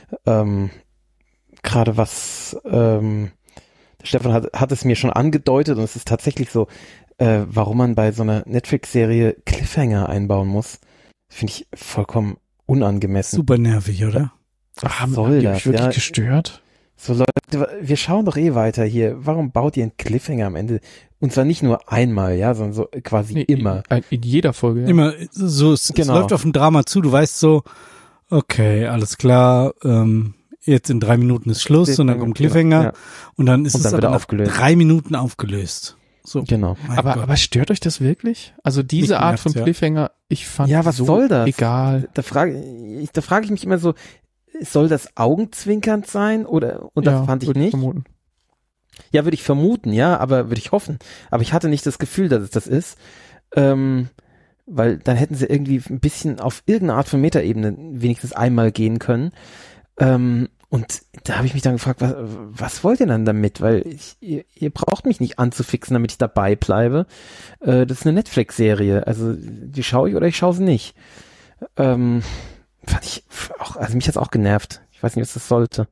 C: gerade was Stefan hat es mir schon angedeutet und es ist tatsächlich so, warum man bei so einer Netflix-Serie Cliffhanger einbauen muss, finde ich vollkommen unangemessen.
A: Super nervig, oder?
C: Ach, soll das?
B: Mich wirklich gestört.
C: So Leute, wir schauen doch weiter hier. Warum baut ihr einen Cliffhanger am Ende? Und zwar nicht nur einmal, ja, sondern so quasi immer.
B: In jeder Folge. Ja.
A: Immer so, es läuft auf ein Drama zu, du weißt so, okay, alles klar, jetzt in 3 Minuten ist Schluss und dann kommt Cliffhanger und dann ist es aber nach 3 Minuten aufgelöst. So.
C: Genau.
B: Aber stört euch das wirklich? Also diese Art von Cliffhanger, ich fand
C: was soll das?
B: Egal.
C: Da frage ich mich immer so, soll das augenzwinkernd sein oder? Und das fand ich nicht.
B: Vermuten.
C: Ja, würde ich vermuten, ja, aber würde ich hoffen. Aber ich hatte nicht das Gefühl, dass es das ist, weil dann hätten sie irgendwie ein bisschen auf irgendeine Art von Metaebene wenigstens einmal gehen können. Und da habe ich mich dann gefragt, was wollt ihr dann damit? Weil ihr braucht mich nicht anzufixen, damit ich dabei bleibe. Das ist eine Netflix-Serie. Also die schaue ich oder ich schaue sie nicht. Fand ich auch, also mich hat's auch genervt. Ich weiß nicht, was das sollte.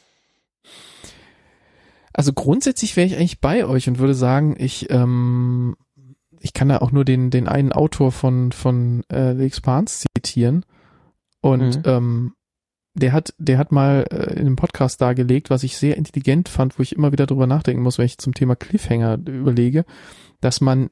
B: Also grundsätzlich wäre ich eigentlich bei euch und würde sagen, ich kann da auch nur den einen Autor von The Expanse zitieren. Und der hat mal in einem Podcast dargelegt, was ich sehr intelligent fand, wo ich immer wieder drüber nachdenken muss, wenn ich zum Thema Cliffhanger überlege, dass man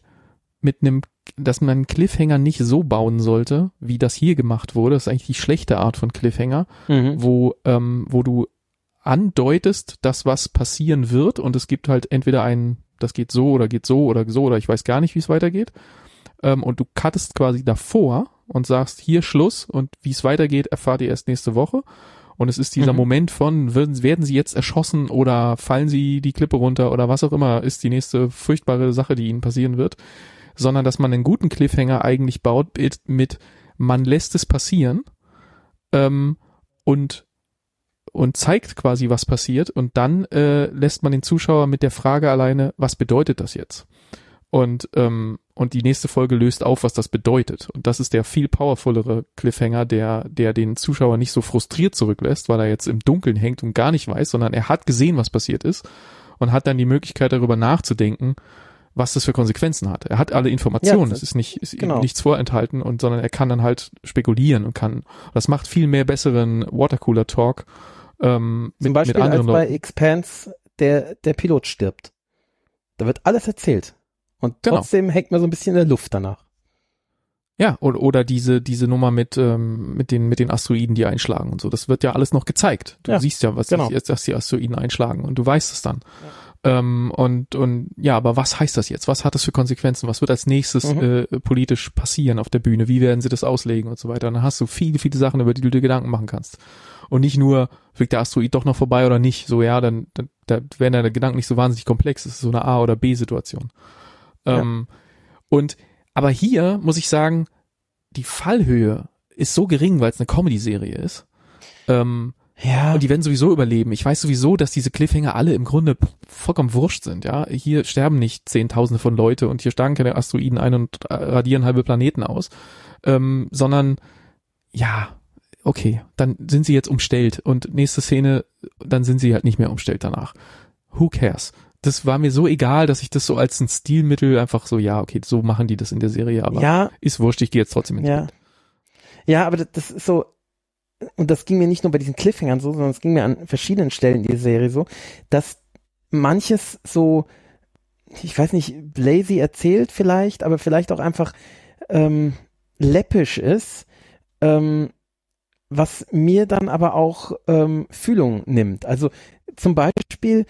B: einen Cliffhanger nicht so bauen sollte, wie das hier gemacht wurde. Das ist eigentlich die schlechte Art von Cliffhanger, wo du andeutest, dass was passieren wird und es gibt halt entweder einen das geht so oder ich weiß gar nicht, wie es weitergeht. Und du cuttest quasi davor und sagst, hier Schluss und wie es weitergeht, erfahrt ihr erst nächste Woche. Und es ist dieser Moment von, werden sie jetzt erschossen oder fallen sie die Klippe runter oder was auch immer ist die nächste furchtbare Sache, die ihnen passieren wird. Sondern, dass man einen guten Cliffhanger eigentlich baut mit man lässt es passieren und zeigt quasi, was passiert und dann lässt man den Zuschauer mit der Frage alleine, was bedeutet das jetzt? Und die nächste Folge löst auf, was das bedeutet. Und das ist der viel powervollere Cliffhanger, der den Zuschauer nicht so frustriert zurücklässt, weil er jetzt im Dunkeln hängt und gar nicht weiß, sondern er hat gesehen, was passiert ist und hat dann die Möglichkeit, darüber nachzudenken, was das für Konsequenzen hat. Er hat alle Informationen, es ist ihm nichts vorenthalten sondern er kann dann halt spekulieren und das macht viel mehr besseren Watercooler-Talk
C: Zum Beispiel mit anderen als bei Expanse der Pilot stirbt. Da wird alles erzählt. Und trotzdem hängt man so ein bisschen in der Luft danach.
B: Ja, oder diese Nummer mit den Asteroiden, die einschlagen und so. Das wird ja alles noch gezeigt. Du siehst ja, dass die Asteroiden einschlagen und du weißt es dann. Ja. Aber was heißt das jetzt? Was hat das für Konsequenzen? Was wird als nächstes politisch passieren auf der Bühne? Wie werden sie das auslegen und so weiter? Und dann hast du viele, viele Sachen, über die du dir Gedanken machen kannst. Und nicht nur, fliegt der Asteroid doch noch vorbei oder nicht? So, ja, dann da werden deine Gedanken nicht so wahnsinnig komplex. Das ist so eine A- oder B-Situation. Aber hier muss ich sagen, die Fallhöhe ist so gering, weil es eine Comedy-Serie ist. Und die werden sowieso überleben. Ich weiß sowieso, dass diese Cliffhanger alle im Grunde vollkommen wurscht sind. Ja, hier sterben nicht Zehntausende von Leute und hier schlagen keine Asteroiden ein und radieren halbe Planeten aus, sondern okay, dann sind sie jetzt umstellt und nächste Szene, dann sind sie halt nicht mehr umstellt danach. Who cares? Das war mir so egal, dass ich das so als ein Stilmittel einfach so, okay, so machen die das in der Serie, aber ist wurscht, ich gehe jetzt trotzdem ins Bett.
C: Ja, aber das ist so, und das ging mir nicht nur bei diesen Cliffhangern so, sondern es ging mir an verschiedenen Stellen in der Serie so, dass manches so, ich weiß nicht, lazy erzählt vielleicht, aber vielleicht auch einfach läppisch ist, was mir dann aber auch Fühlung nimmt. Also zum Beispiel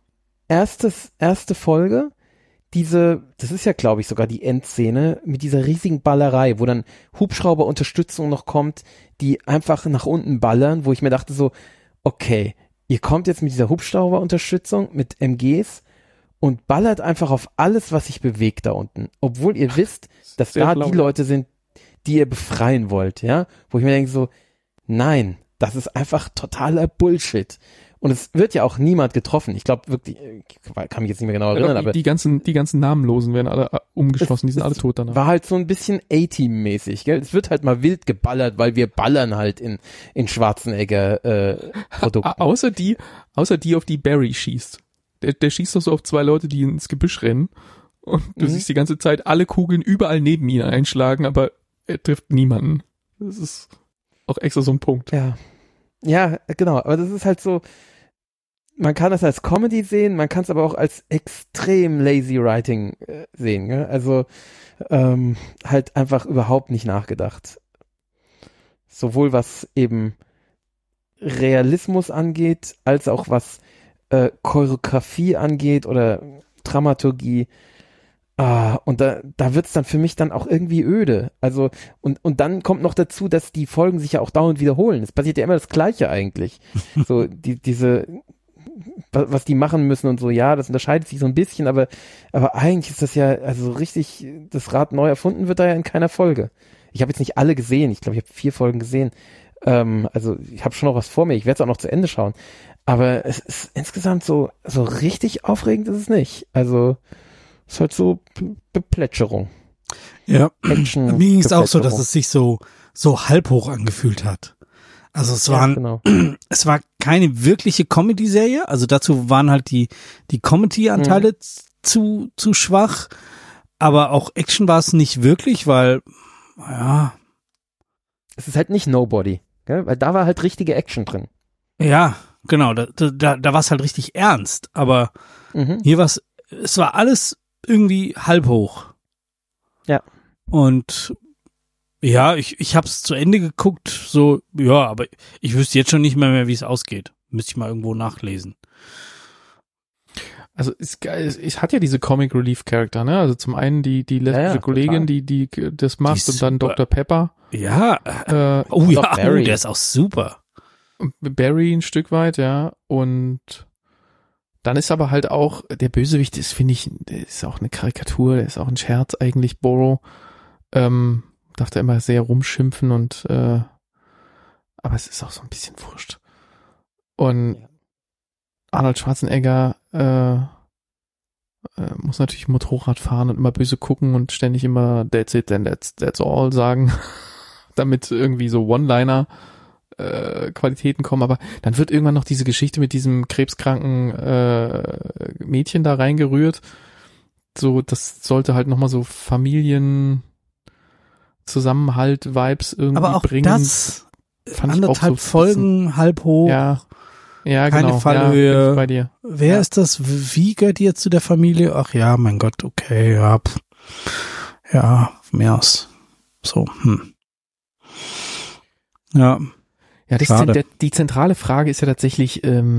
C: erste Folge, das ist ja, glaube ich, sogar die Endszene mit dieser riesigen Ballerei, wo dann Hubschrauberunterstützung noch kommt, die einfach nach unten ballern, wo ich mir dachte so, okay, ihr kommt jetzt mit dieser Hubschrauberunterstützung mit MGs und ballert einfach auf alles, was sich bewegt da unten, obwohl ihr wisst, dass da die Leute sind, die ihr befreien wollt, ja, wo ich mir denke so, nein, das ist einfach totaler Bullshit. Und es wird ja auch niemand getroffen. Ich glaube wirklich, kann mich jetzt nicht mehr genau erinnern, aber
B: die ganzen Namenlosen werden alle umgeschossen, die sind alle tot danach.
C: War halt so ein bisschen A-Team-mäßig, gell? Es wird halt mal wild geballert, weil wir ballern halt in Schwarzenegger Produkten.
B: Außer die, auf die Barry schießt. Der schießt doch so auf zwei Leute, die ins Gebüsch rennen. Und du siehst die ganze Zeit alle Kugeln überall neben ihn einschlagen, aber er trifft niemanden. Das ist auch extra so ein Punkt.
C: Ja, genau. Aber das ist halt so, man kann das als Comedy sehen, man kann es aber auch als extrem lazy writing sehen. Gell? Also halt einfach überhaupt nicht nachgedacht. Sowohl was eben Realismus angeht, als auch was Choreografie angeht oder Dramaturgie. Und da wird's dann für mich dann auch irgendwie öde. Also, und dann kommt noch dazu, dass die Folgen sich ja auch dauernd wiederholen. Es passiert ja immer das Gleiche eigentlich. So, diese, was die machen müssen und so, das unterscheidet sich so ein bisschen, aber eigentlich ist das ja, also richtig, das Rad neu erfunden wird da ja in keiner Folge. Ich habe jetzt nicht alle gesehen. Ich glaube, ich habe 4 Folgen gesehen. Also, ich habe schon noch was vor mir. Ich werde es auch noch zu Ende schauen. Aber es ist insgesamt so richtig aufregend ist es nicht. Also, ist halt so Beplätscherung.
A: Ja, mir ging es auch so, dass es sich so halb hoch angefühlt hat. Also es war keine wirkliche Comedy-Serie, also dazu waren halt die Comedy-Anteile zu schwach, aber auch Action war es nicht wirklich, weil,
C: es ist halt nicht Nobody, gell? Weil da war halt richtige Action drin.
A: Ja, genau, da war es halt richtig ernst, aber hier war es war alles irgendwie halb hoch.
C: Ja.
A: Und ich hab's zu Ende geguckt, so, aber ich wüsste jetzt schon nicht mehr wie es ausgeht. Müsste ich mal irgendwo nachlesen.
B: Also es hat ja diese Comic Relief Charakter, ne? Also zum einen die lesbische Kollegin, die das macht, und dann Dr. Pepper.
A: Ja.
B: Der
A: ist auch super.
B: Barry ein Stück weit, ja. Und dann ist aber halt auch, der Bösewicht ist, finde ich, der ist auch eine Karikatur, der ist auch ein Scherz eigentlich, Borrow. Darf da immer sehr rumschimpfen und aber es ist auch so ein bisschen wurscht. Und Arnold Schwarzenegger muss natürlich Motorrad fahren und immer böse gucken und ständig immer that's it and that's all sagen, damit irgendwie so One-Liner Qualitäten kommen, aber dann wird irgendwann noch diese Geschichte mit diesem krebskranken Mädchen da reingerührt. So, das sollte halt nochmal so Familienzusammenhalt-Vibes irgendwie
A: aber auch
B: bringen.
A: Das
B: fand
A: anderthalb
B: ich auch so
A: Folgen, halb hoch.
B: Ja,
A: keine
B: genau.
A: Fallhöhe.
B: Ja, bin ich bei dir.
A: Wer ist das? Wie gehört ihr zu der Familie? Ach ja, mein Gott, okay, ja. Ja, mehr aus. So, Ja.
B: Ja, die zentrale Frage ist ja tatsächlich,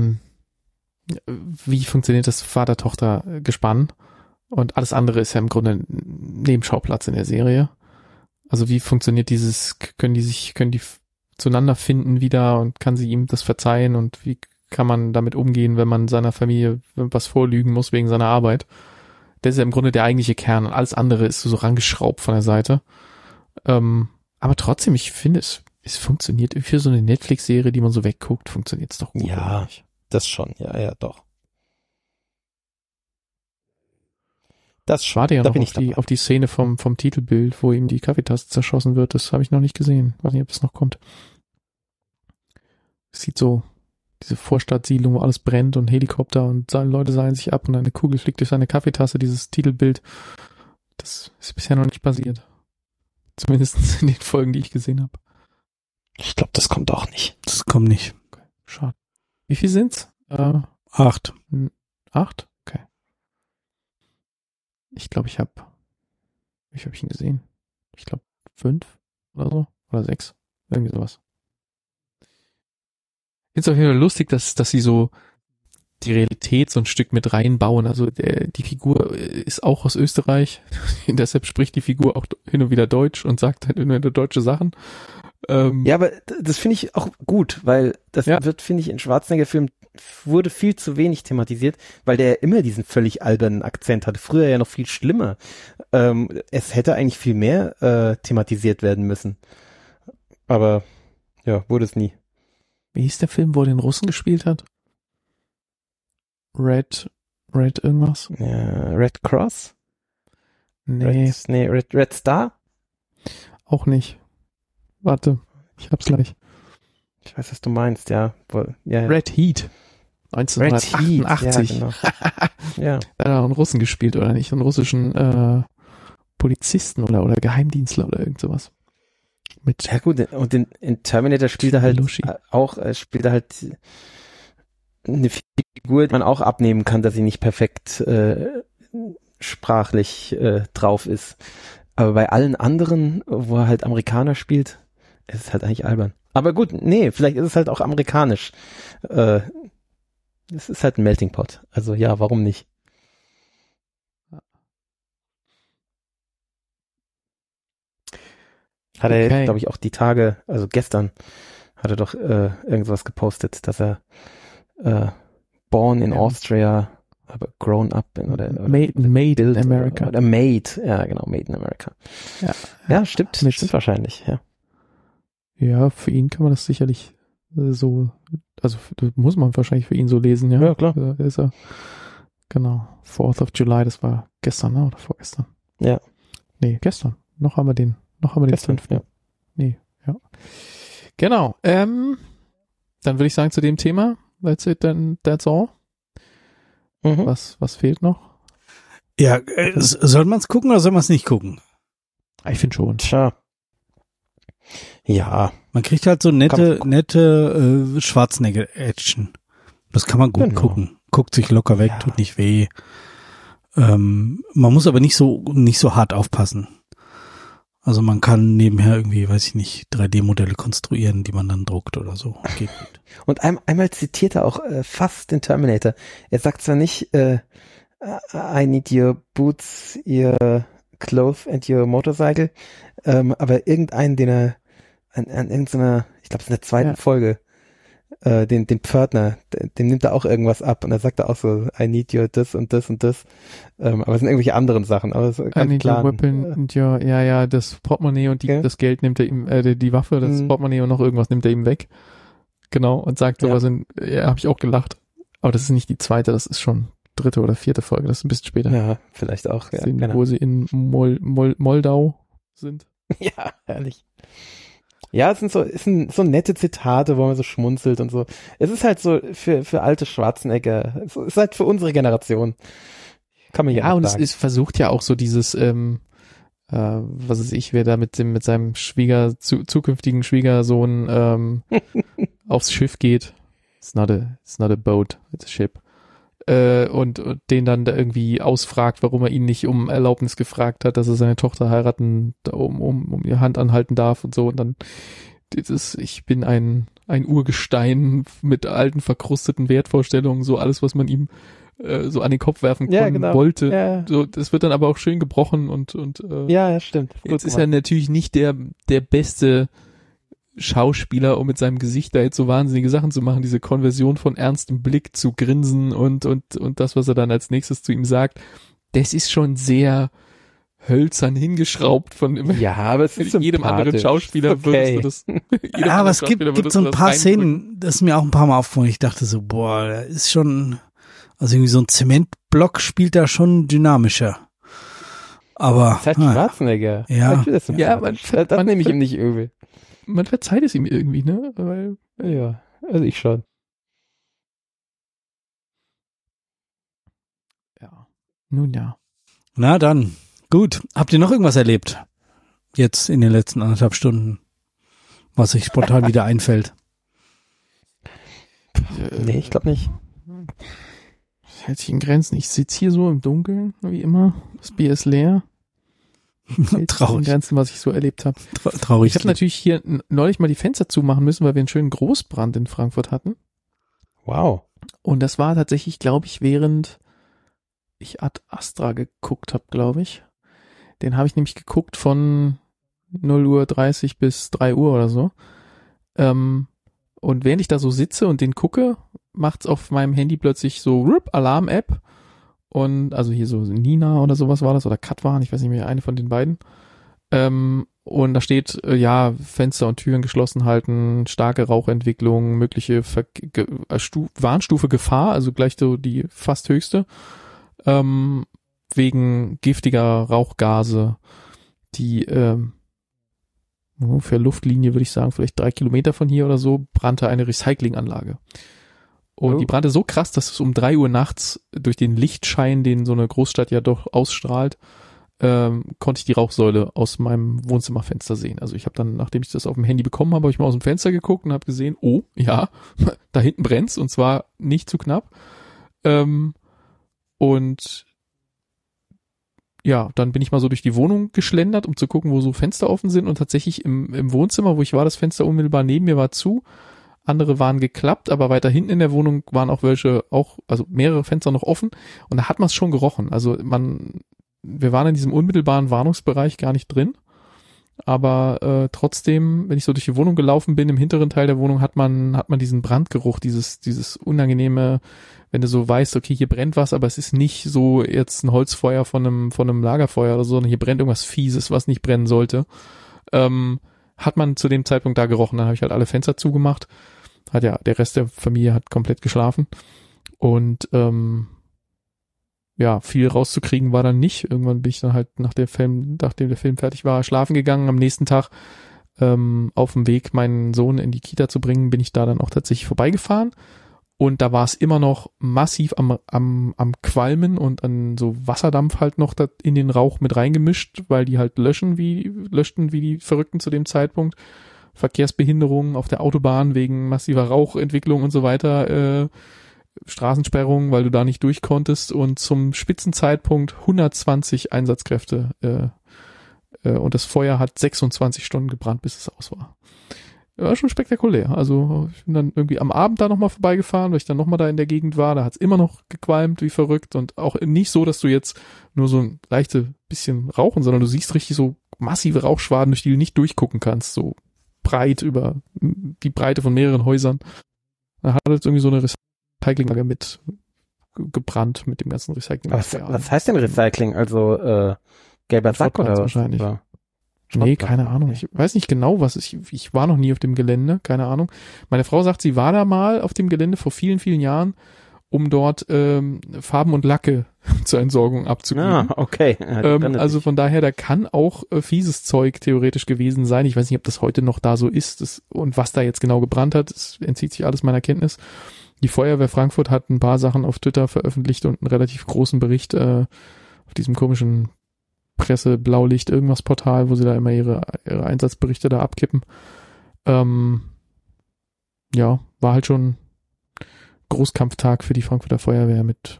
B: wie funktioniert das Vater-Tochter-Gespann? Und alles andere ist ja im Grunde ein Nebenschauplatz in der Serie. Also wie funktioniert können die zueinander finden wieder und kann sie ihm das verzeihen und wie kann man damit umgehen, wenn man seiner Familie was vorlügen muss wegen seiner Arbeit? Das ist ja im Grunde der eigentliche Kern und alles andere ist so rangeschraubt von der Seite. Aber trotzdem, ich finde es funktioniert für so eine Netflix-Serie, die man so wegguckt, funktioniert es doch gut.
C: Ja, das schon. Ja, doch.
B: Ich warte ja noch auf die Szene vom Titelbild, wo ihm die Kaffeetasse zerschossen wird. Das habe ich noch nicht gesehen. Weiß nicht, ob das noch kommt. Es sieht so, diese Vorstadtsiedlung, wo alles brennt und Helikopter und Leute seilen sich ab und eine Kugel fliegt durch seine Kaffeetasse, dieses Titelbild. Das ist bisher noch nicht passiert. Zumindest in den Folgen, die ich gesehen habe.
C: Ich glaube, das kommt auch nicht.
A: Das kommt nicht.
B: Okay, schade. Wie viel sind's?
A: 8.
B: 8? Okay. Ich glaube, wie habe ich ihn gesehen? Ich glaube 5 oder so. Oder 6. Irgendwie sowas. Ich finde es auf jeden Fall lustig, dass sie so die Realität so ein Stück mit reinbauen. Also die Figur ist auch aus Österreich. Deshalb spricht die Figur auch hin und wieder Deutsch und sagt halt hin und wieder deutsche Sachen.
C: Ja, aber das finde ich auch gut, weil das wird, finde ich, in Schwarzenegger-Filmen wurde viel zu wenig thematisiert, weil der ja immer diesen völlig albernen Akzent hatte. Früher ja noch viel schlimmer. Es hätte eigentlich viel mehr thematisiert werden müssen. Aber ja, wurde es nie.
B: Wie hieß der Film, wo er den Russen gespielt hat? Red irgendwas?
C: Ja, Red Cross?
B: Nee.
C: Red Star?
B: Auch nicht. Warte, ich hab's gleich.
C: Ich weiß, was du meinst, ja.
B: Red Heat. 1988.
C: Ja, genau. Ja.
B: Da hat er einen Russen gespielt, oder nicht? Einen russischen Polizisten oder Geheimdienstler oder irgend sowas.
C: Ja gut, und in Terminator spielt er halt eine Figur, die man auch abnehmen kann, dass sie nicht perfekt sprachlich drauf ist. Aber bei allen anderen, wo er halt Amerikaner spielt, ist es halt eigentlich albern. Aber gut, nee, vielleicht ist es halt auch amerikanisch. Es ist halt ein Melting Pot. Also ja, warum nicht? Hat er jetzt, glaube ich, auch die Tage, also gestern, hat er doch irgendwas gepostet, dass er born in Austria, aber grown up in, oder
B: made in America.
C: Oder made, ja genau, made in America. Ja, stimmt wahrscheinlich, ja.
B: Ja, für ihn kann man das sicherlich so, also das muss man wahrscheinlich für ihn so lesen, ja.
C: Ja, klar.
B: Da ist er, genau, 4th of July, das war gestern, ne, oder vorgestern?
C: Ja.
B: Nee, gestern. Noch haben wir den
C: gestern,
B: 5. Ja. Nee, ja. Genau, dann würde ich sagen zu dem Thema, that's it, then that's all. Was fehlt noch?
A: Ja, soll man es gucken oder soll man es nicht gucken?
B: Ich finde schon.
C: Tja. Ja.
A: Man kriegt halt so nette Schwarzenegger-Action. Das kann man gut gucken. Guckt sich locker weg, tut nicht weh. Man muss aber nicht so hart aufpassen. Also man kann nebenher irgendwie, weiß ich nicht, 3D-Modelle konstruieren, die man dann druckt oder so. Geht gut.
C: Und einmal zitiert er auch fast den Terminator. Er sagt zwar nicht, I need your boots, your clothes and your motorcycle, aber irgendeinen, den er an irgendeiner, ich glaube, es ist in der zweiten Folge, den Pförtner, dem nimmt er auch irgendwas ab und er sagt da auch so, I need your this und das und das. Aber es sind irgendwelche anderen Sachen. Aber es ist ganz
B: I need
C: klar.
B: your weapon und das Portemonnaie und das Geld nimmt er ihm, die Waffe, das Portemonnaie und noch irgendwas nimmt er ihm weg. Genau, und sagt sowas habe ich auch gelacht. Aber das ist nicht die zweite, das ist schon 3. oder 4. Folge, das ist ein bisschen später.
C: Ja, vielleicht auch. Ja,
B: wo sie in Moldau sind.
C: Ja, herrlich. Ja, es sind so nette Zitate, wo man so schmunzelt und so. Es ist halt so für alte Schwarzenegger. Es ist halt für unsere Generation. Kann man ja
B: und
C: sagen.
B: es versucht ja auch so dieses, was weiß ich, wer da mit seinem zukünftigen Schwiegersohn aufs Schiff geht. It's not a boat, it's a ship. Und den dann da irgendwie ausfragt, warum er ihn nicht um Erlaubnis gefragt hat, dass er seine Tochter heiraten, um ihre Hand anhalten darf und so. Und dann ich bin ein
C: Urgestein
B: mit alten, verkrusteten Wertvorstellungen, so alles, was man ihm so an den Kopf werfen wollte.
C: Ja.
B: So, das wird dann aber auch schön gebrochen und
C: ja, stimmt.
B: Jetzt ist er natürlich nicht der beste Schauspieler, um mit seinem Gesicht da jetzt so wahnsinnige Sachen zu machen, diese Konversion von ernstem Blick zu Grinsen und das, was er dann als nächstes zu ihm sagt, das ist schon sehr hölzern hingeschraubt von
C: aber es ist
B: jedem anderen Schauspieler würdest du das.
A: Ja, aber es gibt so ein paar Szenen, das ist mir auch ein paar Mal aufgefallen. Ich dachte so, boah, da ist schon, also irgendwie so ein Zementblock spielt da schon dynamischer. Aber
C: das ist halt Schwarzenegger.
A: Ja,
C: das nehme ich ihm nicht übel.
B: Man verzeiht es ihm irgendwie, ne? Weil,
C: ja, also ich schon.
B: Ja. Nun ja.
A: Na dann, gut. Habt ihr noch irgendwas erlebt? Jetzt in den letzten 1,5 Stunden, was euch spontan wieder einfällt?
C: Nee, ich glaube nicht.
B: Das hält sich in Grenzen. Ich sitze hier so im Dunkeln, wie immer. Das Bier ist leer.
A: Traurig.
B: In Grenzen, was ich so erlebt habe.
A: Traurig.
B: Ich habe natürlich hier neulich mal die Fenster zumachen müssen, weil wir einen schönen Großbrand in Frankfurt hatten.
C: Wow.
B: Und das war tatsächlich, glaube ich, während ich Ad Astra geguckt habe, glaube ich. Den habe ich nämlich geguckt von 0:30 Uhr bis 3 Uhr oder so. Und während ich da so sitze und den gucke, macht's auf meinem Handy plötzlich so Alarm-App. Und also hier so Nina oder sowas war das oder Katwan, ich weiß nicht mehr, eine von den beiden. Und da steht, Fenster und Türen geschlossen halten, starke Rauchentwicklung, mögliche Warnstufe Gefahr, also gleich so die fast höchste, wegen giftiger Rauchgase, die für Luftlinie würde ich sagen, vielleicht 3 Kilometer von hier oder so, brannte eine Recyclinganlage. Und die brannte so krass, dass es um 3 Uhr nachts durch den Lichtschein, den so eine Großstadt ja doch ausstrahlt, konnte ich die Rauchsäule aus meinem Wohnzimmerfenster sehen. Also ich habe dann, nachdem ich das auf dem Handy bekommen habe, ich mal aus dem Fenster geguckt und habe gesehen, oh, ja, da hinten brennt's und zwar nicht zu knapp. Und ja, dann bin ich mal so durch die Wohnung geschlendert, um zu gucken, wo so Fenster offen sind und tatsächlich im Wohnzimmer, wo ich war, das Fenster unmittelbar neben mir war zu. Andere waren geklappt, aber weiter hinten in der Wohnung waren auch also mehrere Fenster noch offen und da hat man es schon gerochen. Also wir waren in diesem unmittelbaren Warnungsbereich gar nicht drin, aber trotzdem, wenn ich so durch die Wohnung gelaufen bin, im hinteren Teil der Wohnung hat man diesen Brandgeruch, dieses unangenehme, wenn du so weißt, okay, hier brennt was, aber es ist nicht so jetzt ein Holzfeuer von einem Lagerfeuer oder so, sondern hier brennt irgendwas Fieses, was nicht brennen sollte. Hat man zu dem Zeitpunkt da gerochen, dann habe ich halt alle Fenster zugemacht. Der Rest der Familie hat komplett geschlafen und viel rauszukriegen war dann nicht. Irgendwann bin ich dann halt nachdem der Film fertig war, schlafen gegangen. Am nächsten Tag auf dem Weg, meinen Sohn in die Kita zu bringen, bin ich da dann auch tatsächlich vorbeigefahren und da war es immer noch massiv am Qualmen und an so Wasserdampf halt noch in den Rauch mit reingemischt, weil die halt löschten wie die Verrückten zu dem Zeitpunkt. Verkehrsbehinderungen auf der Autobahn wegen massiver Rauchentwicklung und so weiter, Straßensperrungen, weil du da nicht durch konntest und zum Spitzenzeitpunkt 120 Einsatzkräfte Und das Feuer hat 26 Stunden gebrannt, bis es aus war. War schon spektakulär. Also ich bin dann irgendwie am Abend da nochmal vorbeigefahren, weil ich dann nochmal da in der Gegend war. Da hat's immer noch gequalmt wie verrückt und auch nicht so, dass du jetzt nur so ein leichtes bisschen rauchen, sondern du siehst richtig so massive Rauchschwaden, durch die du nicht durchgucken kannst, so breit über die Breite von mehreren Häusern. Da hat jetzt irgendwie so eine Recyclinglager mit gebrannt mit dem ganzen Recycling.
C: Was heißt denn Recycling? Also gelber Sack oder was?
B: Wahrscheinlich. Oder? Nee, keine Ahnung. Ich weiß nicht genau, was ich war noch nie auf dem Gelände, keine Ahnung. Meine Frau sagt, sie war da mal auf dem Gelände vor vielen, vielen Jahren, um dort Farben und Lacke zur Entsorgung abzugeben.
C: Ah, okay. Ja,
B: also von daher, da kann auch fieses Zeug theoretisch gewesen sein. Ich weiß nicht, ob das heute noch da so ist und was da jetzt genau gebrannt hat. Das entzieht sich alles meiner Kenntnis. Die Feuerwehr Frankfurt hat ein paar Sachen auf Twitter veröffentlicht und einen relativ großen Bericht auf diesem komischen Presse, Blaulicht, irgendwas Portal, wo sie da immer ihre Einsatzberichte da abkippen. Ja, war halt schon Großkampftag für die Frankfurter Feuerwehr mit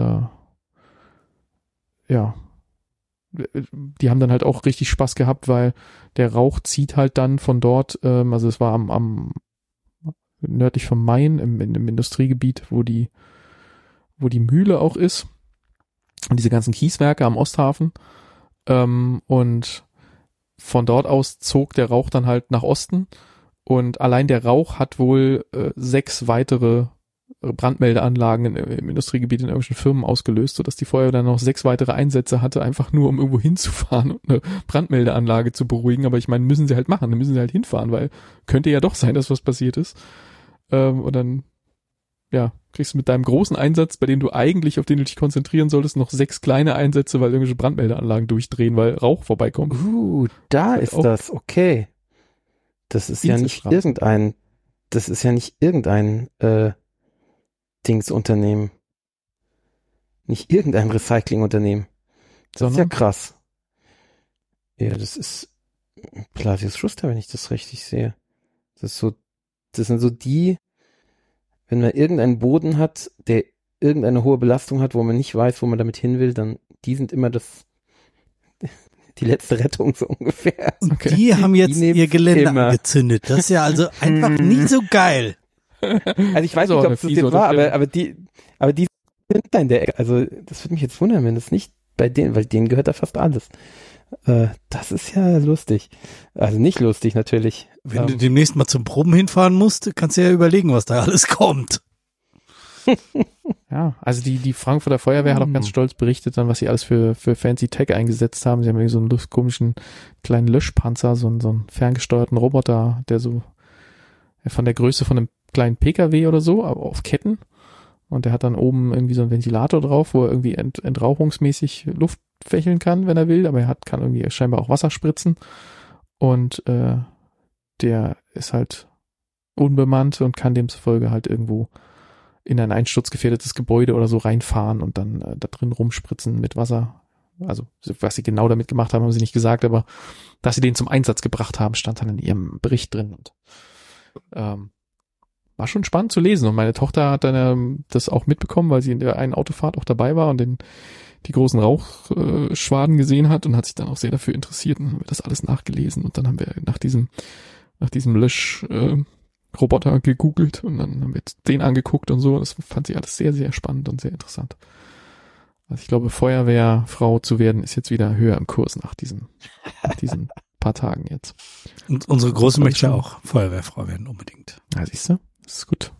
B: ja, die haben dann halt auch richtig Spaß gehabt, weil der Rauch zieht halt dann von dort, also es war am nördlich vom Main, im Industriegebiet, wo die Mühle auch ist und diese ganzen Kieswerke am Osthafen. Und von dort aus zog der Rauch dann halt nach Osten und allein der Rauch hat wohl 6 weitere Brandmeldeanlagen im Industriegebiet in irgendwelchen Firmen ausgelöst, sodass die Feuerwehr dann noch 6 weitere Einsätze hatte, einfach nur um irgendwo hinzufahren und eine Brandmeldeanlage zu beruhigen. Aber ich meine, müssen sie halt machen, dann müssen sie halt hinfahren, weil könnte ja doch sein, dass was passiert ist. Und dann ja, kriegst du mit deinem großen Einsatz, bei dem du eigentlich, auf den du dich konzentrieren solltest, noch 6 kleine Einsätze, weil irgendwelche Brandmeldeanlagen durchdrehen, weil Rauch vorbeikommt.
C: Da ist das, okay. Das ist ja nicht irgendein Dingsunternehmen. Nicht irgendein Recyclingunternehmen. Das ist ja krass. Ja, das ist Placius Schuster, wenn ich das richtig sehe. Das sind so die, wenn man irgendeinen Boden hat, der irgendeine hohe Belastung hat, wo man nicht weiß, wo man damit hin will, dann die sind immer die letzte Rettung so ungefähr.
A: Okay. Die haben jetzt ihr Gelände angezündet. Das ist ja also einfach nicht so geil.
C: Also ich weiß nicht, ob es das jetzt war, aber die sind da in der Ecke. Also das würde mich jetzt wundern, wenn das nicht bei denen, weil denen gehört da fast alles. Das ist ja lustig. Also nicht lustig natürlich.
A: Wenn du demnächst mal zum Proben hinfahren musst, kannst du ja überlegen, was da alles kommt.
B: Ja, also die Frankfurter Feuerwehr hat auch ganz stolz berichtet dann, was sie alles für Fancy Tech eingesetzt haben. Sie haben irgendwie so einen komischen kleinen Löschpanzer, so einen ferngesteuerten Roboter, der so von der Größe von einem kleinen PKW oder so, aber auf Ketten. Und der hat dann oben irgendwie so einen Ventilator drauf, wo er irgendwie entrauchungsmäßig Luft fächeln kann, wenn er will, aber kann irgendwie scheinbar auch Wasser spritzen. Und der ist halt unbemannt und kann demzufolge halt irgendwo in ein einsturzgefährdetes Gebäude oder so reinfahren und dann da drin rumspritzen mit Wasser. Also was sie genau damit gemacht haben, haben sie nicht gesagt, aber dass sie den zum Einsatz gebracht haben, stand dann in ihrem Bericht drin. Und war schon spannend zu lesen. Und meine Tochter hat dann das auch mitbekommen, weil sie in der einen Autofahrt auch dabei war und die großen Rauchschwaden gesehen hat und hat sich dann auch sehr dafür interessiert. Und dann haben wir das alles nachgelesen und dann haben wir nach diesem Löschroboter gegoogelt und dann haben wir jetzt den angeguckt und so. Das fand sie alles sehr, sehr spannend und sehr interessant. Also ich glaube, Feuerwehrfrau zu werden ist jetzt wieder höher im Kurs nach diesen paar Tagen jetzt.
A: Und unsere Große möchte auch Feuerwehrfrau werden, unbedingt.
B: Ja, siehst du? Das ist gut.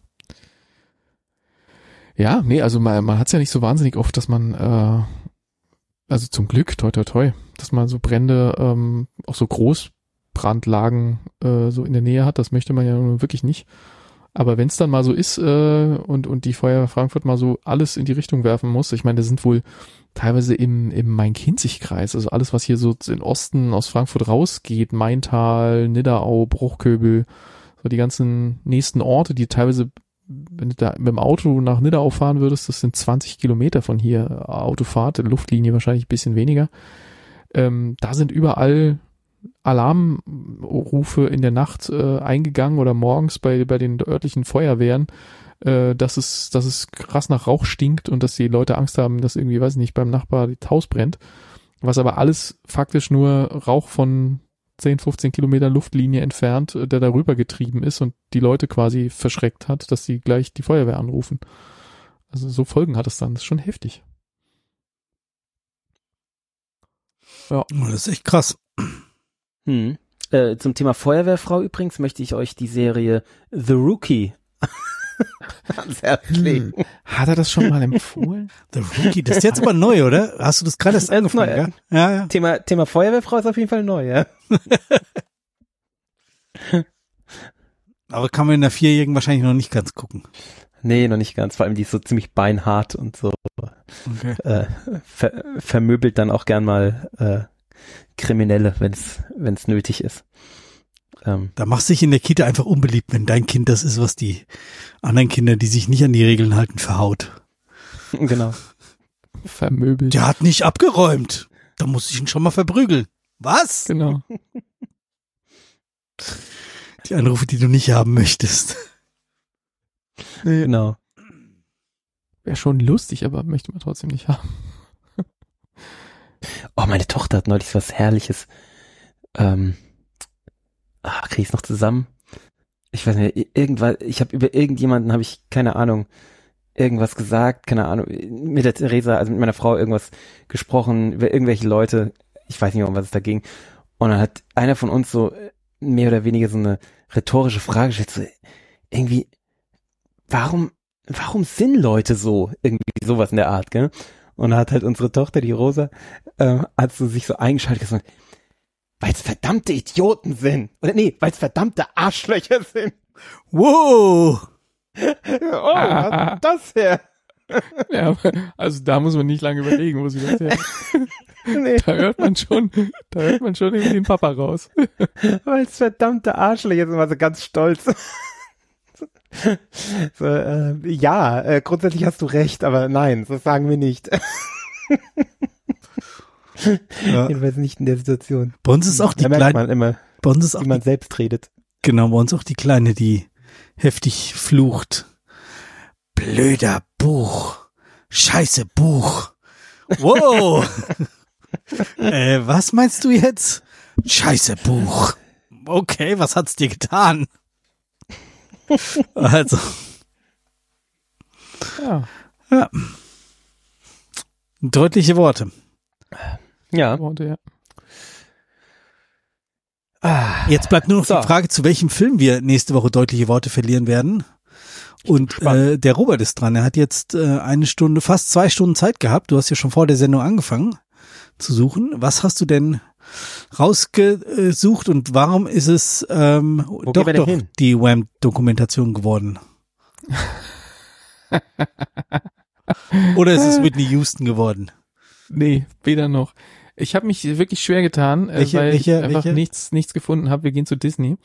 B: Ja, nee, also man hat es ja nicht so wahnsinnig oft, dass man, also zum Glück, toi toi toi, dass man so Brände, auch so Großbrandlagen so in der Nähe hat, das möchte man ja nun wirklich nicht. Aber wenn es dann mal so ist und die Feuerwehr Frankfurt mal so alles in die Richtung werfen muss, ich meine, da sind wohl teilweise im Main-Kinzig-Kreis, also alles, was hier so in Osten aus Frankfurt rausgeht, Maintal, Nidderau, Bruchköbel, so die ganzen nächsten Orte, die teilweise, wenn du da mit dem Auto nach Nidderau fahren würdest, das sind 20 Kilometer von hier Autofahrt, Luftlinie wahrscheinlich ein bisschen weniger. Da sind überall Alarmrufe in der Nacht eingegangen oder morgens bei den örtlichen Feuerwehren, dass es krass nach Rauch stinkt und dass die Leute Angst haben, dass irgendwie, weiß ich nicht, beim Nachbar das Haus brennt. was aber alles faktisch nur Rauch von 10, 15 Kilometer Luftlinie entfernt, der darüber getrieben ist und die Leute quasi verschreckt hat, dass sie gleich die Feuerwehr anrufen. Also so Folgen hat es dann. Das ist schon heftig.
A: Ja. Das ist echt krass.
C: Zum Thema Feuerwehrfrau übrigens möchte ich euch die Serie The Rookie ans Herz legen.
B: Hat er das schon mal empfohlen?
A: The Rookie, das ist jetzt aber neu, oder? Hast du das gerade erst angefangen?
C: Neu,
A: ja?
C: Thema Feuerwehrfrau ist auf jeden Fall neu, ja.
A: Aber kann man in der 4-Jährigen wahrscheinlich noch nicht ganz gucken.
C: Nee, noch nicht ganz. Vor allem die ist so ziemlich beinhart und so. Okay. Vermöbelt dann auch gern mal Kriminelle, wenn's nötig ist.
A: Da machst du dich in der Kita einfach unbeliebt, wenn dein Kind das ist, was die anderen Kinder, die sich nicht an die Regeln halten, verhaut.
C: Genau.
B: Vermöbelt.
A: Der hat nicht abgeräumt. Da muss ich ihn schon mal verprügeln. Was?
B: Genau.
A: Die Anrufe, die du nicht haben möchtest.
C: Genau.
B: Wäre schon lustig, aber möchte man trotzdem nicht haben.
C: Oh, meine Tochter hat neulich was Herrliches. Krieg ich es noch zusammen? Ich weiß nicht, über irgendjemanden habe ich, keine Ahnung, irgendwas gesagt, keine Ahnung, mit der Theresa, also mit meiner Frau irgendwas gesprochen, über irgendwelche Leute, ich weiß nicht mehr, um was es da ging. Und dann hat einer von uns so mehr oder weniger so eine rhetorische Frage gestellt, so irgendwie, warum sind Leute so? Irgendwie sowas in der Art, gell? Und da hat halt unsere Tochter, die Rosa, hat so sich so eingeschaltet und gesagt, weil es verdammte Idioten sind. Oder nee, weil es verdammte Arschlöcher sind.
A: Wow!
C: Oh, was ist das her?
B: Ja, also da muss man nicht lange überlegen, wo sie das her.
C: Nee.
B: Da hört man schon irgendwie den Papa raus.
C: Weil es verdammte Arschlöcher sind, war sie ganz stolz. So, grundsätzlich hast du recht, aber nein, das sagen wir nicht.
A: Ja.
C: Jedenfalls nicht in der Situation.
A: Bei uns ist auch die
C: Kleine,
A: Kleine,
C: man immer,
A: bei uns ist auch
C: wie man selbst redet.
A: Genau, bei uns auch die Kleine, die heftig flucht. Blöder Buch. Scheiße Buch. Wow. Was meinst du jetzt? Scheiße Buch. Okay, was hat's dir getan? Also. Ja. Deutliche Worte.
C: Ja.
B: Worte,
C: ja.
A: Jetzt bleibt nur noch die Frage, zu welchem Film wir nächste Woche deutliche Worte verlieren werden. Und der Robert ist dran. Er hat jetzt fast 2 Stunden Zeit gehabt. Du hast ja schon vor der Sendung angefangen zu suchen. Was hast du denn rausgesucht und warum ist es doch die Wham-Dokumentation geworden? Oder ist es Whitney Houston geworden?
B: Nee, weder noch. Ich habe mich wirklich schwer getan, weil ich einfach nichts gefunden habe. Wir gehen zu Disney.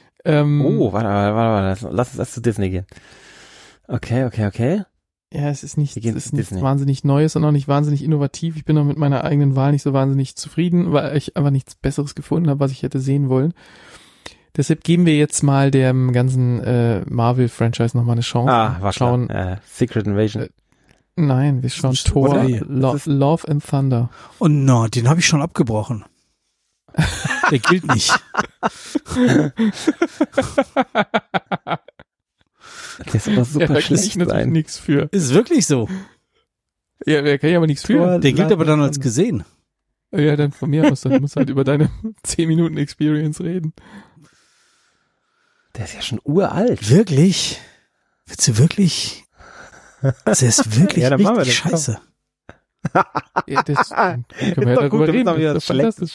C: Warte. Lass uns erst zu Disney gehen. Okay.
B: Ja, es ist nichts wahnsinnig Neues und auch nicht wahnsinnig innovativ. Ich bin noch mit meiner eigenen Wahl nicht so wahnsinnig zufrieden, weil ich einfach nichts Besseres gefunden habe, was ich hätte sehen wollen. Deshalb geben wir jetzt mal dem ganzen Marvel-Franchise nochmal eine Chance.
C: War schauen Secret Invasion.
B: Nein, wir schauen Thor, Love and Thunder.
A: Oh no, den habe ich schon abgebrochen. Der gilt nicht.
C: Der ist aber super schlecht sein.
B: Nichts für.
A: Ist wirklich so.
B: Ja, der kann ja aber nichts für.
A: Der gilt aber dann als gesehen.
B: Ja, dann von mir aus, dann musst du halt über deine 10 Minuten Experience reden.
C: Der ist ja schon uralt.
A: Wirklich? Willst du wirklich? Das ist wirklich
C: ja,
A: richtig scheiße.
B: Ja, das können wir ja darüber reden. Das ist fantastisch.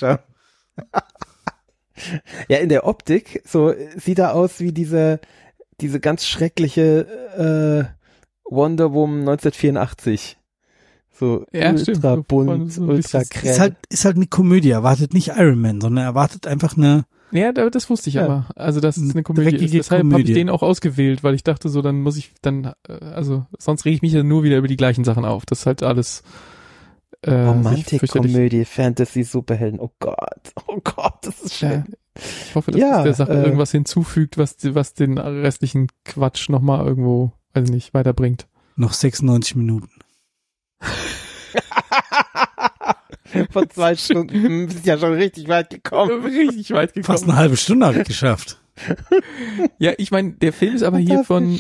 C: Ja, in der Optik, so sieht er aus wie diese ganz schreckliche Wonder Woman 1984. So
B: ja,
C: ultra bunt,
B: so
C: ultra
A: kräftig. Ist halt eine Komödie. Erwartet nicht Iron Man, sondern erwartet einfach eine.
B: Ja, das wusste ich aber. Also, dass es eine Komödie ist. Deshalb habe ich den auch ausgewählt, weil ich dachte so, dann muss ich sonst rege ich mich ja nur wieder über die gleichen Sachen auf. Das ist halt alles
C: Romantik-Komödie, Fantasy, Superhelden. Oh Gott, das ist schön.
B: Ich hoffe, dass das der Sache irgendwas hinzufügt, was den restlichen Quatsch nochmal irgendwo, weiß nicht, weiterbringt.
A: Noch 96 Minuten.
C: Von 2 Stunden bist ja schon richtig weit gekommen.
B: Richtig weit gekommen.
A: Fast eine halbe Stunde habe ich geschafft.
B: Ja, ich meine, der Film ist aber hier von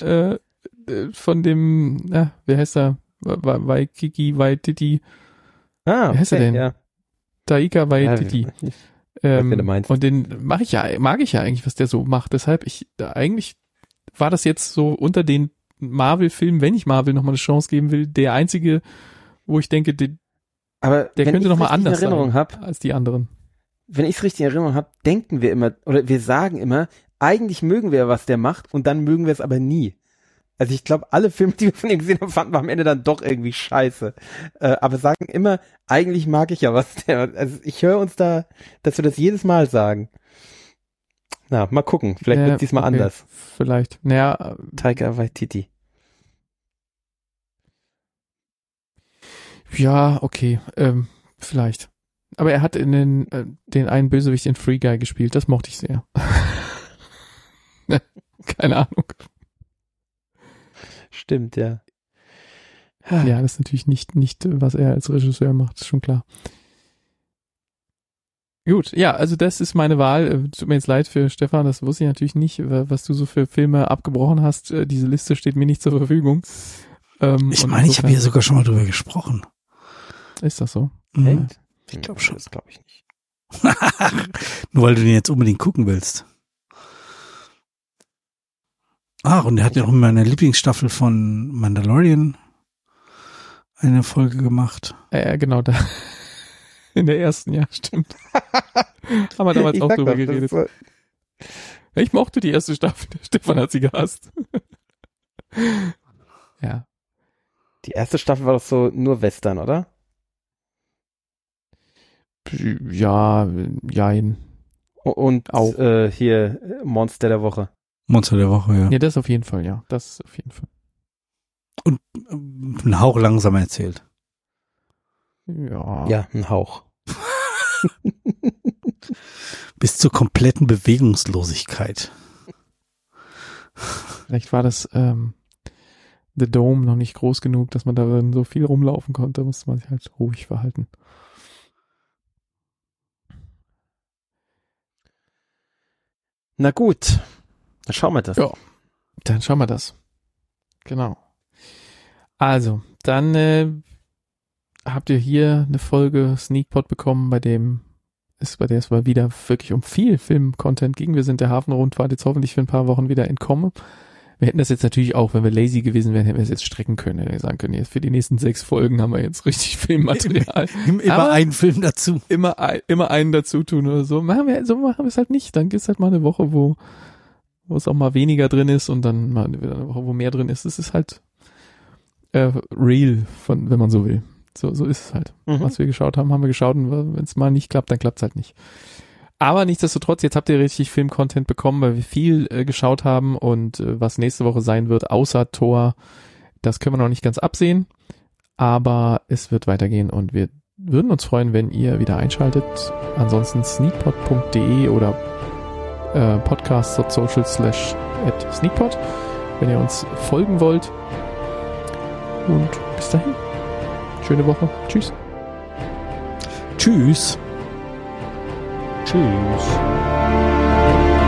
B: dem, wer heißt er? Waititi.
C: Wie
B: heißt er denn?
C: Ja.
B: Taika Waititi.
C: Und
B: den mag ich ja eigentlich, was der so macht. Deshalb eigentlich war das jetzt so unter den Marvel-Filmen, wenn ich Marvel nochmal eine Chance geben will, der einzige, wo ich denke, der könnte nochmal anders sein als die anderen.
C: Wenn ich es richtig in Erinnerung habe, denken wir immer, oder wir sagen immer, eigentlich mögen wir, was der macht, und dann mögen wir es aber nie. Also ich glaube, alle Filme, die wir von ihm gesehen haben, fanden wir am Ende dann doch irgendwie scheiße. Aber sagen immer, eigentlich mag ich ja, was der, also ich höre uns da, dass wir das jedes Mal sagen. Na, mal gucken, vielleicht wird es diesmal anders.
B: Vielleicht, naja.
C: Taika Waititi.
B: Ja, okay, vielleicht. Aber er hat in den einen Bösewicht in Free Guy gespielt, das mochte ich sehr. Keine Ahnung.
C: Stimmt, ja.
B: Ja, das ist natürlich nicht, was er als Regisseur macht, ist schon klar. Gut, ja, also das ist meine Wahl. Tut mir jetzt leid für Stefan, das wusste ich natürlich nicht, was du so für Filme abgebrochen hast. Diese Liste steht mir nicht zur Verfügung.
A: Ich meine, ich habe hier sogar schon mal drüber gesprochen.
B: Ist das so?
C: Mhm.
A: Ich glaube schon.
C: Das glaube ich nicht.
A: Nur weil du den jetzt unbedingt gucken willst. Und er hat ja auch in meiner Lieblingsstaffel von Mandalorian eine Folge gemacht.
B: Ja, genau, da. In der ersten, ja, stimmt. Haben wir damals auch drüber geredet. So. Ich mochte die erste Staffel, Stefan hat sie gehasst. Ja.
C: Die erste Staffel war doch so nur Western, oder?
B: Ja, jein.
C: Und auch hier Monster der Woche.
A: Monster der Woche, ja.
B: Ja, das auf jeden Fall, ja. Das auf jeden Fall.
A: Und ein Hauch langsamer erzählt.
B: Ja.
C: Ja, ein Hauch.
A: Bis zur kompletten Bewegungslosigkeit.
B: Vielleicht war das The Dome noch nicht groß genug, dass man darin so viel rumlaufen konnte. Da musste man sich halt ruhig verhalten.
C: Na gut, dann schauen wir das.
B: Ja, dann schauen wir das. Genau. Also, dann habt ihr hier eine Folge Sneakpot bekommen, bei der es mal wieder wirklich um viel Film-Content ging. Wir sind der Hafenrundfahrt jetzt hoffentlich für ein paar Wochen wieder entkommen. Wir hätten das jetzt natürlich auch, wenn wir lazy gewesen wären, hätten wir es jetzt strecken können. Hätten wir sagen können, jetzt für die nächsten 6 Folgen haben wir jetzt richtig Filmmaterial.
A: Immer einen Film dazu.
B: Immer einen dazu tun oder so. Machen wir es halt nicht. Dann gibt's halt mal eine Woche, wo es auch mal weniger drin ist und dann mal wieder eine Woche, wo mehr drin ist. Es ist halt real, wenn man so will. So ist es halt. Was wir geschaut haben, haben wir geschaut, und wenn es mal nicht klappt, dann klappt es halt nicht. Aber nichtsdestotrotz, jetzt habt ihr richtig Film-Content bekommen, weil wir viel geschaut haben, und was nächste Woche sein wird, außer Thor, das können wir noch nicht ganz absehen, aber es wird weitergehen, und wir würden uns freuen, wenn ihr wieder einschaltet. Ansonsten sneakpot.de oder podcast.social/@sneakpot, wenn ihr uns folgen wollt. Und bis dahin. Schöne Woche. Tschüss.
A: Tschüss.
C: Tschüss.